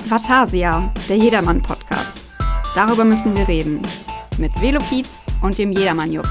Vatasia, der Jedermann-Podcast. Darüber müssen wir reden. Mit Velokiez und dem Jedermann-Jupp.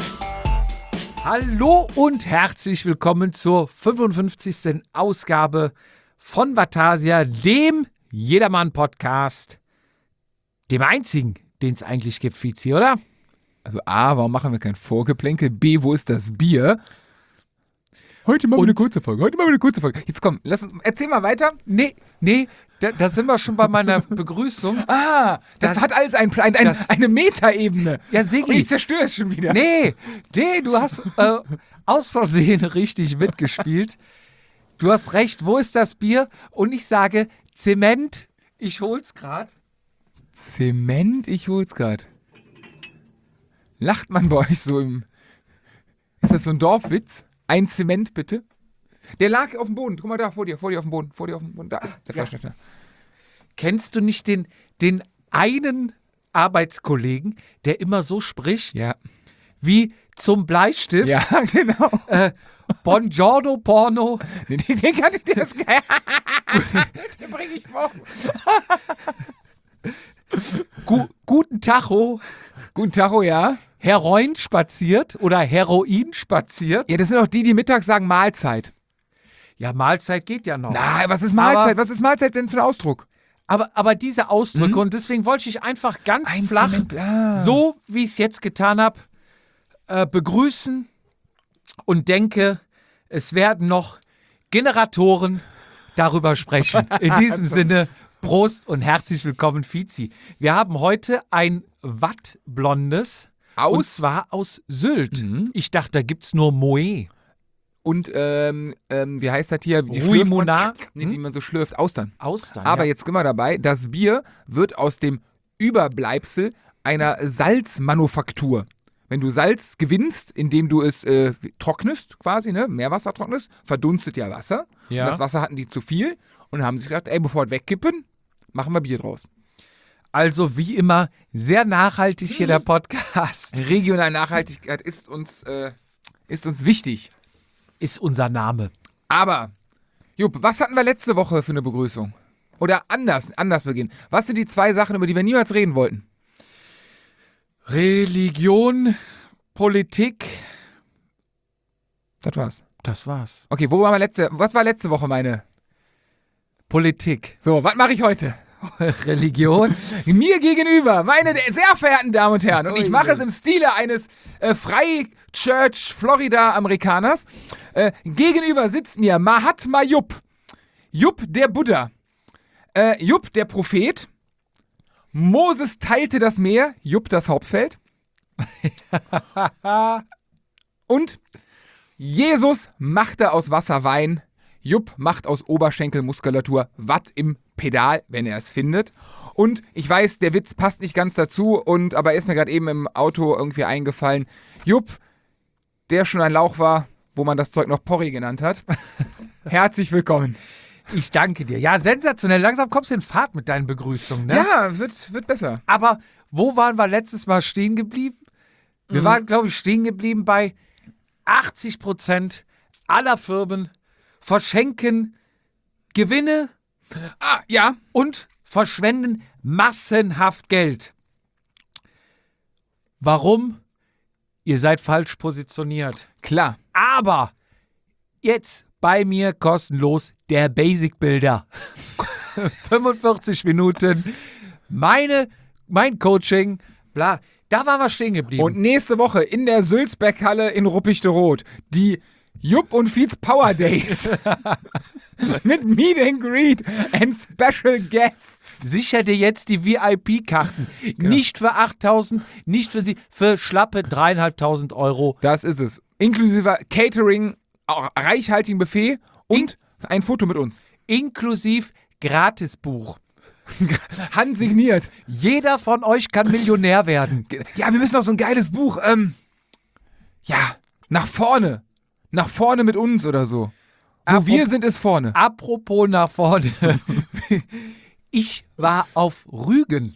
Hallo und herzlich willkommen zur 55. Ausgabe von Vatasia, dem Jedermann-Podcast. Dem einzigen, den es eigentlich gibt, Fizi, oder? Also A, warum machen wir kein Vorgeplänkel? B, wo ist das Bier? Heute machen wir eine kurze Folge. Jetzt komm, erzähl mal weiter. Nee, da sind wir schon bei meiner Begrüßung. Das hat alles eine Metaebene. Ja, Sigi. Und ich zerstöre es schon wieder. Nee, du hast aus Versehen richtig mitgespielt. Du hast recht, wo ist das Bier? Und ich sage Zement, ich hol's grad. Zement, ich hol's grad. Lacht man bei euch so im... Ist das so ein Dorfwitz? Ein Zement, bitte. Der lag auf dem Boden. Guck mal da, vor dir auf dem Boden. Da ist der Fleischlöffner. Kennst du nicht den einen Arbeitskollegen, der immer so spricht? Ja. Wie zum Bleistift? Ja, genau. Buongiorno, Porno. Nee, den kannte der ist geil. Den bringe ich morgen. Guten Tacho. Guten Tacho, ja. Heroin spaziert oder Heroin spaziert. Ja, das sind auch die mittags sagen Mahlzeit. Ja, Mahlzeit geht ja noch. Nein, was ist Mahlzeit? Was ist Mahlzeit denn für ein Ausdruck? Aber diese Ausdrücke, und deswegen wollte ich einfach ganz flach, so wie ich es jetzt getan habe, begrüßen und denke, es werden noch Generatoren darüber sprechen. In diesem Sinne, Prost und herzlich willkommen, Fizi. Wir haben heute ein Wattblondes, und zwar aus Sylt. Ich dachte, da gibt's nur Moe. Und, wie heißt das hier? Rui Monar? Die man so schlürft. Austern. Aber jetzt sind wir dabei. Das Bier wird aus dem Überbleibsel einer Salzmanufaktur. Wenn du Salz gewinnst, indem du es trocknest, quasi, ne? Meerwasser trocknest, verdunstet ja Wasser. Ja. Und das Wasser hatten die zu viel und haben sich gedacht, bevor wir wegkippen, machen wir Bier draus. Also wie immer, sehr nachhaltig hier der Podcast. Regionale Nachhaltigkeit ist uns wichtig. Ist unser Name. Aber, Jupp, was hatten wir letzte Woche für eine Begrüßung? Oder anders beginnen. Was sind die zwei Sachen, über die wir niemals reden wollten? Religion, Politik. Das war's. Das war's. Okay, was war letzte Woche meine? Politik. So, was mache ich heute? Religion. Mir gegenüber, meine sehr verehrten Damen und Herren, und ich mache es im Stile eines Freikirche Florida-Amerikaners, gegenüber sitzt mir Mahatma Jupp. Jupp der Buddha. Jupp der Prophet. Moses teilte das Meer. Jupp das Hauptfeld. Und Jesus machte aus Wasser Wein. Jupp macht aus Oberschenkelmuskulatur Watt im Pedal, wenn er es findet. Und ich weiß, der Witz passt nicht ganz dazu, aber er ist mir gerade eben im Auto irgendwie eingefallen. Jupp, der schon ein Lauch war, wo man das Zeug noch Porri genannt hat. Herzlich willkommen. Ich danke dir. Ja, sensationell. Langsam kommst du in Fahrt mit deinen Begrüßungen, ne? Ja, wird besser. Aber wo waren wir letztes Mal stehen geblieben? Wir waren, glaube ich, stehen geblieben bei 80% aller Firmen verschenken Gewinne Ja. und verschwenden massenhaft Geld. Warum? Ihr seid falsch positioniert. Klar. Aber jetzt bei mir kostenlos der Basic Builder. 45 Minuten. Mein Coaching, bla. Da waren wir stehen geblieben. Und nächste Woche in der Sülzberghalle in Ruppichteroth die Jupp und Fietz Power Days. Mit Meet and Greet and Special Guests. Sicher dir jetzt die VIP-Karten. Genau. Nicht für 8.000, nicht für sie, für schlappe 3.500 Euro. Das ist es. Inklusive Catering, auch reichhaltigen Buffet und ein Foto mit uns. Inklusiv Gratisbuch. Handsigniert. Jeder von euch kann Millionär werden. Ja, wir müssen auch so ein geiles Buch. Nach vorne. Nach vorne mit uns oder so. Wo wir sind, ist vorne. Apropos nach vorne. Ich war auf Rügen.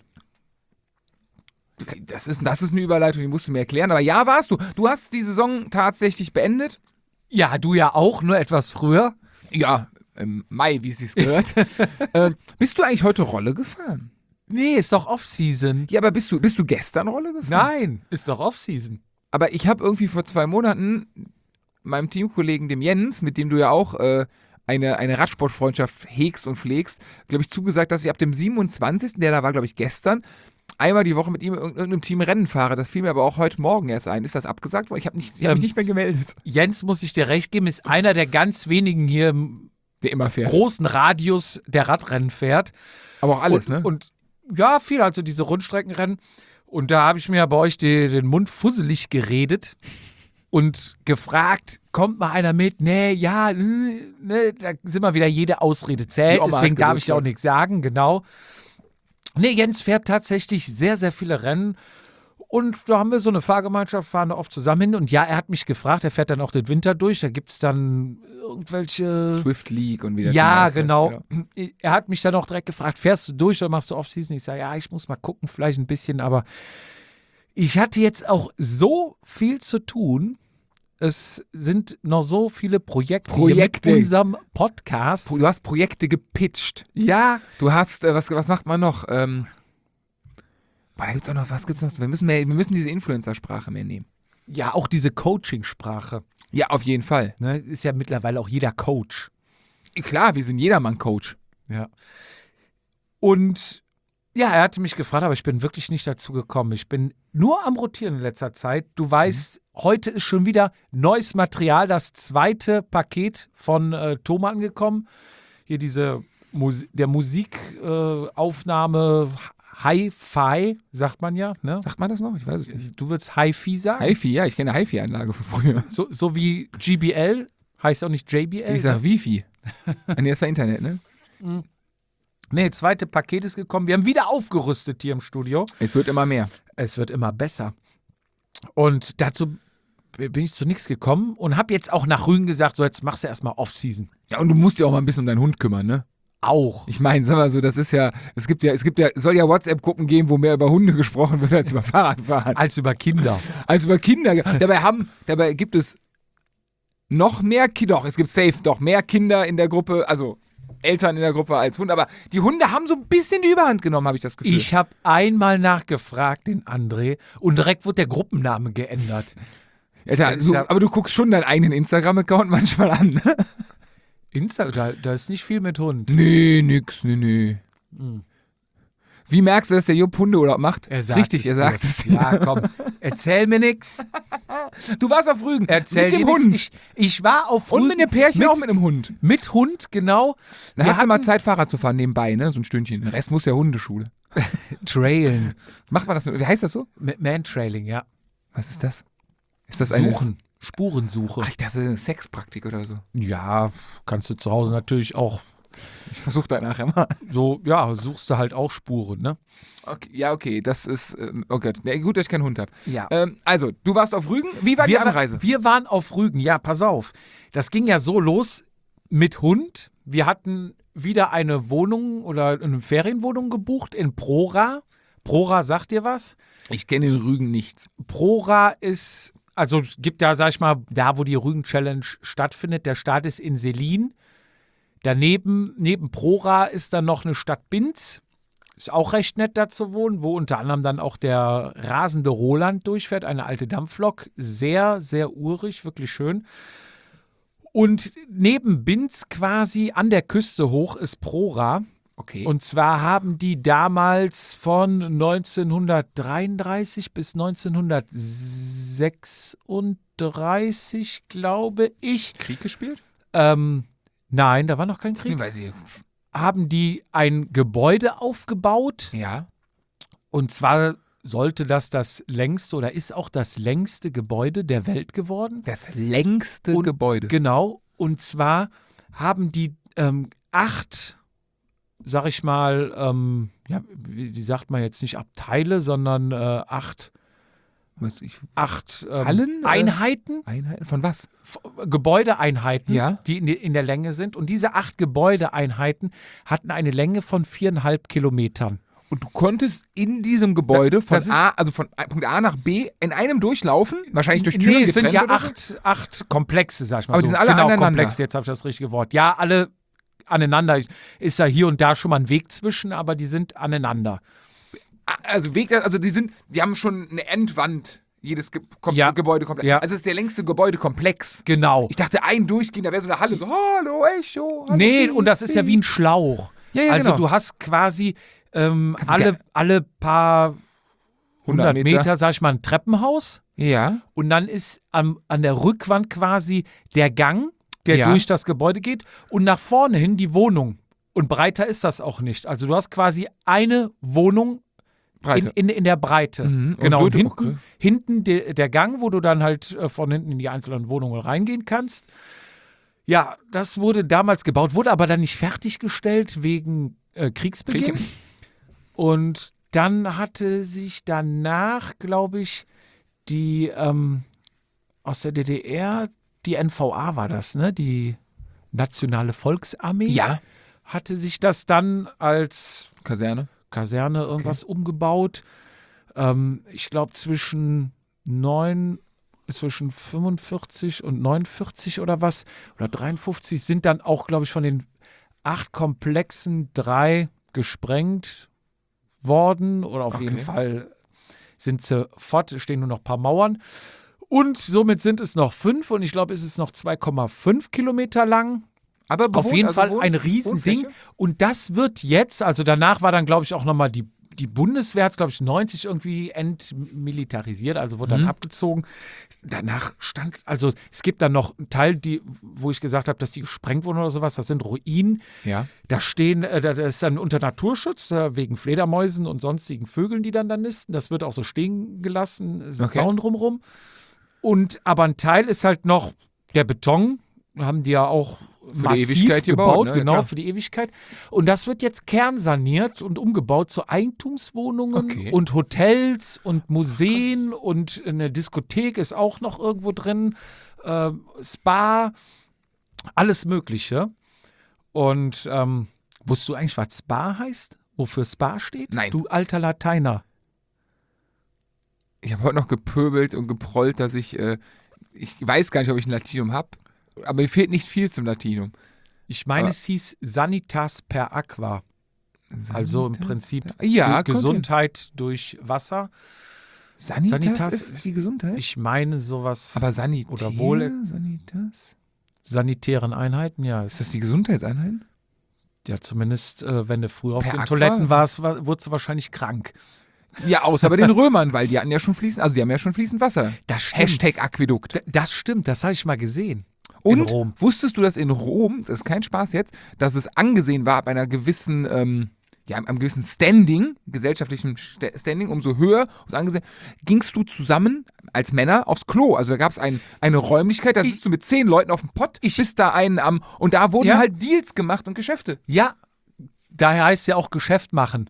Das ist eine Überleitung, die musst du mir erklären. Aber ja, warst du. Du hast die Saison tatsächlich beendet. Ja, du ja auch, nur etwas früher. Ja, im Mai, wie es sich gehört. Bist du eigentlich heute Rolle gefahren? Nee, ist doch Off-Season. Ja, aber bist du gestern Rolle gefahren? Nein, ist doch Off-Season. Aber ich habe irgendwie vor 2 Monaten meinem Teamkollegen, dem Jens, mit dem du ja auch eine Radsportfreundschaft hegst und pflegst, glaube ich, zugesagt, dass ich ab dem 27., der da war, glaube ich, gestern, einmal die Woche mit ihm in irgendeinem Team Rennen fahre. Das fiel mir aber auch heute Morgen erst ein. Ist das abgesagt worden? Ich habe mich nicht mehr gemeldet. Jens, muss ich dir recht geben, ist einer der ganz wenigen hier im Der immer fährt. großen Radius, der Radrennen fährt. Aber auch alles, ne? Und ja, viel, also diese Rundstreckenrennen. Und da habe ich mir ja bei euch den Mund fusselig geredet und gefragt, kommt mal einer mit? Nee, ja, ne, da sind wir wieder, jede Ausrede zählt, deswegen darf ich ja auch nichts sagen, genau. Nee, Jens fährt tatsächlich sehr, sehr viele Rennen und da haben wir so eine Fahrgemeinschaft, fahren da oft zusammen hin und ja, er hat mich gefragt, er fährt dann auch den Winter durch, da gibt es dann irgendwelche... Swift League und wieder. Ja, genau. Er hat mich dann auch direkt gefragt, fährst du durch oder machst du Off-Season? Ich sage, ja, ich muss mal gucken, vielleicht ein bisschen, aber ich hatte jetzt auch so viel zu tun. Es sind noch so viele Projekte. Hier mit unserem Podcast. Du hast Projekte gepitcht. Ja. Du hast, was macht man noch? Da gibt's auch noch, was gibt's noch? Wir müssen diese Influencer-Sprache mehr nehmen. Ja, auch diese Coaching-Sprache. Ja, auf jeden Fall. Ne, ist ja mittlerweile auch jeder Coach. Klar, wir sind jedermann Coach. Ja. Und ja, er hatte mich gefragt, aber ich bin wirklich nicht dazu gekommen. Ich bin nur am Rotieren in letzter Zeit. Du weißt, heute ist schon wieder neues Material, das 2. Paket von Thomann angekommen. Hier der Musikaufnahme Hi-Fi, sagt man ja. Ne? Sagt man das noch? Ich weiß es nicht. Du würdest Hi-Fi sagen? Hi-Fi, ja, ich kenne eine Hi-Fi-Anlage von früher. So wie GBL, heißt auch nicht JBL. Ich sag Wifi. Nee, das war Internet, ne? Nee, 2. Paket ist gekommen. Wir haben wieder aufgerüstet hier im Studio. Es wird immer mehr. Es wird immer besser. Und dazu bin ich zu nichts gekommen und habe jetzt auch nach Rügen gesagt, so jetzt machst du erstmal Off-Season. Ja, und du musst dich auch mal ein bisschen um deinen Hund kümmern, ne? Auch. Ich meine, sag mal so, das ist ja, es soll ja WhatsApp-Gruppen geben, wo mehr über Hunde gesprochen wird als über Fahrradfahren. Als über Kinder. Als über Kinder. Dabei gibt es noch mehr Kinder, es gibt safe doch mehr Kinder in der Gruppe, also Eltern in der Gruppe als Hunde, aber die Hunde haben so ein bisschen die Überhand genommen, habe ich das Gefühl. Ich habe einmal nachgefragt, den André, und direkt wurde der Gruppenname geändert. Alter, aber du guckst schon deinen eigenen Instagram-Account manchmal an, ne? Da ist nicht viel mit Hund. Nee, nix, nee. Wie merkst du, dass der Jupp Hundeurlaub macht? Er sagt Richtig, er sagt es. Ja, komm, erzähl mir nix. Du warst auf Rügen. Erzähl mit dem dir Hund. Nix. Ich war auf Rügen. Und mit dem Pärchen auch mit einem Hund. Mit Hund, genau. Dann hast du mal Zeit, Fahrrad zu fahren nebenbei, ne? So ein Stündchen. Der Rest muss ja Hundeschule. Trailen. Macht man das mit, wie heißt das so? Man-Trailing, ja. Was ist das? Ist das eine Spurensuche. Ach, ich dachte Sexpraktik oder so. Ja, kannst du zu Hause natürlich auch. Ich versuche da nachher mal. So, ja, suchst du halt auch Spuren, ne? Okay, ja, okay, das ist, oh Gott, ja, gut, dass ich keinen Hund habe. Ja. Also, du warst auf Rügen, wie war die Anreise? Wir waren auf Rügen, ja, pass auf. Das ging ja so los mit Hund. Wir hatten wieder eine Wohnung oder eine Ferienwohnung gebucht in Prora. Prora, sagt dir was? Ich kenne in Rügen nichts. Prora ist, also gibt da, sag ich mal, da wo die Rügen-Challenge stattfindet, der Start ist in Selin. Daneben, neben Prora ist dann noch eine Stadt Binz. Ist auch recht nett da zu wohnen, wo unter anderem dann auch der rasende Roland durchfährt, eine alte Dampflok. Sehr, sehr urig, wirklich schön. Und neben Binz quasi an der Küste hoch ist Prora. Okay. Und zwar haben die damals von 1933 bis 1936, glaube ich. Krieg gespielt? Nein, da war noch kein Krieg. Weiß ich. Haben die ein Gebäude aufgebaut. Ja. Und zwar sollte das längste oder ist auch das längste Gebäude der Welt geworden. Das längste Gebäude. Genau. Und zwar haben die 8, sag ich mal, ja, wie sagt man jetzt nicht Abteile, sondern 8 Hallen? Einheiten. Einheiten von was? Gebäudeeinheiten, Ja. die in der Länge sind. Und diese 8 Gebäudeeinheiten hatten eine Länge von 4,5 Kilometern. Und du konntest in diesem Gebäude von Punkt A nach B in einem durchlaufen? Wahrscheinlich durch Türen getrennt? Es sind ja 8 Komplexe, sag ich mal. Aber so. die sind alle aneinander. Komplexe, jetzt habe ich das richtige Wort. Ja, alle aneinander. Ist ja hier und da schon mal ein Weg zwischen, aber die sind aneinander. Also die haben schon eine Endwand, jedes Gebäudekomplex. Ja. Also es ist der längste Gebäudekomplex. Genau. Ich dachte, ein Durchgehen, da wäre so eine Halle, so, hallo, Echo. Hallo, Nee, und das ist ja wie ein Schlauch. Ja, also genau. du hast quasi alle paar 100 Meter, sag ich mal, ein Treppenhaus. Ja. Und dann ist an der Rückwand quasi der Gang, der durch das Gebäude geht. Und nach vorne hin die Wohnung. Und breiter ist das auch nicht. Also du hast quasi eine Wohnung in der Breite. Mhm. Genau. Und hinten der Gang, wo du dann halt von hinten in die einzelnen Wohnungen reingehen kannst. Ja, das wurde damals gebaut, wurde aber dann nicht fertiggestellt wegen Kriegsbeginn. Und dann hatte sich danach, glaube ich, die aus der DDR, die NVA war das, ne? Die Nationale Volksarmee. Ja. Hatte sich das dann als Kaserne irgendwas umgebaut. Ich glaube zwischen 45 und 49 oder was, oder 53 sind dann auch, glaube ich, von den 8 Komplexen 3 gesprengt worden. Oder auf jeden Fall sind sie fort, stehen nur noch ein paar Mauern. Und somit sind es noch 5 und ich glaube, es ist noch 2,5 Kilometer lang. Aber auf jeden Fall ein Riesending. Und das wird jetzt, also danach war dann, glaube ich, auch nochmal die Bundeswehr, hat, glaube ich, 90 irgendwie entmilitarisiert, also wurde dann abgezogen. Danach also es gibt dann noch einen Teil, wo ich gesagt habe, dass die gesprengt wurden oder sowas, das sind Ruinen. Ja. Da ist dann unter Naturschutz, wegen Fledermäusen und sonstigen Vögeln, die dann nisten. Das wird auch so stehen gelassen, ist ein Zaun drumrum. Aber ein Teil ist halt noch der Beton, haben die ja auch für die Ewigkeit gebaut, ne? Genau, für die Ewigkeit. Und das wird jetzt kernsaniert und umgebaut zu Eigentumswohnungen und Hotels und Museen und eine Diskothek ist auch noch irgendwo drin, Spa, alles Mögliche. Und wusstest du eigentlich, was Spa heißt? Wofür Spa steht? Nein. Du alter Lateiner. Ich habe heute noch gepöbelt und geprollt, dass ich weiß gar nicht, ob ich ein Latinum habe. Aber mir fehlt nicht viel zum Latinum. Ich meine, es hieß Sanitas per Aqua. Also im Prinzip Gesundheit durch Wasser. Sanitas ist die Gesundheit? Ich meine sowas. Aber Sanitären? Oder Sanitas? Sanitären Einheiten, ja. Ist das die Gesundheitseinheiten? Ja, zumindest, wenn du früher auf den Toiletten warst, wurdest du wahrscheinlich krank. Ja, außer bei den Römern, weil die hatten ja schon fließend, also die haben ja schon fließend Wasser. Das stimmt. #Aquädukt. Das stimmt, das habe ich mal gesehen. Und wusstest du, dass in Rom, das ist kein Spaß jetzt, dass es angesehen war ab einer gewissen, einem gewissen Standing, gesellschaftlichem Standing, umso höher, umso angesehen, gingst du zusammen als Männer aufs Klo. Also da gab es eine Räumlichkeit, da sitzt du mit 10 Leuten auf dem Pott, bist da einen und da wurden halt Deals gemacht und Geschäfte. Ja, daher heißt es ja auch Geschäft machen.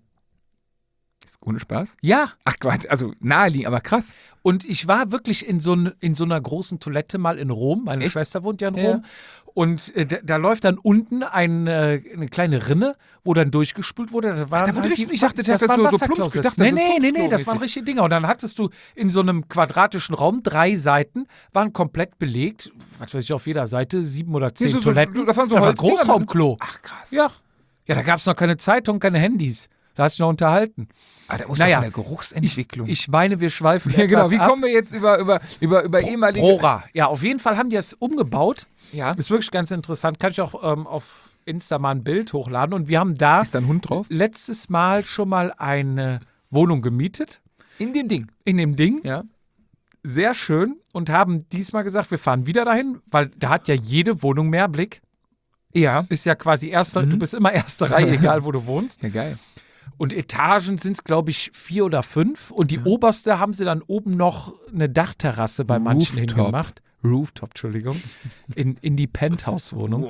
Ohne Spaß? Ja. Ach Quatsch, also naheliegend, aber krass. Und ich war wirklich in so einer großen Toilette mal in Rom. Meine Schwester wohnt ja in Rom. Und da läuft dann unten eine kleine Rinne, wo dann durchgespült wurde. Da wurde richtig, ich dachte, das waren so Plumps gedacht. Nee, das waren richtige Dinger. Und dann hattest du in so einem quadratischen Raum 3 Seiten, waren komplett belegt, was weiß ich, auf jeder Seite 7 oder 10 Toiletten. Da waren so war ein Großraumklo. Ach krass. Ja, da gab es noch keine Zeitung, keine Handys. Da hast du noch unterhalten. Aber da muss doch von der Geruchsentwicklung. Ich meine, wir schweifen etwas genau. Wie kommen wir jetzt über ehemalige... Prora. Ja, auf jeden Fall haben die das umgebaut. Ja. Ist wirklich ganz interessant. Kann ich auch auf Insta mal ein Bild hochladen. Und wir haben da... Ist da ein Hund drauf? Letztes Mal schon mal eine Wohnung gemietet. In dem Ding? In dem Ding. Ja. Sehr schön. Und haben diesmal gesagt, wir fahren wieder dahin, weil da hat ja jede Wohnung mehr Blick. Ja. Ist ja quasi du bist immer erste Reihe, egal wo du wohnst. Ja, geil. Und Etagen sind es, glaube ich, 4 oder 5. Und die oberste haben sie dann oben noch eine Dachterrasse bei manchen hingemacht. Rooftop, Entschuldigung. In die Penthouse-Wohnung.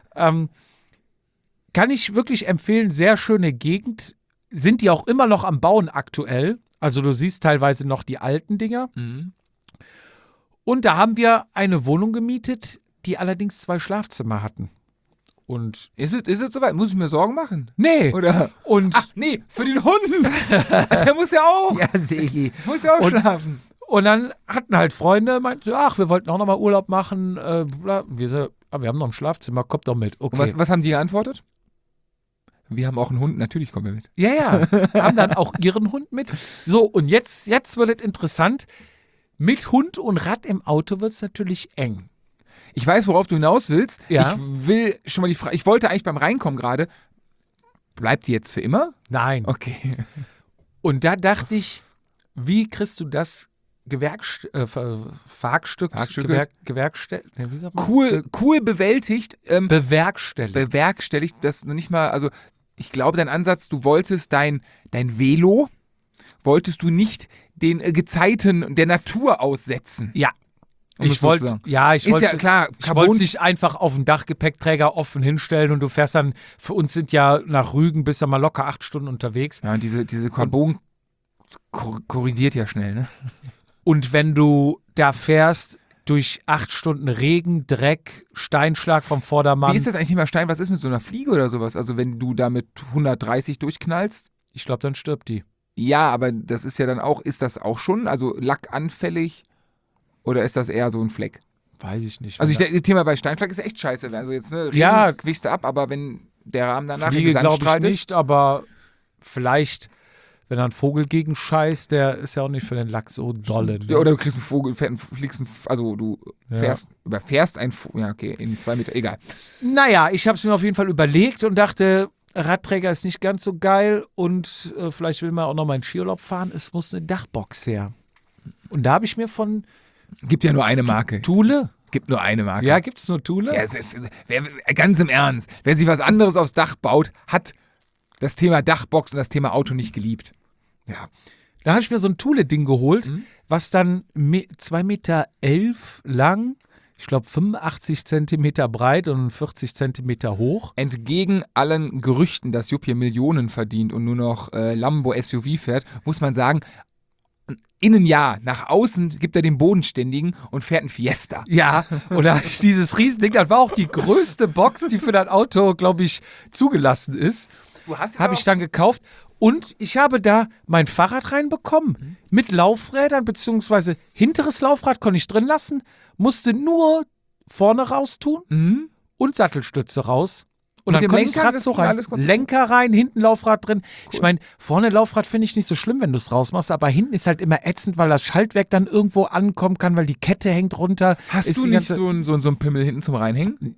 Kann ich wirklich empfehlen, sehr schöne Gegend. Sind die auch immer noch am Bauen aktuell. Also du siehst teilweise noch die alten Dinger. Mhm. Und da haben wir eine Wohnung gemietet, die allerdings 2 Schlafzimmer hatten. Und ist es soweit? Muss ich mir Sorgen machen? Nee. Oder? Ach nee, für den Hund. Der muss ja auch. Ja, Segi. Muss ja auch schlafen. Und dann hatten halt Freunde, meinten, ach, wir wollten auch nochmal Urlaub machen. Wir haben noch ein Schlafzimmer, kommt doch mit. Okay. Und was haben die geantwortet? Wir haben auch einen Hund, natürlich kommen wir mit. Ja, haben dann auch ihren Hund mit. So, und jetzt wird es interessant. Mit Hund und Rad im Auto wird es natürlich eng. Ich weiß, worauf du hinaus willst. Ja. Ich will schon mal die Frage, ich wollte eigentlich beim Reinkommen gerade, bleibt die jetzt für immer? Nein. Okay. Und da dachte ich, wie kriegst du das Cool bewältigt. Bewerkstelligt, das noch nicht mal, also ich glaube, dein Ansatz, du wolltest dein Velo, wolltest du nicht den Gezeiten der Natur aussetzen. Ja. Ich Ist wollte ja klar, es nicht einfach auf den Dachgepäckträger offen hinstellen und du fährst dann, für uns sind ja nach Rügen bist du mal locker 8 Stunden unterwegs. Ja, und diese Carbon korrigiert ja schnell, ne? Und wenn du da fährst durch 8 Stunden Regen, Dreck, Steinschlag vom Vordermann. Wie ist das eigentlich nicht mehr Stein? Was ist mit so einer Fliege oder sowas? Also wenn du da mit 130 durchknallst? Ich glaube, dann stirbt die. Ja, aber das ist ja dann auch, ist das auch schon, also lackanfällig oder ist das eher so ein Fleck? Weiß ich nicht. Also das Thema bei Steinschlag ist echt scheiße. Also jetzt, ne, Regen wichst du ab, aber wenn der Rahmen danach in Fliege glaube ich Sandstrahl ist. nicht, aber vielleicht, wenn da ein Vogel gegen scheißt, der ist ja auch nicht für den Lack so dolle. Ne? Ja, oder du kriegst einen Vogel, überfährst einen Vogel, ja okay, in 2 Meter, egal. Naja, ich habe es mir auf jeden Fall überlegt und dachte, Radträger ist nicht ganz so geil und vielleicht will man auch noch mal in Skiurlaub fahren. Es muss eine Dachbox her. Und da habe ich mir von Gibt ja nur eine Marke. Thule? Gibt nur eine Marke. Ja, gibt es nur Thule? Ja, ganz im Ernst. Wer sich was anderes aufs Dach baut, hat das Thema Dachbox und das Thema Auto nicht geliebt. Ja. Da habe ich mir so ein Thule-Ding geholt, was dann 2,11 Meter lang, ich glaube 85 Zentimeter breit und 40 Zentimeter hoch. Entgegen allen Gerüchten, dass Jupp hier Millionen verdient und nur noch Lambo SUV fährt, muss man sagen, innen ja, nach außen gibt er den Bodenständigen und fährt ein Fiesta. Ja, oder dieses Riesending, das war auch die größte Box, die für dein Auto, glaube ich, zugelassen ist. Habe ich dann gekauft. Und ich habe da mein Fahrrad reinbekommen. Mit Laufrädern, beziehungsweise hinteres Laufrad konnte ich drin lassen. Musste nur vorne raus tun und Sattelstütze raus. Und dann konnte ich das Rad so rein. Lenker rein, hinten Laufrad drin. Cool. Ich meine, vorne Laufrad finde ich nicht so schlimm, wenn du es rausmachst, aber hinten ist halt immer ätzend, weil das Schaltwerk dann irgendwo ankommen kann, weil die Kette hängt runter. Hast du nicht so einen Pimmel hinten zum Reinhängen?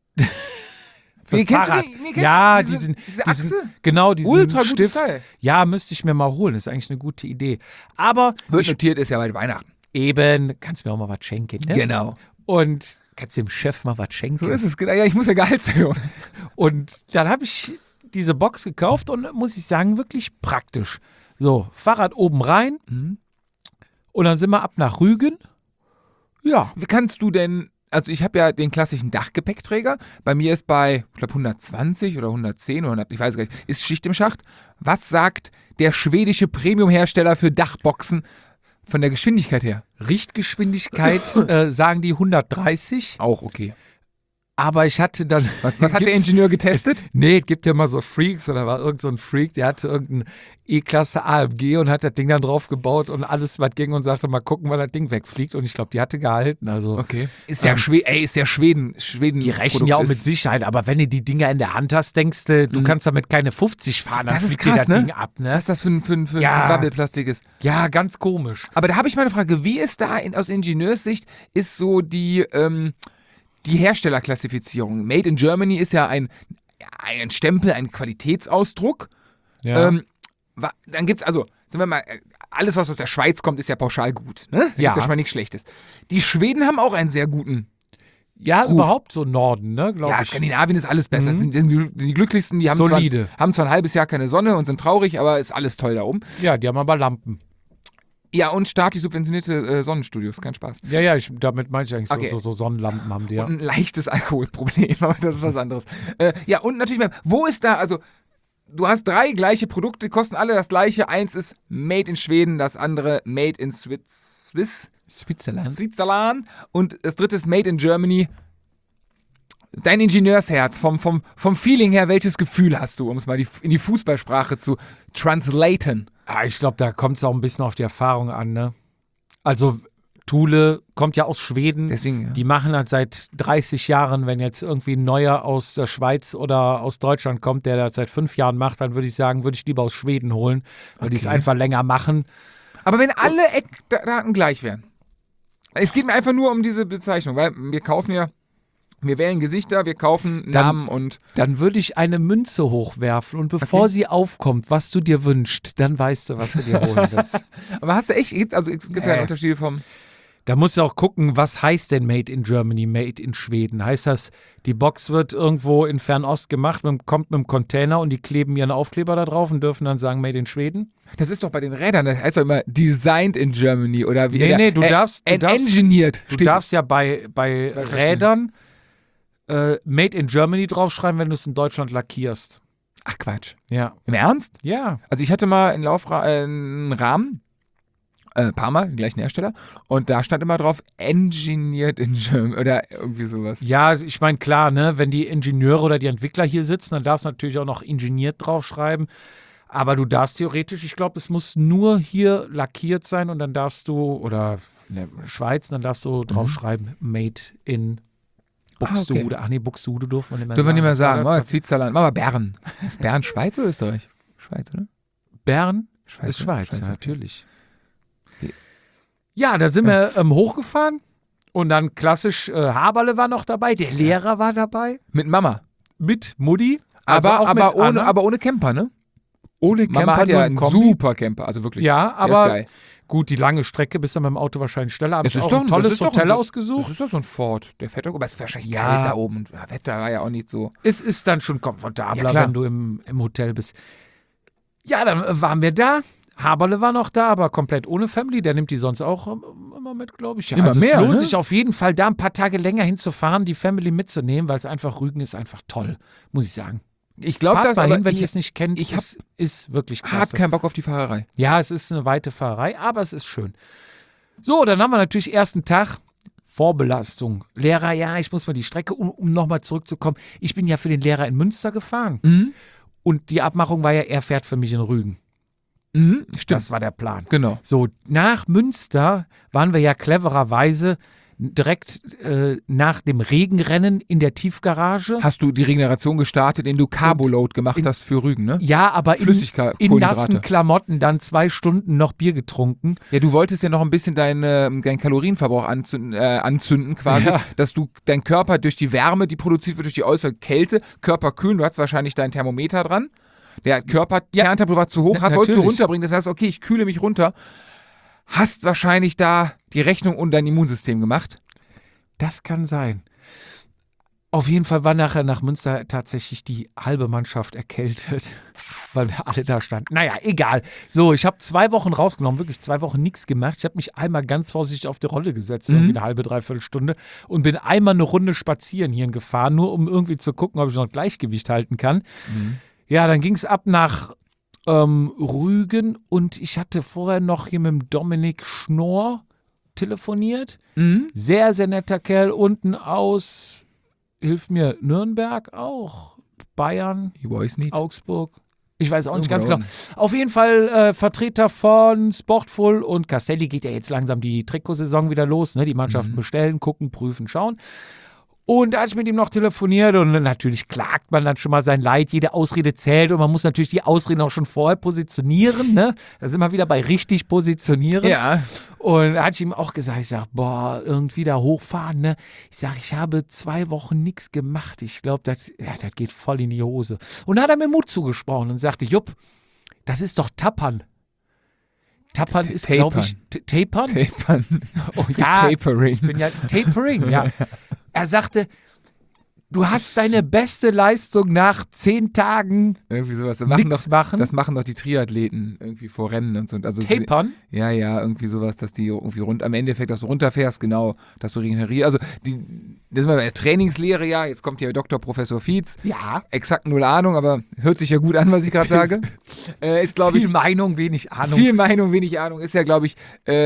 Diese Achse? Genau, diesen Ultra Stift. Teil. Ja, müsste ich mir mal holen. Ist eigentlich eine gute Idee. Aber wird notiert, ist ja bald Weihnachten. Eben, kannst mir auch mal was schenken, ne? Genau. Und kannst dem Chef mal was schenken. So ist es, genau. Ja, ich muss ja Gehaltserhöhung. Und dann habe ich diese Box gekauft und muss ich sagen, wirklich praktisch. So, Fahrrad oben rein und dann sind wir ab nach Rügen. Ja. Wie kannst du denn, also ich habe ja den klassischen Dachgepäckträger, bei mir ist bei, ich glaube 120 oder 110 oder 100, ich weiß gar nicht, ist Schicht im Schacht. Was sagt der schwedische Premium-Hersteller für Dachboxen von der Geschwindigkeit her? Richtgeschwindigkeit sagen die 130. Auch okay. Aber ich hatte dann... Was hat der Ingenieur getestet? Nee, es gibt ja mal so Freaks, oder war irgend so ein Freak, der hatte irgendein E-Klasse AMG und hat das Ding dann drauf gebaut und alles, was ging und sagte, mal gucken, wann das Ding wegfliegt. Und ich glaube, die hatte gehalten. Also, okay. Ist ja Schweden. Die rechnen ja auch mit Sicherheit, aber wenn du die Dinger in der Hand hast, denkst du, du kannst damit keine 50 fahren, dann fliegt dir das Ding ab. Ne? Was ist das für ein Wabbelplastik ist? Ja, ganz komisch. Aber da habe ich mal eine Frage, wie ist da aus Ingenieurssicht, ist so die Herstellerklassifizierung? Made in Germany ist ja ein Stempel, ein Qualitätsausdruck. Ja. Dann gibt's also, sagen wir mal, alles, was aus der Schweiz kommt, ist ja pauschal gut. Ne? Da gibt's ja schon mal nichts Schlechtes. Die Schweden haben auch einen sehr guten Ja, Ruf. Überhaupt so Norden, ne, glaube ich. Ja, Skandinavien ist alles besser. Das sind die glücklichsten, die haben zwar ein halbes Jahr keine Sonne und sind traurig, aber ist alles toll da oben. Ja, die haben aber Lampen. Ja, und staatlich subventionierte Sonnenstudios, kein Spaß. Ja, damit meine ich eigentlich so Sonnenlampen haben die ja. Und ein leichtes Alkoholproblem, aber das ist was anderes. Ja, und natürlich, wo ist da, also du hast 3 gleiche Produkte, kosten alle das gleiche. Eins ist Made in Schweden, das andere Made in Switzerland und das dritte ist Made in Germany. Dein Ingenieursherz, vom Feeling her, welches Gefühl hast du, um es mal in die Fußballsprache zu translaten? Ich glaube, da kommt es auch ein bisschen auf die Erfahrung an, ne? Also Thule kommt ja aus Schweden. Deswegen, ja. Die machen halt seit 30 Jahren, wenn jetzt irgendwie ein neuer aus der Schweiz oder aus Deutschland kommt, der das seit 5 Jahren macht, dann würde ich sagen, würde ich lieber aus Schweden holen, weil die es einfach länger machen. Aber wenn alle Eckdaten gleich wären. Es geht mir einfach nur um diese Bezeichnung, weil wir wählen Gesichter, wir kaufen Namen und... Dann würde ich eine Münze hochwerfen und bevor sie aufkommt, was du dir wünschst, dann weißt du, was du dir holen willst. Aber hast du echt, gibt es ja Unterschiede vom... Da musst du auch gucken, was heißt denn Made in Germany, Made in Schweden? Heißt das, die Box wird irgendwo in Fernost gemacht, kommt mit einem Container und die kleben ihren Aufkleber da drauf und dürfen dann sagen Made in Schweden? Das ist doch bei den Rädern, das heißt doch immer Designed in Germany oder wie. Nee, du darfst engineered. Du darfst ja bei Rädern Made in Germany draufschreiben, wenn du es in Deutschland lackierst. Ach Quatsch. Ja. Im Ernst? Ja. Also ich hatte mal einen Rahmen, paar Mal, den gleichen Hersteller, und da stand immer drauf, engineered in Germany oder irgendwie sowas. Ja, ich meine, klar, ne, wenn die Ingenieure oder die Entwickler hier sitzen, dann darfst du natürlich auch noch ingeniert draufschreiben. Aber du darfst theoretisch, ich glaube, es muss nur hier lackiert sein und dann darfst du, oder in der Schweiz, dann darfst du draufschreiben, Made in Buxtehude. Ach nee, Buxtehude dürfen wir nicht mehr sagen. Zwitzerland, aber Bern. Ist Bern Schweiz oder Österreich? Schweiz, oder? Bern ist Schweiz, ja, natürlich. Ja, da sind wir hochgefahren und dann klassisch Haberle war noch dabei, der Lehrer war dabei. Mit Mama. Mit Mutti. Aber ohne Camper, ne? Ohne Camper. Mama hat ja einen super Camper, also wirklich. Ja, aber gut, die lange Strecke bist du mit dem Auto wahrscheinlich schneller. Aber es ist doch ein tolles Hotel ausgesucht. Das ist doch so ein Ford. Der fährt doch, aber es ist wahrscheinlich kalt da oben. Das Wetter war ja auch nicht so. Es ist dann schon komfortabler, wenn du im Hotel bist. Ja, dann waren wir da. Haberle war noch da, aber komplett ohne Family. Der nimmt die sonst auch immer mit, glaube ich. Ja, immer mehr, es lohnt ne? sich auf jeden Fall, da ein paar Tage länger hinzufahren, die Family mitzunehmen, weil es einfach, Rügen ist einfach toll, muss ich sagen. Ich glaube, das mal hin, wenn ihr es nicht kennt, ist wirklich klasse. Hab keinen Bock auf die Fahrerei. Ja, es ist eine weite Fahrerei, aber es ist schön. So, dann haben wir natürlich ersten Tag Vorbelastung. Lehrer, ja, ich muss mal die Strecke, um nochmal zurückzukommen. Ich bin ja für den Lehrer in Münster gefahren. Mhm. Und die Abmachung war ja, er fährt für mich in Rügen. Mhm, stimmt. Das war der Plan. Genau. So, nach Münster waren wir ja clevererweise direkt nach dem Regenrennen in der Tiefgarage. Hast du die Regeneration gestartet, indem du Carboload gemacht hast für Rügen, ne? Ja, aber in nassen Klamotten dann 2 Stunden noch Bier getrunken. Ja, du wolltest ja noch ein bisschen deinen Kalorienverbrauch anzünden quasi, dass du dein Körper durch die Wärme, die produziert wird durch die äußere Kälte, Körper kühlen. Du hast wahrscheinlich dein Thermometer dran. Der Körperkerntemperatur war zu hoch, wolltest du runterbringen. Das heißt, okay, ich kühle mich runter. Hast wahrscheinlich da die Rechnung und dein Immunsystem gemacht? Das kann sein. Auf jeden Fall war nachher nach Münster tatsächlich die halbe Mannschaft erkältet, weil wir alle da standen. Naja, egal. So, ich habe 2 Wochen rausgenommen, wirklich 2 Wochen nichts gemacht. Ich habe mich einmal ganz vorsichtig auf die Rolle gesetzt, irgendwie eine halbe, dreiviertel Stunde und bin einmal eine Runde spazieren hierhin gefahren, nur um irgendwie zu gucken, ob ich noch Gleichgewicht halten kann. Mhm. Ja, dann ging es ab nach Rügen und ich hatte vorher noch hier mit dem Dominik Schnorr telefoniert. Mhm. Sehr, sehr netter Kerl. Unten aus, hilft mir, Nürnberg auch, Bayern, Augsburg. Ich weiß auch nicht ganz genau. Auf jeden Fall Vertreter von Sportful und Castelli geht ja jetzt langsam die Trikotsaison wieder los. Ne? Die Mannschaften bestellen, gucken, prüfen, schauen. Und da hatte ich mit ihm noch telefoniert und natürlich klagt man dann schon mal sein Leid, jede Ausrede zählt und man muss natürlich die Ausreden auch schon vorher positionieren, ne? Da sind wir wieder bei richtig positionieren. Ja. Und da hatte ich ihm auch gesagt, ich sage, irgendwie da hochfahren, ne? Ich sage, ich habe 2 Wochen nichts gemacht. Ich glaube, das geht voll in die Hose. Und da hat er mir Mut zugesprochen und sagte, Jupp, das ist doch Tappern. Tappern ist, glaube ich, Tapern? Tapern. Oh, ja, Tapering. Ich bin ja Tapering, ja. Er sagte, du hast deine beste Leistung nach 10 Tagen irgendwie sowas. Nichts machen. Das machen doch die Triathleten irgendwie vor Rennen und so. Also Tapern? Ja, irgendwie sowas, dass die irgendwie am Endeffekt, dass du runterfährst, genau, dass du regenerierst. Also, das ist mal bei der Trainingslehre, ja, jetzt kommt hier Dr. Professor Fietz. Ja. Exakt 0 Ahnung, aber hört sich ja gut an, was ich gerade sage. Ist, glaube ich. Viel Meinung, wenig Ahnung. Viel Meinung, wenig Ahnung. Ist ja, glaube ich,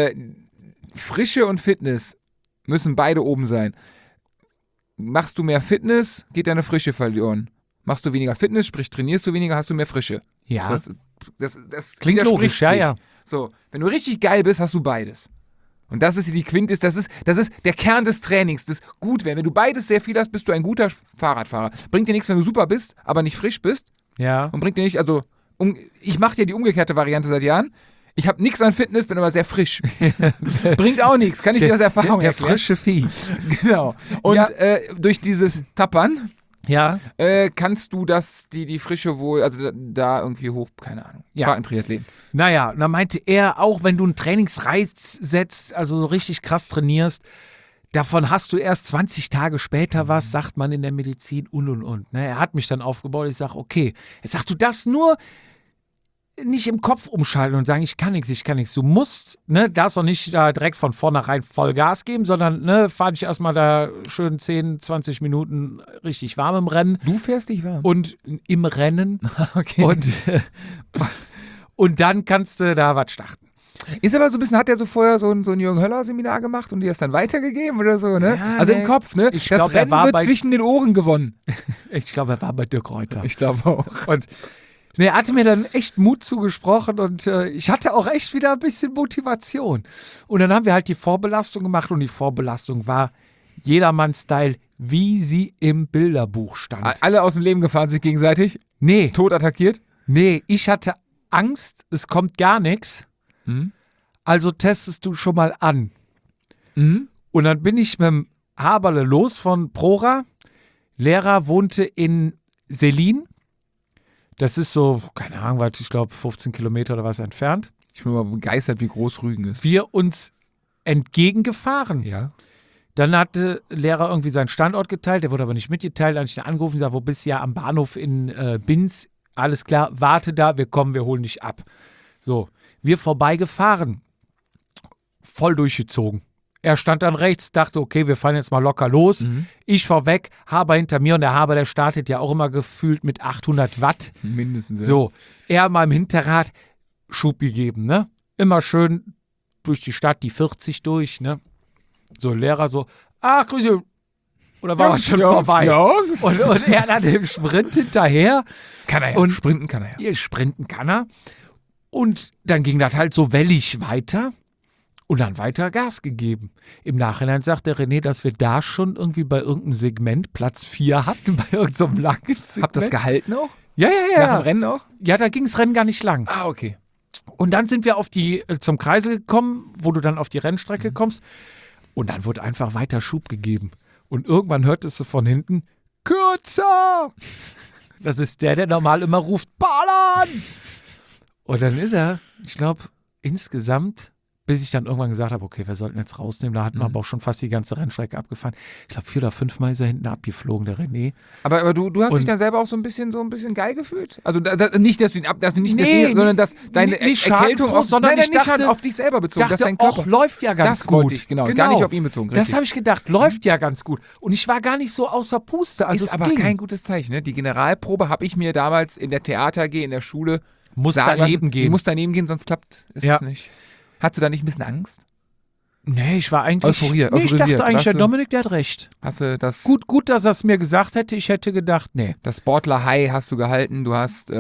Frische und Fitness müssen beide oben sein. Machst du mehr Fitness, geht deine Frische verloren. Machst du weniger Fitness, sprich trainierst du weniger, hast du mehr Frische. Ja. Das klingt logisch, sich. ja. So, wenn du richtig geil bist, hast du beides. Und das ist die Quintessenz, das ist der Kern des Trainings, das Gutwerden. Wenn du beides sehr viel hast, bist du ein guter Fahrradfahrer. Bringt dir nichts, wenn du super bist, aber nicht frisch bist. Ja. Und bringt dir nicht, also, ich mache ja die umgekehrte Variante seit Jahren. Ich habe nichts an Fitness, bin aber sehr frisch. Bringt auch nichts, kann ich dir aus Erfahrung der erklären. frische Vieh. Genau. Und durch dieses Tappern Ja. kannst du die Frische wohl, also da irgendwie hoch, keine Ahnung. Ja. War ein Triathleten. Naja, und dann meinte er, auch wenn du einen Trainingsreiz setzt, also so richtig krass trainierst, davon hast du erst 20 Tage später was, sagt man in der Medizin und. Ne? Er hat mich dann aufgebaut, ich sage, okay. Er sagt, du darfst nur nicht im Kopf umschalten und sagen, ich kann nichts. Du musst, ne, darfst auch nicht da direkt von vornherein voll Gas geben, sondern, ne, fahr dich erstmal da schön 10, 20 Minuten richtig warm im Rennen. Du fährst dich warm? Und im Rennen. Okay. Und dann kannst du da was starten. Ist aber so ein bisschen, hat der so vorher so ein Jürgen Höller-Seminar gemacht und dir das dann weitergegeben oder so, ne? Ja, also nee. im Kopf, ne? Ich das glaub, er Rennen war wird bei- zwischen den Ohren gewonnen. Ich glaube, er war bei Dirk Reuter. Ich glaube auch. Und er hatte mir dann echt Mut zugesprochen und ich hatte auch echt wieder ein bisschen Motivation. Und dann haben wir halt die Vorbelastung gemacht und die Vorbelastung war Jedermann-Style, wie sie im Bilderbuch stand. Alle aus dem Leben gefahren sich gegenseitig, Nee, tot attackiert. ich hatte Angst, es kommt gar nichts. Also testest du schon mal an. Mhm. Und dann bin ich mit dem Haberle los von Prora. Lehrer wohnte in Selin. Das ist so, keine Ahnung, was, ich glaube 15 Kilometer oder was entfernt. Ich bin mal begeistert, wie groß Rügen ist. Wir uns entgegengefahren. Ja. Dann hatte Lehrer irgendwie seinen Standort geteilt, der wurde aber nicht mitgeteilt. Dann habe ich ihn angerufen und gesagt, wo bist du? Ja, am Bahnhof in Binz. Alles klar, warte da, wir holen dich ab. So, wir vorbeigefahren. Voll durchgezogen. Er stand dann rechts, dachte, okay, wir fahren jetzt mal locker los. Ich vorweg, Haber hinter mir und der Haber, der startet ja auch immer gefühlt mit 800 Watt. Mindestens. Ja. So, er mal im Hinterrad Schub gegeben, ne? Immer schön durch die Stadt, die 40 durch, ne? So, Lehrer so, ach, grüße. Oder war er schon vorbei? Jungs. Und er dann im Sprint hinterher. Kann er ja. Und- Sprinten kann er ja. Ihr sprinten kann er. Und dann ging das halt so wellig weiter. Und dann weiter Gas gegeben. Im Nachhinein sagt der René, dass wir da schon irgendwie bei irgendeinem Segment Platz 4 hatten, bei irgendeinem langen Segment. Habt ihr das gehalten auch? Ja, Nach dem Rennen auch? Ja, da ging das Rennen gar nicht lang. Ah, okay. Und dann sind wir zum Kreisel gekommen, wo du dann auf die Rennstrecke kommst. Und dann wurde einfach weiter Schub gegeben. Und irgendwann hörtest du von hinten, kürzer! Das ist der normal immer ruft, ballern! Und dann ist er, ich glaube, insgesamt, bis ich dann irgendwann gesagt habe, okay, wir sollten jetzt rausnehmen, da hatten wir aber auch schon fast die ganze Rennstrecke abgefahren. Ich glaube, 4 oder 5 Mal ist er hinten abgeflogen, der René. Aber du hast dich Und- dann selber auch so ein bisschen geil gefühlt? Also nicht, dass du nicht Nee, deswegen, sondern dass deine nicht Erkältung schadenfroh, sondern nein, ich nicht dachte- auf dich selber bezogen, dass dachte, dein Körper... och, läuft ja ganz das gut. wollte ich, genau, gar nicht auf ihn bezogen. Das richtig. habe ich gedacht, läuft ja ganz gut. Und ich war gar nicht so außer Puste. Also Ist es aber ging. kein gutes Zeichen. Ne? Die Generalprobe habe ich mir damals in der Theater AG in der Schule Muss sagen daneben lassen, gehen. Die muss daneben gehen, sonst klappt es Ja. nicht. Hattest du da nicht ein bisschen Angst? Nee, ich war eigentlich. Ich Euphorisiert, dachte eigentlich, warst der du- Dominik, der hat recht. Hast du das, Gut, dass er es mir gesagt hätte. Ich hätte gedacht, nee. das Sportler High hast du gehalten, du hast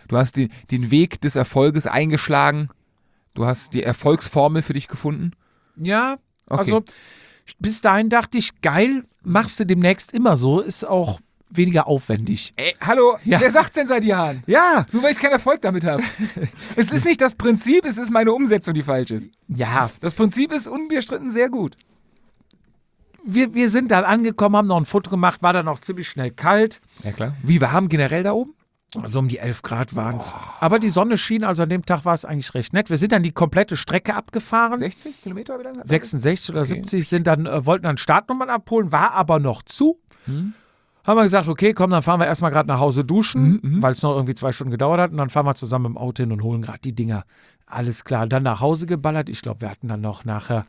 den Weg des Erfolges eingeschlagen, du hast die Erfolgsformel für dich gefunden. Ja, Okay. also bis dahin dachte ich, geil, machst du demnächst immer so, ist auch weniger aufwendig. Ey, hallo, Ja. wer sagt's denn seit Jahren? Ja, Nur weil ich keinen Erfolg damit habe. Es ist nicht das Prinzip, es ist meine Umsetzung, die falsch ist. ja. Das Prinzip ist unbestritten sehr gut. Wir sind dann angekommen, haben noch ein Foto gemacht, war dann auch ziemlich schnell kalt. Ja, klar. Wie warm generell da oben? Also um die 11 Grad waren es. Aber die Sonne schien, also an dem Tag war es eigentlich recht nett. Wir sind dann die komplette Strecke abgefahren. 60 Kilometer oder wie lange? 66 oder Okay. 70 sind dann, wollten dann Startnummern abholen, war aber noch zu. Haben wir gesagt, okay, komm, dann fahren wir erstmal gerade nach Hause duschen, weil es noch irgendwie 2 Stunden gedauert hat. Und dann fahren wir zusammen im Auto hin und holen gerade die Dinger. Alles klar. Dann nach Hause geballert. Ich glaube, wir hatten dann noch nachher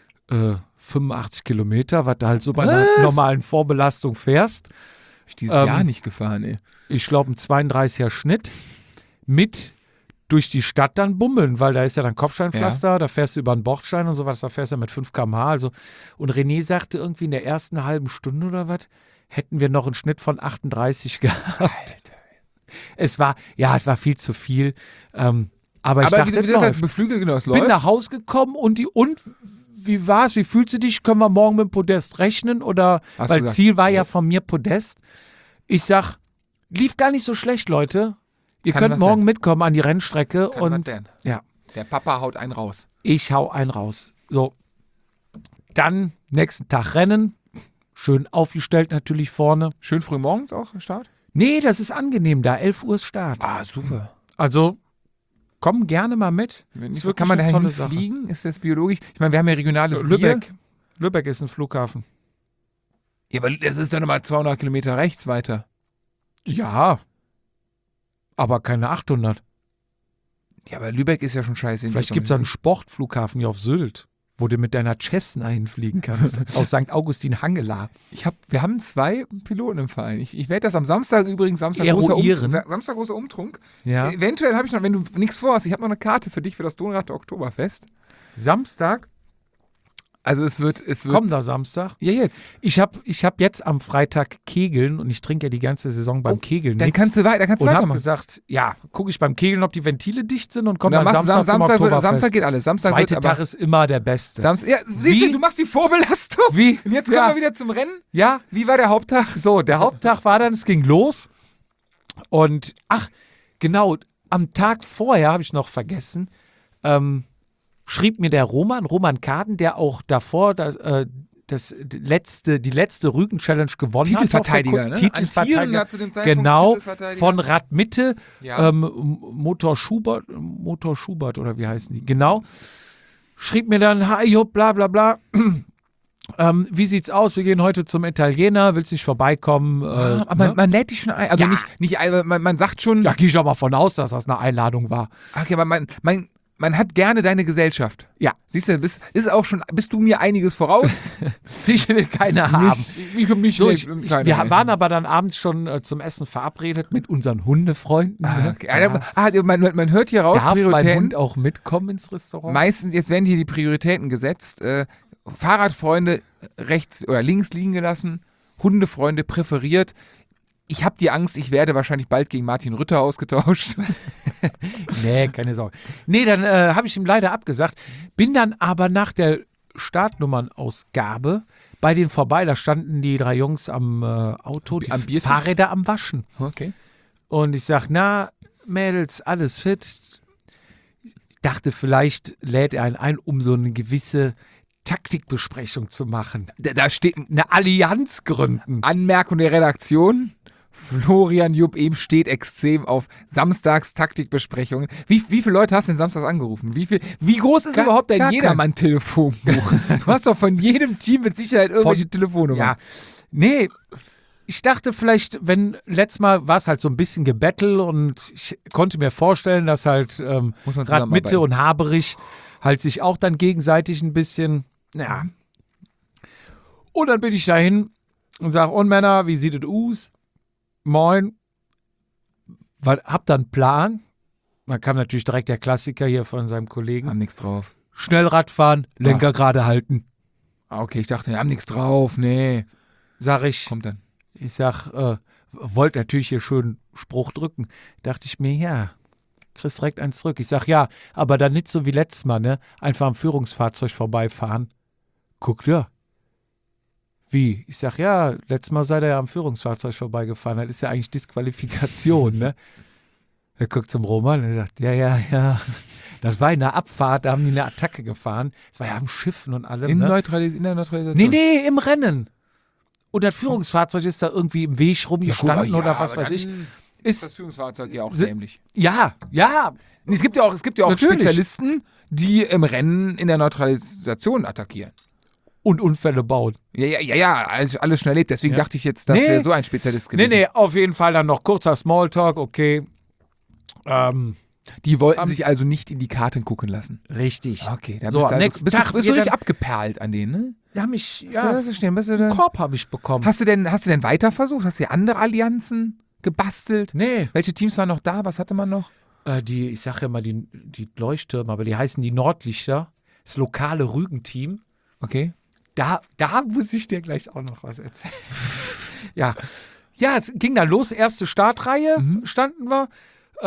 85 Kilometer, was du halt so bei einer normalen Vorbelastung fährst. Ich dieses Ähm, Jahr nicht gefahren, ey. Ich glaube, ein 32er Schnitt mit durch die Stadt dann bummeln, weil da ist ja dann Kopfsteinpflaster, da fährst du über einen Bordstein und sowas, da fährst du mit 5 km/h. Also, und René sagte irgendwie in der ersten halben Stunde oder was, hätten wir noch einen Schnitt von 38 gehabt. Es war viel zu viel. Aber ich dachte, wie das läuft. halt beflügelt, genau, es Bin läuft. nach Hause gekommen und wie war's? Wie fühlst du dich? Können wir morgen mit dem Podest rechnen? Oder, weil Ziel war ja von mir Podest. Ich sag, lief gar nicht so schlecht, Leute. Ihr könnt morgen mitkommen an die Rennstrecke. Und ja. Der Papa haut einen raus. Ich hau einen raus. So. Dann nächsten Tag Rennen. Schön aufgestellt natürlich vorne. Schön früh morgens auch Start? Nee, das ist angenehm da. 11 Uhr ist Start. Ah, super. Also, komm gerne mal mit. Kann man dahin fliegen? Ist das biologisch? Ich meine, wir haben ja regionales Lübeck. Bier. Lübeck ist ein Flughafen. Ja, aber das ist dann nochmal 200 Kilometer rechts weiter. Ja. Aber keine 800. Ja, aber Lübeck ist ja schon scheiße. Vielleicht gibt es einen Sportflughafen hier auf Sylt, wo du mit deiner Cessna hinfliegen kannst. Aus St. Augustin-Hangela. Wir haben 2 Piloten im Verein. Ich werde das am Samstag übrigens, Samstag großer Umtrunk. Ja. Eventuell habe ich noch, wenn du nichts vorhast, ich habe noch eine Karte für dich für das Donrader Oktoberfest. Samstag? Also es wird Kommender Samstag? Ja, jetzt. Ich hab jetzt am Freitag Kegeln und ich trinke ja die ganze Saison beim Kegeln dann nichts. Kannst du weitermachen. Und habe gesagt, ja, gucke ich beim Kegeln, ob die Ventile dicht sind und komme dann Samstag zum Oktoberfest. Samstag geht alles. Zweiter Tag ist immer der beste. Siehst du, du machst die Vorbelastung. Wie? Und jetzt kommen wir wieder zum Rennen. Ja. Wie war der Haupttag? So, der Haupttag war dann, es ging los. Und, genau, am Tag vorher, habe ich noch vergessen, schrieb mir der Roman Kaden, der auch davor die letzte Rügen-Challenge gewonnen Titelverteidiger, hat. Titelverteidiger, zu dem Zeitpunkt genau, Titelverteidiger. von Radmitte, ja. Motor Schubert oder wie heißen die, genau. Schrieb mir dann, hi, Jupp, bla bla bla, wie sieht's aus, wir gehen heute zum Italiener, willst nicht vorbeikommen? Aber man lädt dich schon ein, also man sagt schon. Ja, gehe ich auch mal von aus, dass das eine Einladung war. Okay, aber man hat gerne deine Gesellschaft. Ja. Siehst du, bist du mir einiges voraus? Ich will keine haben. Wir waren aber dann abends schon zum Essen verabredet mit unseren Hundefreunden. Man hört hier raus, darf Prioritäten. Mein Hund auch mitkommen ins Restaurant? Meistens, jetzt werden hier die Prioritäten gesetzt. Fahrradfreunde rechts oder links liegen gelassen, Hundefreunde präferiert. Ich habe die Angst, ich werde wahrscheinlich bald gegen Martin Rütter ausgetauscht. Nee, keine Sorge. Nee, dann habe ich ihm leider abgesagt. Bin dann aber nach der Startnummernausgabe bei denen vorbei. Da standen die 3 Jungs am Auto, die Fahrräder am Waschen. Okay. Und ich sag, na, Mädels, alles fit. Ich dachte, vielleicht lädt er einen ein, um so eine gewisse Taktikbesprechung zu machen. Da steht eine Allianz gründen. Anmerkung der Redaktion. Florian Jupp eben steht extrem auf Samstags Taktikbesprechungen. Wie viele Leute hast du denn samstags angerufen? Wie groß ist überhaupt dein Jedermann-Telefonbuch? Du hast doch von jedem Team mit Sicherheit irgendwelche Telefonnummern. Ja, nee, ich dachte vielleicht, letztes Mal war es halt so ein bisschen Gebettel und ich konnte mir vorstellen, dass halt Radmitte und Haberich halt sich auch dann gegenseitig ein bisschen, Und dann bin ich dahin und sage, und Männer, wie sieht es aus? Moin. Habt ihr einen Plan? Dann kam natürlich direkt der Klassiker hier von seinem Kollegen. Haben nichts drauf. Schnellrad fahren, Lenker gerade halten. Okay, ich dachte, wir haben nichts drauf, nee. Sag ich. Kommt dann. Ich sag, wollte natürlich hier schön Spruch drücken. Dachte ich mir, ja, kriegst direkt eins zurück. Ich sag, ja, aber dann nicht so wie letztes Mal, ne? Einfach am Führungsfahrzeug vorbeifahren. Guckt ja. Wie? Ich sag, ja, letztes Mal seid ihr ja am Führungsfahrzeug vorbeigefahren. Das ist ja eigentlich Disqualifikation, ne? Er guckt zum Roman und sagt, ja. Das war in der Abfahrt, da haben die eine Attacke gefahren. Das war ja am Schiffen und allem, in der Neutralisation? Nee, im Rennen. Und das Führungsfahrzeug ist da irgendwie im Weg rumgestanden oder was weiß ich. Ist das Führungsfahrzeug ja auch dämlich. Ja. Es gibt ja auch Spezialisten, die im Rennen in der Neutralisation attackieren. Und Unfälle bauen. Ja, alles schon erlebt. Deswegen dachte ich jetzt, dass wir so ein Spezialist gewesen. Nee, auf jeden Fall dann noch kurzer Smalltalk, okay. Die wollten sich also nicht in die Karten gucken lassen. Richtig. Okay, da bist du richtig abgeperlt an denen, ne? Ja, mich, Korb habe ich bekommen. Hast du denn weiter versucht? Hast du andere Allianzen gebastelt? Nee. Welche Teams waren noch da? Was hatte man noch? Ich sage ja mal die Leuchttürme, aber die heißen die Nordlichter. Das lokale Rügenteam. Okay. Da muss ich dir gleich auch noch was erzählen. Ja, es ging da los. Erste Startreihe standen wir.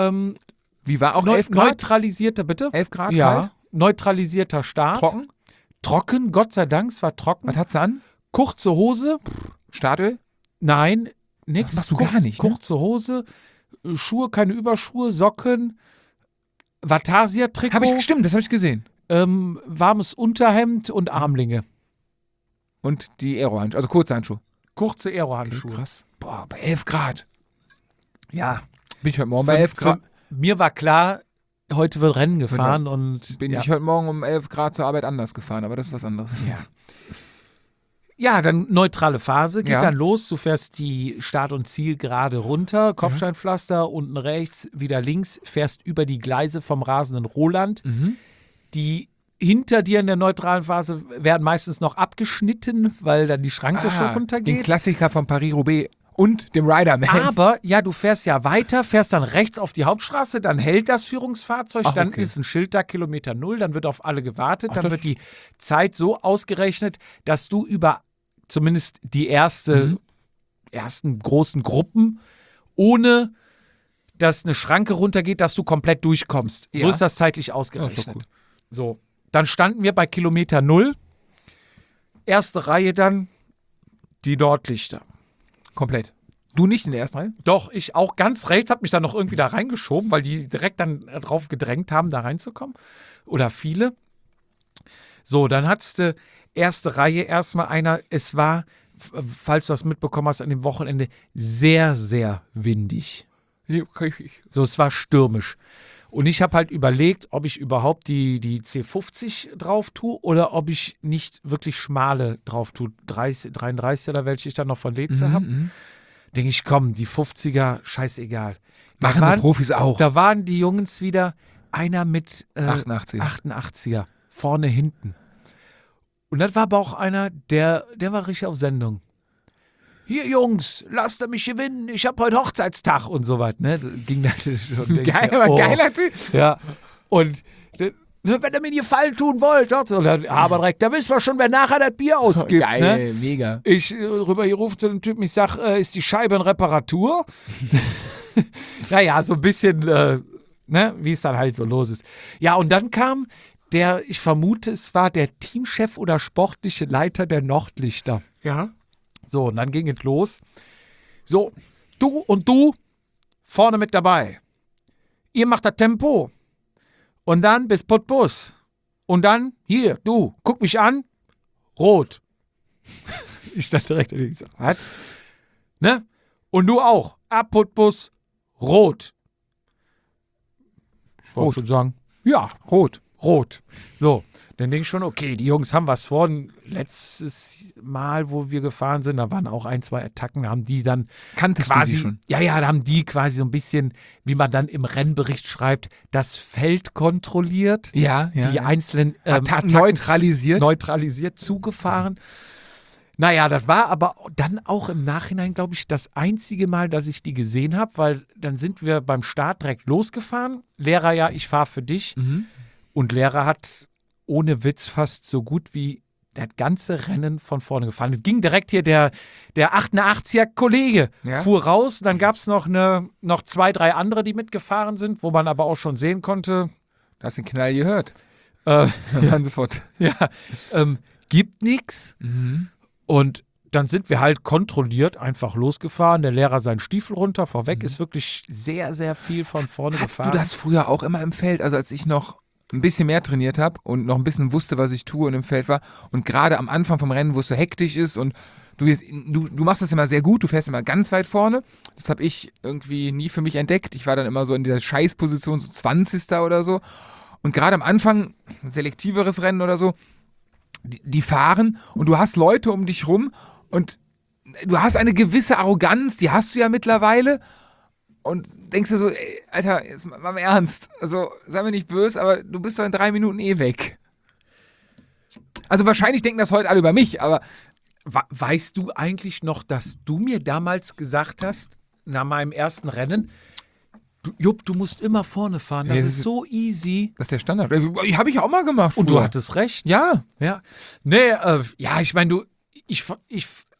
Wie war auch 11 Grad? Neutralisierter, bitte? 11 Grad? Ja, kalt? neutralisierter Start. Trocken? trocken, Gott sei Dank, es war trocken. Was hat sie an? Kurze Hose. Startöl? Nein, nichts. Das machst du gar nicht, ne? Kurze Hose, Schuhe, keine Überschuhe, Socken, Vatasia-Trikot. Stimmt, das habe ich gesehen. Warmes Unterhemd und Armlinge. Und die Aerohandschuhe, also kurze Handschuhe. Kurze Aerohandschuhe. Okay, krass. Boah, bei 11 Grad. Ja. Bin ich heute Morgen bei 11 Grad. Mir war klar, heute wird Rennen gefahren und bin ich heute Morgen um 11 Grad zur Arbeit anders gefahren, aber das ist was anderes. Ja, dann neutrale Phase, geht dann los. Du fährst die Start- und Zielgerade runter, Kopfsteinpflaster, unten rechts, wieder links, fährst über die Gleise vom rasenden Roland. Die hinter dir in der neutralen Phase werden meistens noch abgeschnitten, weil dann die Schranke schon runtergeht. Den Klassiker von Paris-Roubaix und dem Riderman. Aber, ja, du fährst ja weiter, fährst dann rechts auf die Hauptstraße, dann hält das Führungsfahrzeug, dann ist ein Schild da, Kilometer 0, dann wird auf alle gewartet, dann wird die Zeit so ausgerechnet, dass du über zumindest die ersten großen Gruppen, ohne dass eine Schranke runtergeht, dass du komplett durchkommst. So ist das zeitlich ausgerechnet. So, dann standen wir bei Kilometer 0. Erste Reihe dann, die Nordlichter. Komplett. Du nicht in der ersten Reihe? Doch, ich auch ganz rechts, habe mich dann noch irgendwie da reingeschoben, weil die direkt dann drauf gedrängt haben, da reinzukommen. Oder viele. So, dann hattest du erste Reihe erstmal einer. Es war, falls du das mitbekommen hast, an dem Wochenende sehr, sehr windig. So, es war stürmisch. Und ich habe halt überlegt, ob ich überhaupt die C50 drauf tue oder ob ich nicht wirklich schmale drauf tue. 33 oder welche ich dann noch von Leze habe. Denke ich, komm, die 50er, scheißegal. Machen die Profis auch. Da waren die Jungs wieder, einer mit 88er. Vorne, hinten. Und das war aber auch einer, der war richtig auf Sendung. Hier, Jungs, lasst mich gewinnen, ich habe heute Hochzeitstag und so was. Ne? Das ging natürlich schon. Geiler Typ. Ja, und wenn ihr mir einen Gefallen tun wollt, aber direkt, da wissen wir schon, wer nachher das Bier ausgibt. Geil, ne? mega. Ich rüber hier rufe zu dem Typen, ich sag, ist die Scheibe in Reparatur? Naja, so ein bisschen, wie es dann halt so los ist. Ja, und dann kam ich vermute, es war der Teamchef oder sportliche Leiter der Nordlichter. Ja. So, und dann ging es los. So, du und du vorne mit dabei. Ihr macht das Tempo. Und dann bis Putbus. Und dann, hier, du, guck mich an. Rot. Ich stand direkt und ich so, was? Ne? Und du auch. Ab Putbus, rot. Ich wollte schon sagen, ja, rot. So, dann denke ich schon, okay, die Jungs haben was vor. Letztes Mal, wo wir gefahren sind, da waren auch 1, 2 Attacken, da haben die dann Kanntest quasi, du sie schon? Ja, da haben die quasi so ein bisschen, wie man dann im Rennbericht schreibt, das Feld kontrolliert. Ja. Die einzelnen Attacken neutralisiert zugefahren. Naja, das war aber dann auch im Nachhinein, glaube ich, das einzige Mal, dass ich die gesehen habe, weil dann sind wir beim Start direkt losgefahren. Lehrer, ja, ich fahre für dich. Und Lehrer hat ohne Witz fast so gut wie das ganze Rennen von vorne gefahren. Es ging direkt hier, der 88er-Kollege fuhr raus. Dann gab es noch 2, 3 andere, die mitgefahren sind, wo man aber auch schon sehen konnte. Du hast den Knall gehört. Dann sofort. Ja, gibt nichts. Und dann sind wir halt kontrolliert einfach losgefahren. Der Lehrer seinen Stiefel runter, vorweg ist wirklich sehr, sehr viel von vorne gefahren. Hast du das früher auch immer im Feld? Also als ich noch ein bisschen mehr trainiert habe und noch ein bisschen wusste, was ich tue und im Feld war und gerade am Anfang vom Rennen, wo es so hektisch ist und du machst das immer sehr gut, du fährst immer ganz weit vorne. Das habe ich irgendwie nie für mich entdeckt. Ich war dann immer so in dieser Scheißposition, so 20. oder so. Und gerade am Anfang, selektiveres Rennen oder so, die fahren und du hast Leute um dich rum und du hast eine gewisse Arroganz, die hast du ja mittlerweile und denkst dir so, ey, Alter, jetzt mal im Ernst, also sei mir nicht böse, aber du bist doch in 3 Minuten weg. Also wahrscheinlich denken das heute alle über mich, aber weißt du eigentlich noch, dass du mir damals gesagt hast, nach meinem ersten Rennen, Jupp, du musst immer vorne fahren, das ist so easy. Das ist der Standard. Habe ich auch mal gemacht früher. Und du hattest recht. Ja. Nee, ich meine, ich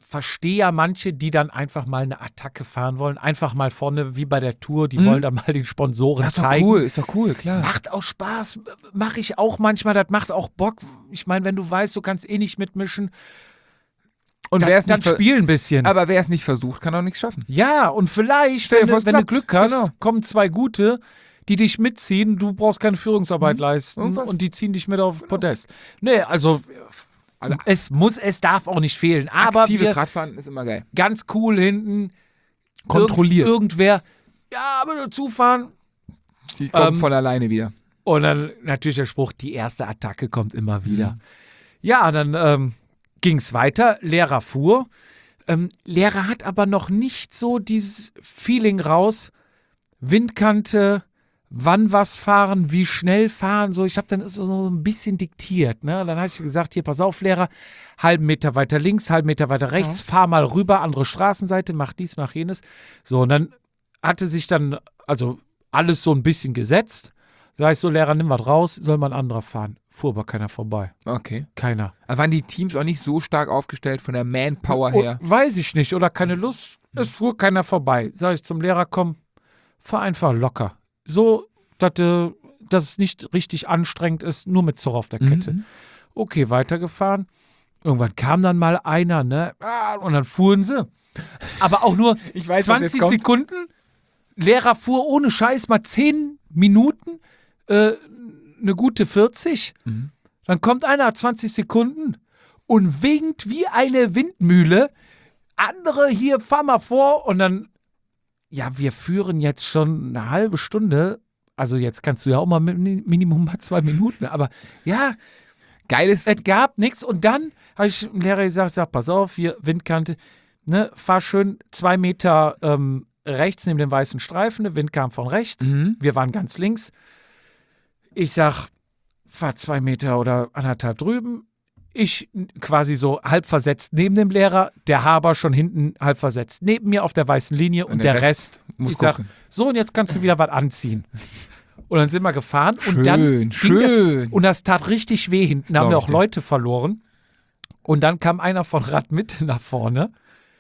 verstehe ja manche, die dann einfach mal eine Attacke fahren wollen. Einfach mal vorne, wie bei der Tour, die wollen dann mal den Sponsoren zeigen. Ist doch cool, klar. Macht auch Spaß, mache ich auch manchmal, das macht auch Bock. Ich meine, wenn du weißt, du kannst eh nicht mitmischen, und dann spiel ein bisschen. Aber wer es nicht versucht, kann auch nichts schaffen. Ja, und vielleicht, wenn du Glück hast, kommen 2 Gute, die dich mitziehen, du brauchst keine Führungsarbeit leisten und die ziehen dich mit auf Podest. Nee, also es darf auch nicht fehlen. Aber aktives Radfahren ist immer geil. Ganz cool hinten. Kontrolliert. Irgendwer, ja, aber nur zufahren. Die kommen von alleine wieder. Und dann natürlich der Spruch, die erste Attacke kommt immer wieder. Ja, dann ging es weiter. Lehrer fuhr. Lehrer hat aber noch nicht so dieses Feeling raus. Windkante, wann was fahren, wie schnell fahren. So, ich habe dann so ein bisschen diktiert. Ne? Dann habe ich gesagt, hier, pass auf, Lehrer, halben Meter weiter links, halben Meter weiter rechts, fahr mal rüber, andere Straßenseite, mach dies, mach jenes. So, und dann hatte sich dann also alles so ein bisschen gesetzt. Sag ich so, Lehrer, nimm was raus, soll mal ein anderer fahren. Fuhr aber keiner vorbei. Okay. Keiner. Aber waren die Teams auch nicht so stark aufgestellt von der Manpower her? Weiß ich nicht. Oder keine Lust. Es fuhr keiner vorbei. Sag ich zum Lehrer, komm, fahr einfach locker. So, dass es nicht richtig anstrengend ist, nur mit Zurr auf der Kette. Okay, weitergefahren. Irgendwann kam dann mal einer, ne? Und dann fuhren sie. Aber auch nur 20 Sekunden. Lehrer fuhr ohne Scheiß mal 10 Minuten, eine gute 40. Dann kommt einer, 20 Sekunden und winkt wie eine Windmühle. Andere hier, fahr mal vor. Und dann, ja, wir führen jetzt schon eine halbe Stunde. Also jetzt kannst du ja auch mal Minimum mal 2 Minuten. Aber ja, geiles. Es gab nichts. Und dann habe ich dem Lehrer gesagt, pass auf, hier Windkante, ne, fahr schön 2 Meter rechts neben dem weißen Streifen. Der Wind kam von rechts. Wir waren ganz links. Ich sag, fahr 2 Meter oder 1,5 drüben. Ich quasi so halb versetzt neben dem Lehrer, der Haber schon hinten halb versetzt neben mir auf der weißen Linie und der Rest muss ich sag, so und jetzt kannst du wieder was anziehen. Und dann sind wir gefahren und dann ging das tat richtig weh hinten. Da haben wir auch Leute verloren. Und dann kam einer von Radmitte nach vorne,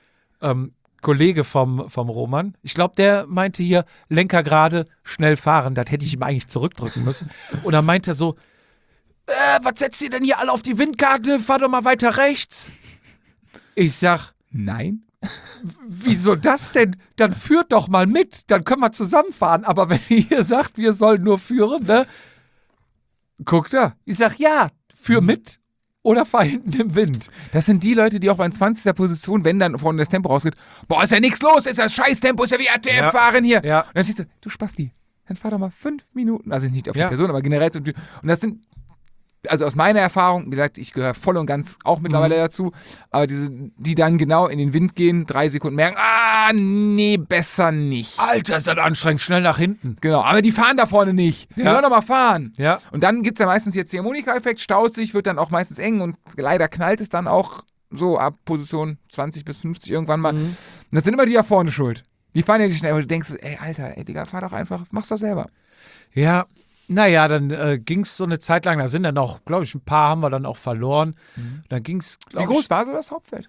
Kollege vom Roman. Ich glaube, der meinte hier, Lenker gerade, schnell fahren. Das hätte ich ihm eigentlich zurückdrücken müssen. Und dann meinte er so, was setzt ihr denn hier alle auf die Windkarte? Fahr doch mal weiter rechts. Ich sag, nein. Wieso das denn? Dann führt doch mal mit, dann können wir zusammenfahren. Aber wenn ihr sagt, wir sollen nur führen, ne? Guckt er. Ich sag, ja, führ mit oder fahr hinten im Wind. Das sind die Leute, die auch bei 20. Position, wenn dann vorne das Tempo rausgeht, boah, ist ja nichts los, ist ja Scheiß-Tempo, ist ja wie RTF fahren hier. Ja. Und dann stehst du Spasti, dann fahr doch mal 5 Minuten, also nicht auf die Person, aber generell. Und das sind, also aus meiner Erfahrung, wie gesagt, ich gehöre voll und ganz auch mittlerweile dazu, aber die dann genau in den Wind gehen, 3 Sekunden merken, nee, besser nicht. Alter, ist das anstrengend, schnell nach hinten. Genau, aber die fahren da vorne nicht. Die sollen doch mal fahren. Ja. Und dann gibt es ja meistens jetzt den Harmonika-Effekt, staut sich, wird dann auch meistens eng und leider knallt es dann auch so ab Position 20 bis 50 irgendwann mal. Und das sind immer die da vorne schuld. Die fahren ja nicht schnell, aber du denkst, ey, Alter, Digga, fahr doch einfach, mach's doch selber. Ja. Naja, dann ging es so eine Zeit lang, da sind dann auch, glaube ich, ein paar haben wir dann auch verloren. Dann ging es, Wie groß war so das Hauptfeld?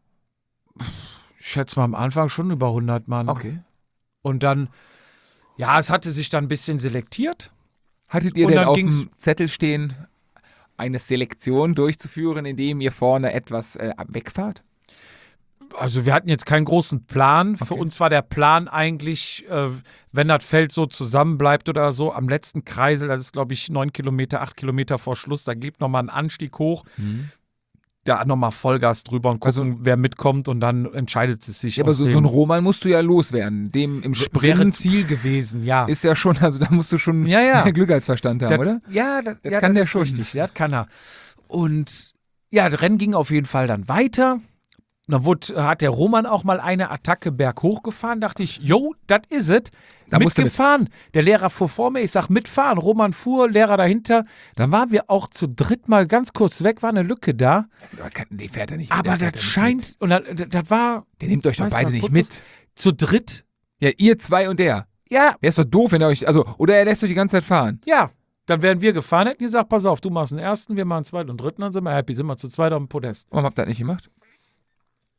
Ich schätze mal am Anfang schon über 100 Mann. Okay. Und dann, ja, es hatte sich dann ein bisschen selektiert. Hattet ihr denn auf dem Zettel stehen, eine Selektion durchzuführen, indem ihr vorne etwas wegfahrt? Also wir hatten jetzt keinen großen Plan. Okay. Für uns war der Plan eigentlich, wenn das Feld so zusammenbleibt oder so, am letzten Kreisel, das ist glaube ich 9 Kilometer, 8 Kilometer vor Schluss, da gibt nochmal einen Anstieg hoch, da nochmal Vollgas drüber und gucken, wer mitkommt und dann entscheidet es sich. Ja, aber so ein Roman musst du ja loswerden. Dem im Sprint wäre Ziel gewesen, ja. Ist ja schon, also da musst du schon mehr Glück als Verstand haben, oder? Ja, das kann der schon. Richtig, das kann er. Und ja, das Rennen ging auf jeden Fall dann weiter. Dann hat der Roman auch mal eine Attacke berghoch gefahren. Dachte ich, jo, das is it. Mitgefahren. Der Lehrer fuhr vor mir. Ich sag, mitfahren. Roman fuhr, Lehrer dahinter. Dann waren wir auch zu dritt mal ganz kurz weg. War eine Lücke da. Die fährt er nicht mit. Aber das scheint, und das war... Der nimmt euch doch beide nicht mit. Zu dritt. Ja, ihr zwei und der. Ja. Der ist doch doof, wenn er euch, oder er lässt euch die ganze Zeit fahren. Ja. Dann wären wir gefahren, hätten gesagt, pass auf, du machst den ersten, wir machen den zweiten und dritten, dann sind wir happy. Sind wir zu zweit auf dem Podest. Warum habt ihr das nicht gemacht?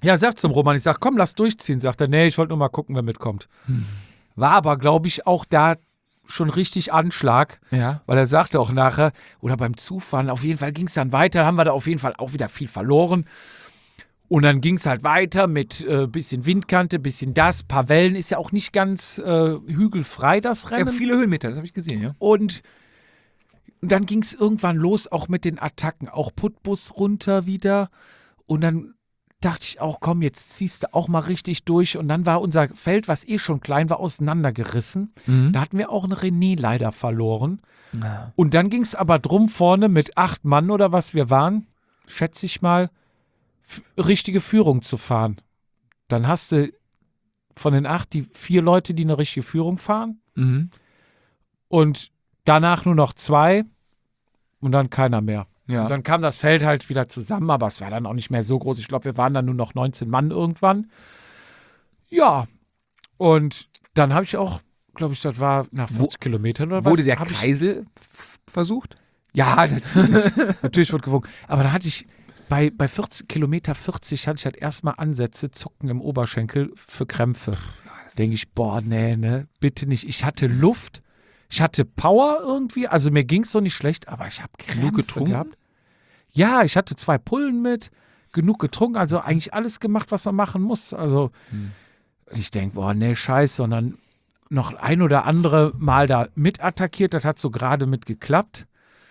Ja, sagt zum Roman, ich sag, komm, lass durchziehen. Sagt er, nee, ich wollte nur mal gucken, wer mitkommt. War aber, glaube ich, auch da schon richtig Anschlag, weil er sagte auch nachher, oder beim Zufahren, auf jeden Fall ging es dann weiter, haben wir da auf jeden Fall auch wieder viel verloren. Und dann ging es halt weiter mit bisschen Windkante, bisschen paar Wellen, ist ja auch nicht ganz hügelfrei, das Rennen. Ja, viele Höhenmeter, das habe ich gesehen, ja. Und dann ging es irgendwann los, auch mit den Attacken, auch Putbus runter wieder. Und dann dachte ich auch, komm, jetzt ziehst du auch mal richtig durch. Und dann war unser Feld, was schon klein war, auseinandergerissen. Da hatten wir auch einen René leider verloren. Ja. Und dann ging es aber drum, vorne mit 8 Mann oder was wir waren, schätze ich mal, richtige Führung zu fahren. Dann hast du von den 8 die 4 Leute, die eine richtige Führung fahren. Und danach nur noch 2 und dann keiner mehr. Ja. Und dann kam das Feld halt wieder zusammen, aber es war dann auch nicht mehr so groß. Ich glaube, wir waren dann nur noch 19 Mann irgendwann. Ja, und dann habe ich auch, glaube ich, das war nach 40 Kilometern oder was. Wurde der Kreisel versucht? Ja, natürlich. Natürlich wurde gewogen. Aber da hatte ich bei 40 Kilometer 40 hatte ich halt erstmal Ansätze, Zucken im Oberschenkel für Krämpfe. Denke ich, boah, nee, bitte nicht. Ich hatte Luft. Ich hatte Power irgendwie, also mir ging es so nicht schlecht, aber ich habe genug getrunken gehabt. Ja, ich hatte 2 Pullen mit, genug getrunken, also eigentlich alles gemacht, was man machen muss. Also ich denke, boah, nee, scheiße, und dann noch ein oder andere Mal da mit attackiert, das hat so gerade mit geklappt.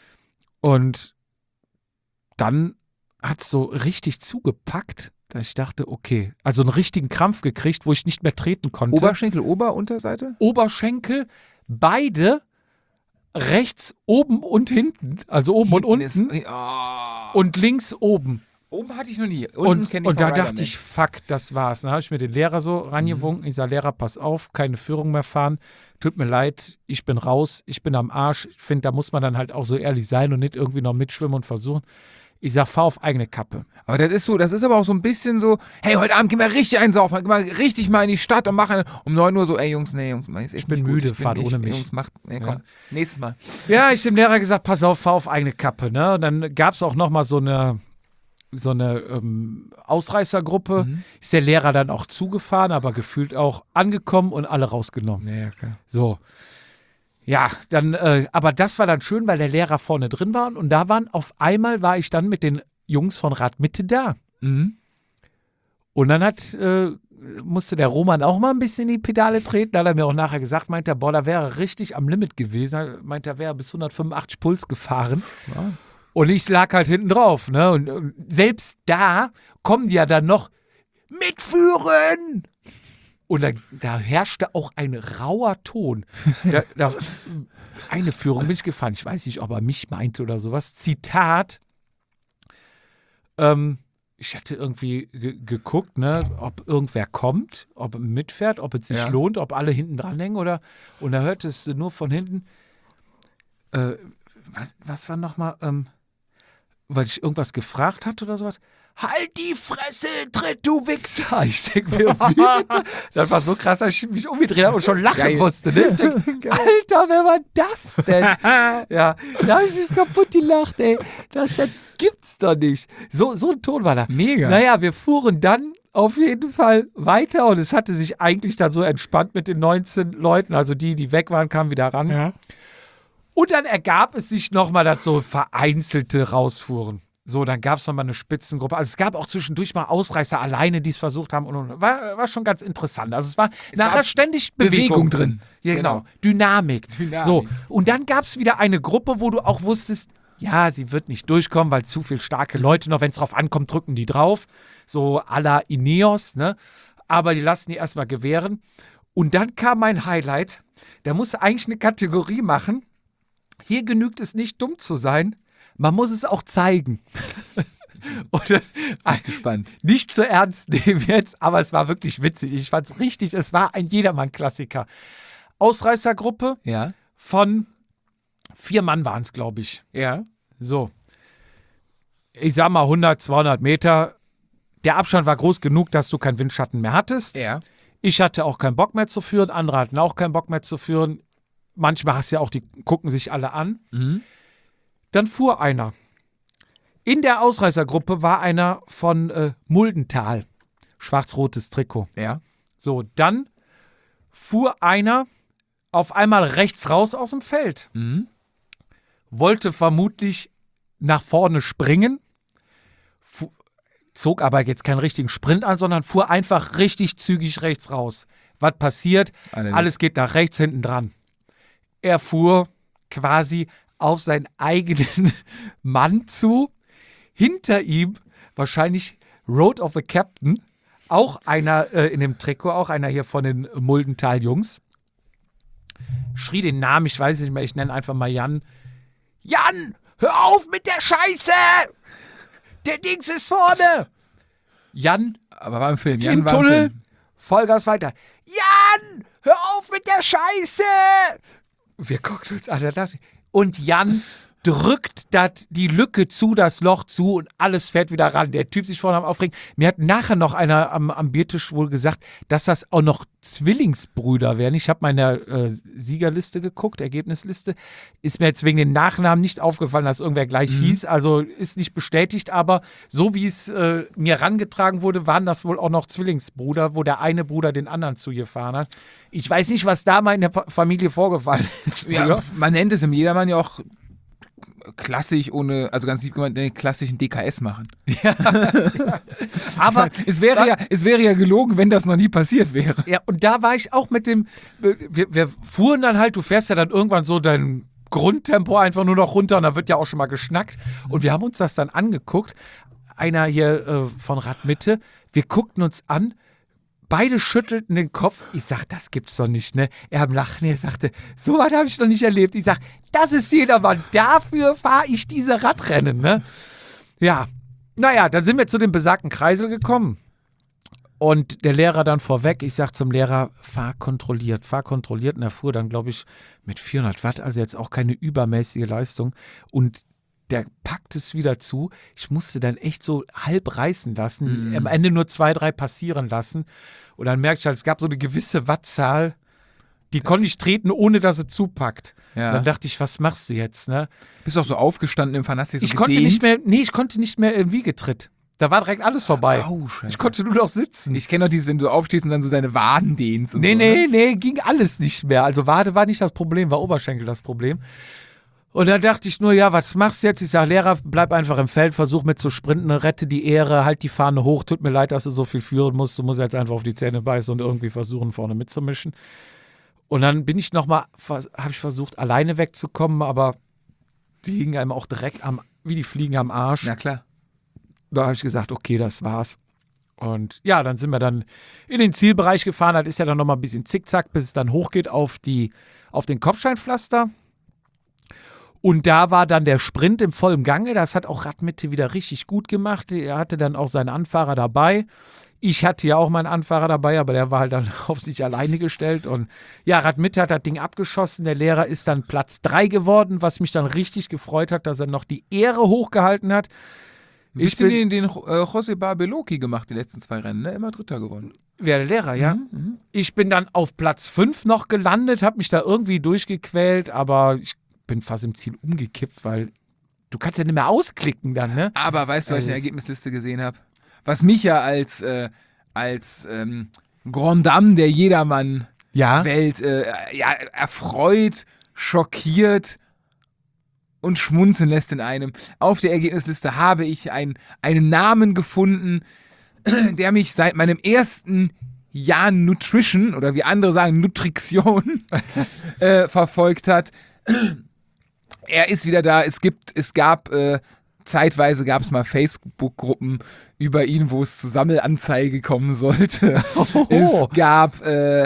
Und dann hat es so richtig zugepackt, dass ich dachte, okay, also einen richtigen Krampf gekriegt, wo ich nicht mehr treten konnte. Oberschenkel, Unterseite? Oberschenkel, beide rechts, oben und hinten, also oben und unten und links oben. Oben hatte ich noch nie. Und da dachte ich, fuck, das war's. Dann habe ich mir den Lehrer so rangewunken. Ich sage, Lehrer, pass auf, keine Führung mehr fahren. Tut mir leid, ich bin raus, ich bin am Arsch. Ich finde, da muss man dann halt auch so ehrlich sein und nicht irgendwie noch mitschwimmen und versuchen. Ich sag, fahr auf eigene Kappe. Aber das ist aber auch so ein bisschen so, hey, heute Abend gehen wir richtig einsaufen, gehen wir richtig mal in die Stadt und machen um 9 Uhr so, ey Jungs, ich bin müde, fahrt ohne mich. Jungs, komm, nächstes Mal. Ja, ich dem Lehrer gesagt, pass auf, fahr auf eigene Kappe. Ne? Und dann gab es auch nochmal so eine Ausreißergruppe. Ist der Lehrer dann auch zugefahren, aber gefühlt auch angekommen und alle rausgenommen. Ja, klar. So. Ja, dann, aber das war dann schön, weil der Lehrer vorne drin war und da auf einmal war ich dann mit den Jungs von Radmitte da. Und dann musste der Roman auch mal ein bisschen in die Pedale treten, da hat er mir auch nachher gesagt, meint er, boah, da wäre er richtig am Limit gewesen, meint er, wäre bis 185 Puls gefahren. Ja. Und ich lag halt hinten drauf, ne, und selbst da kommen die ja dann noch mitführen. Und da herrschte auch ein rauer Ton. Eine Führung bin ich gefahren. Ich weiß nicht, ob er mich meinte oder sowas. Zitat. Ich hatte irgendwie geguckt, ne, ob irgendwer kommt, ob er mitfährt, ob es sich lohnt, ob alle hinten dranhängen oder. Und da hörte es nur von hinten. Was war nochmal? Weil ich irgendwas gefragt hatte oder sowas. Halt die Fresse, tritt, du Wichser. Ich denke mir, wie bitte? Das war so krass, dass ich mich umgedreht habe und schon lachen musste. Ne? Ich denk, Alter, wer war das denn? Ja, da habe ich mich kaputt gelacht, ey. Das gibt's doch nicht. So ein Ton war da. Mega. Naja, wir fuhren dann auf jeden Fall weiter und es hatte sich eigentlich dann so entspannt mit den 19 Leuten. Also die weg waren, kamen wieder ran. Ja. Und dann ergab es sich nochmal, dass so vereinzelte rausfuhren. So, dann gab es nochmal eine Spitzengruppe. Also es gab auch zwischendurch mal Ausreißer alleine, die es versucht haben. Und war schon ganz interessant. Also es war nachher ständig Bewegung drin. Ja, genau. Dynamik. So, und dann gab es wieder eine Gruppe, wo du auch wusstest, ja, sie wird nicht durchkommen, weil zu viel starke Leute noch, wenn es drauf ankommt, drücken die drauf. So à la Ineos, ne? Aber die lassen die erstmal gewähren. Und dann kam mein Highlight. Da musst du eigentlich eine Kategorie machen. Hier genügt es nicht, dumm zu sein. Man muss es auch zeigen. Bin gespannt. Nicht zu ernst nehmen jetzt, aber es war wirklich witzig. Ich fand es richtig, es war ein Jedermann-Klassiker. Ausreißergruppe von 4 Mann waren es, glaube ich. Ja. So. Ich sag mal 100, 200 Meter. Der Abstand war groß genug, dass du keinen Windschatten mehr hattest. Ja. Ich hatte auch keinen Bock mehr zu führen. Andere hatten auch keinen Bock mehr zu führen. Manchmal hast du ja auch, die gucken sich alle an. Dann fuhr einer. In der Ausreißergruppe war einer von Muldental. schwarz-rotes Trikot. Ja. So, dann fuhr einer auf einmal rechts raus aus dem Feld. Wollte vermutlich nach vorne springen, zog aber jetzt keinen richtigen Sprint an, sondern fuhr einfach richtig zügig rechts raus. Was passiert? Alles geht nach rechts hinten dran. Er fuhr quasi auf seinen eigenen Mann zu. Hinter ihm wahrscheinlich Road of the Captain, auch einer in dem Trikot, auch einer hier von den Muldental-Jungs. Schrie den Namen, ich weiß nicht mehr, ich nenne einfach mal Jan. Jan, hör auf mit der Scheiße! Der Dings ist vorne! Jan, aber war im Film. Jan im Tunnel, Vollgas weiter. Jan, hör auf mit der Scheiße! Wir guckten uns an und Jan drückt die Lücke zu, das Loch zu und alles fährt wieder ran. Der Typ sich vorne am Aufregen. Mir hat nachher noch einer am Biertisch wohl gesagt, dass das auch noch Zwillingsbrüder wären. Ich habe meine Siegerliste geguckt, Ergebnisliste. Ist mir jetzt wegen den Nachnamen nicht aufgefallen, dass irgendwer gleich hieß. Also ist nicht bestätigt, aber so wie es mir rangetragen wurde, waren das wohl auch noch Zwillingsbrüder, wo der eine Bruder den anderen zugefahren hat. Ich weiß nicht, was da mal in der Familie vorgefallen ist. Ja, man nennt es im Jedermann ja auch klassisch also ganz lieb gemeint, den klassischen DKS machen. Ja. Aber es wäre ja gelogen, wenn das noch nie passiert wäre. Ja, und da war ich auch mit dem, wir fuhren dann halt, du fährst ja dann irgendwann so dein Grundtempo einfach nur noch runter und da wird ja auch schon mal geschnackt. Und wir haben uns das dann angeguckt, einer hier von Radmitte, wir guckten uns an, beide schüttelten den Kopf. Ich sag, das gibt's doch nicht, ne? Er am Lachen, er sagte, so was habe ich noch nicht erlebt. Ich sag, das ist Jedermann, dafür fahre ich diese Radrennen, ne? Ja, naja, dann sind wir zu dem besagten Kreisel gekommen. Und der Lehrer dann vorweg, ich sag zum Lehrer, fahr kontrolliert. Und er fuhr dann, glaube ich, mit 400 Watt, also jetzt auch keine übermäßige Leistung. Und der packt es wieder zu. Ich musste dann echt so halb reißen lassen, am Ende nur 2, 3 passieren lassen. Und dann merkte ich halt, es gab so eine gewisse Wattzahl, die konnte ich treten, ohne dass sie zupackt. Ja. Dann dachte ich, was machst du jetzt, ne? Bist du auch so aufgestanden im Fantastik so ich konnte nicht mehr im Wiegetritt. Da war direkt alles vorbei. Oh, Scheiße. Ich konnte nur noch sitzen. Ich kenne noch dieses, wenn du aufstehst und dann so seine Waden dehnst. Und Nee, ging alles nicht mehr. Also Wade war nicht das Problem, war Oberschenkel das Problem. Und dann dachte ich nur, ja, was machst du jetzt? Ich sage, Lehrer, bleib einfach im Feld, versuch mit zu sprinten, rette die Ehre, halt die Fahne hoch. Tut mir leid, dass du so viel führen musst. Du musst jetzt einfach auf die Zähne beißen und irgendwie versuchen, vorne mitzumischen. Und dann bin ich habe ich versucht, alleine wegzukommen, aber die hingen einem auch direkt wie die Fliegen am Arsch. Na klar. Da habe ich gesagt, okay, das war's. Und ja, dann sind wir dann in den Zielbereich gefahren. Das ist ja dann nochmal ein bisschen zickzack, bis es dann hochgeht auf den Kopfsteinpflaster. Und da war dann der Sprint im vollen Gange. Das hat auch Radmitte wieder richtig gut gemacht. Er hatte dann auch seinen Anfahrer dabei. Ich hatte ja auch meinen Anfahrer dabei, aber der war halt dann auf sich alleine gestellt. Und ja, Radmitte hat das Ding abgeschossen. Der Lehrer ist dann Platz 3 geworden, was mich dann richtig gefreut hat, dass er noch die Ehre hochgehalten hat. Ich bin den José Barbeloki gemacht, die letzten 2 Rennen, ne? Immer Dritter gewonnen. Wer, der Lehrer, ja. Ich bin dann auf Platz 5 noch gelandet, habe mich da irgendwie durchgequält, aber ich bin fast im Ziel umgekippt, weil du kannst ja nicht mehr ausklicken dann, ne? Aber weißt du, was ich in der Ergebnisliste gesehen habe? Was mich ja als Grand Dame der Jedermann-Welt erfreut, schockiert und schmunzeln lässt in einem. Auf der Ergebnisliste habe ich einen Namen gefunden, der mich seit meinem ersten Jahr Nutrition, oder wie andere sagen Nutrition, verfolgt hat. Er ist wieder da. Zeitweise gab es mal Facebook-Gruppen über ihn, wo es zu Sammelanzeige kommen sollte. Es gab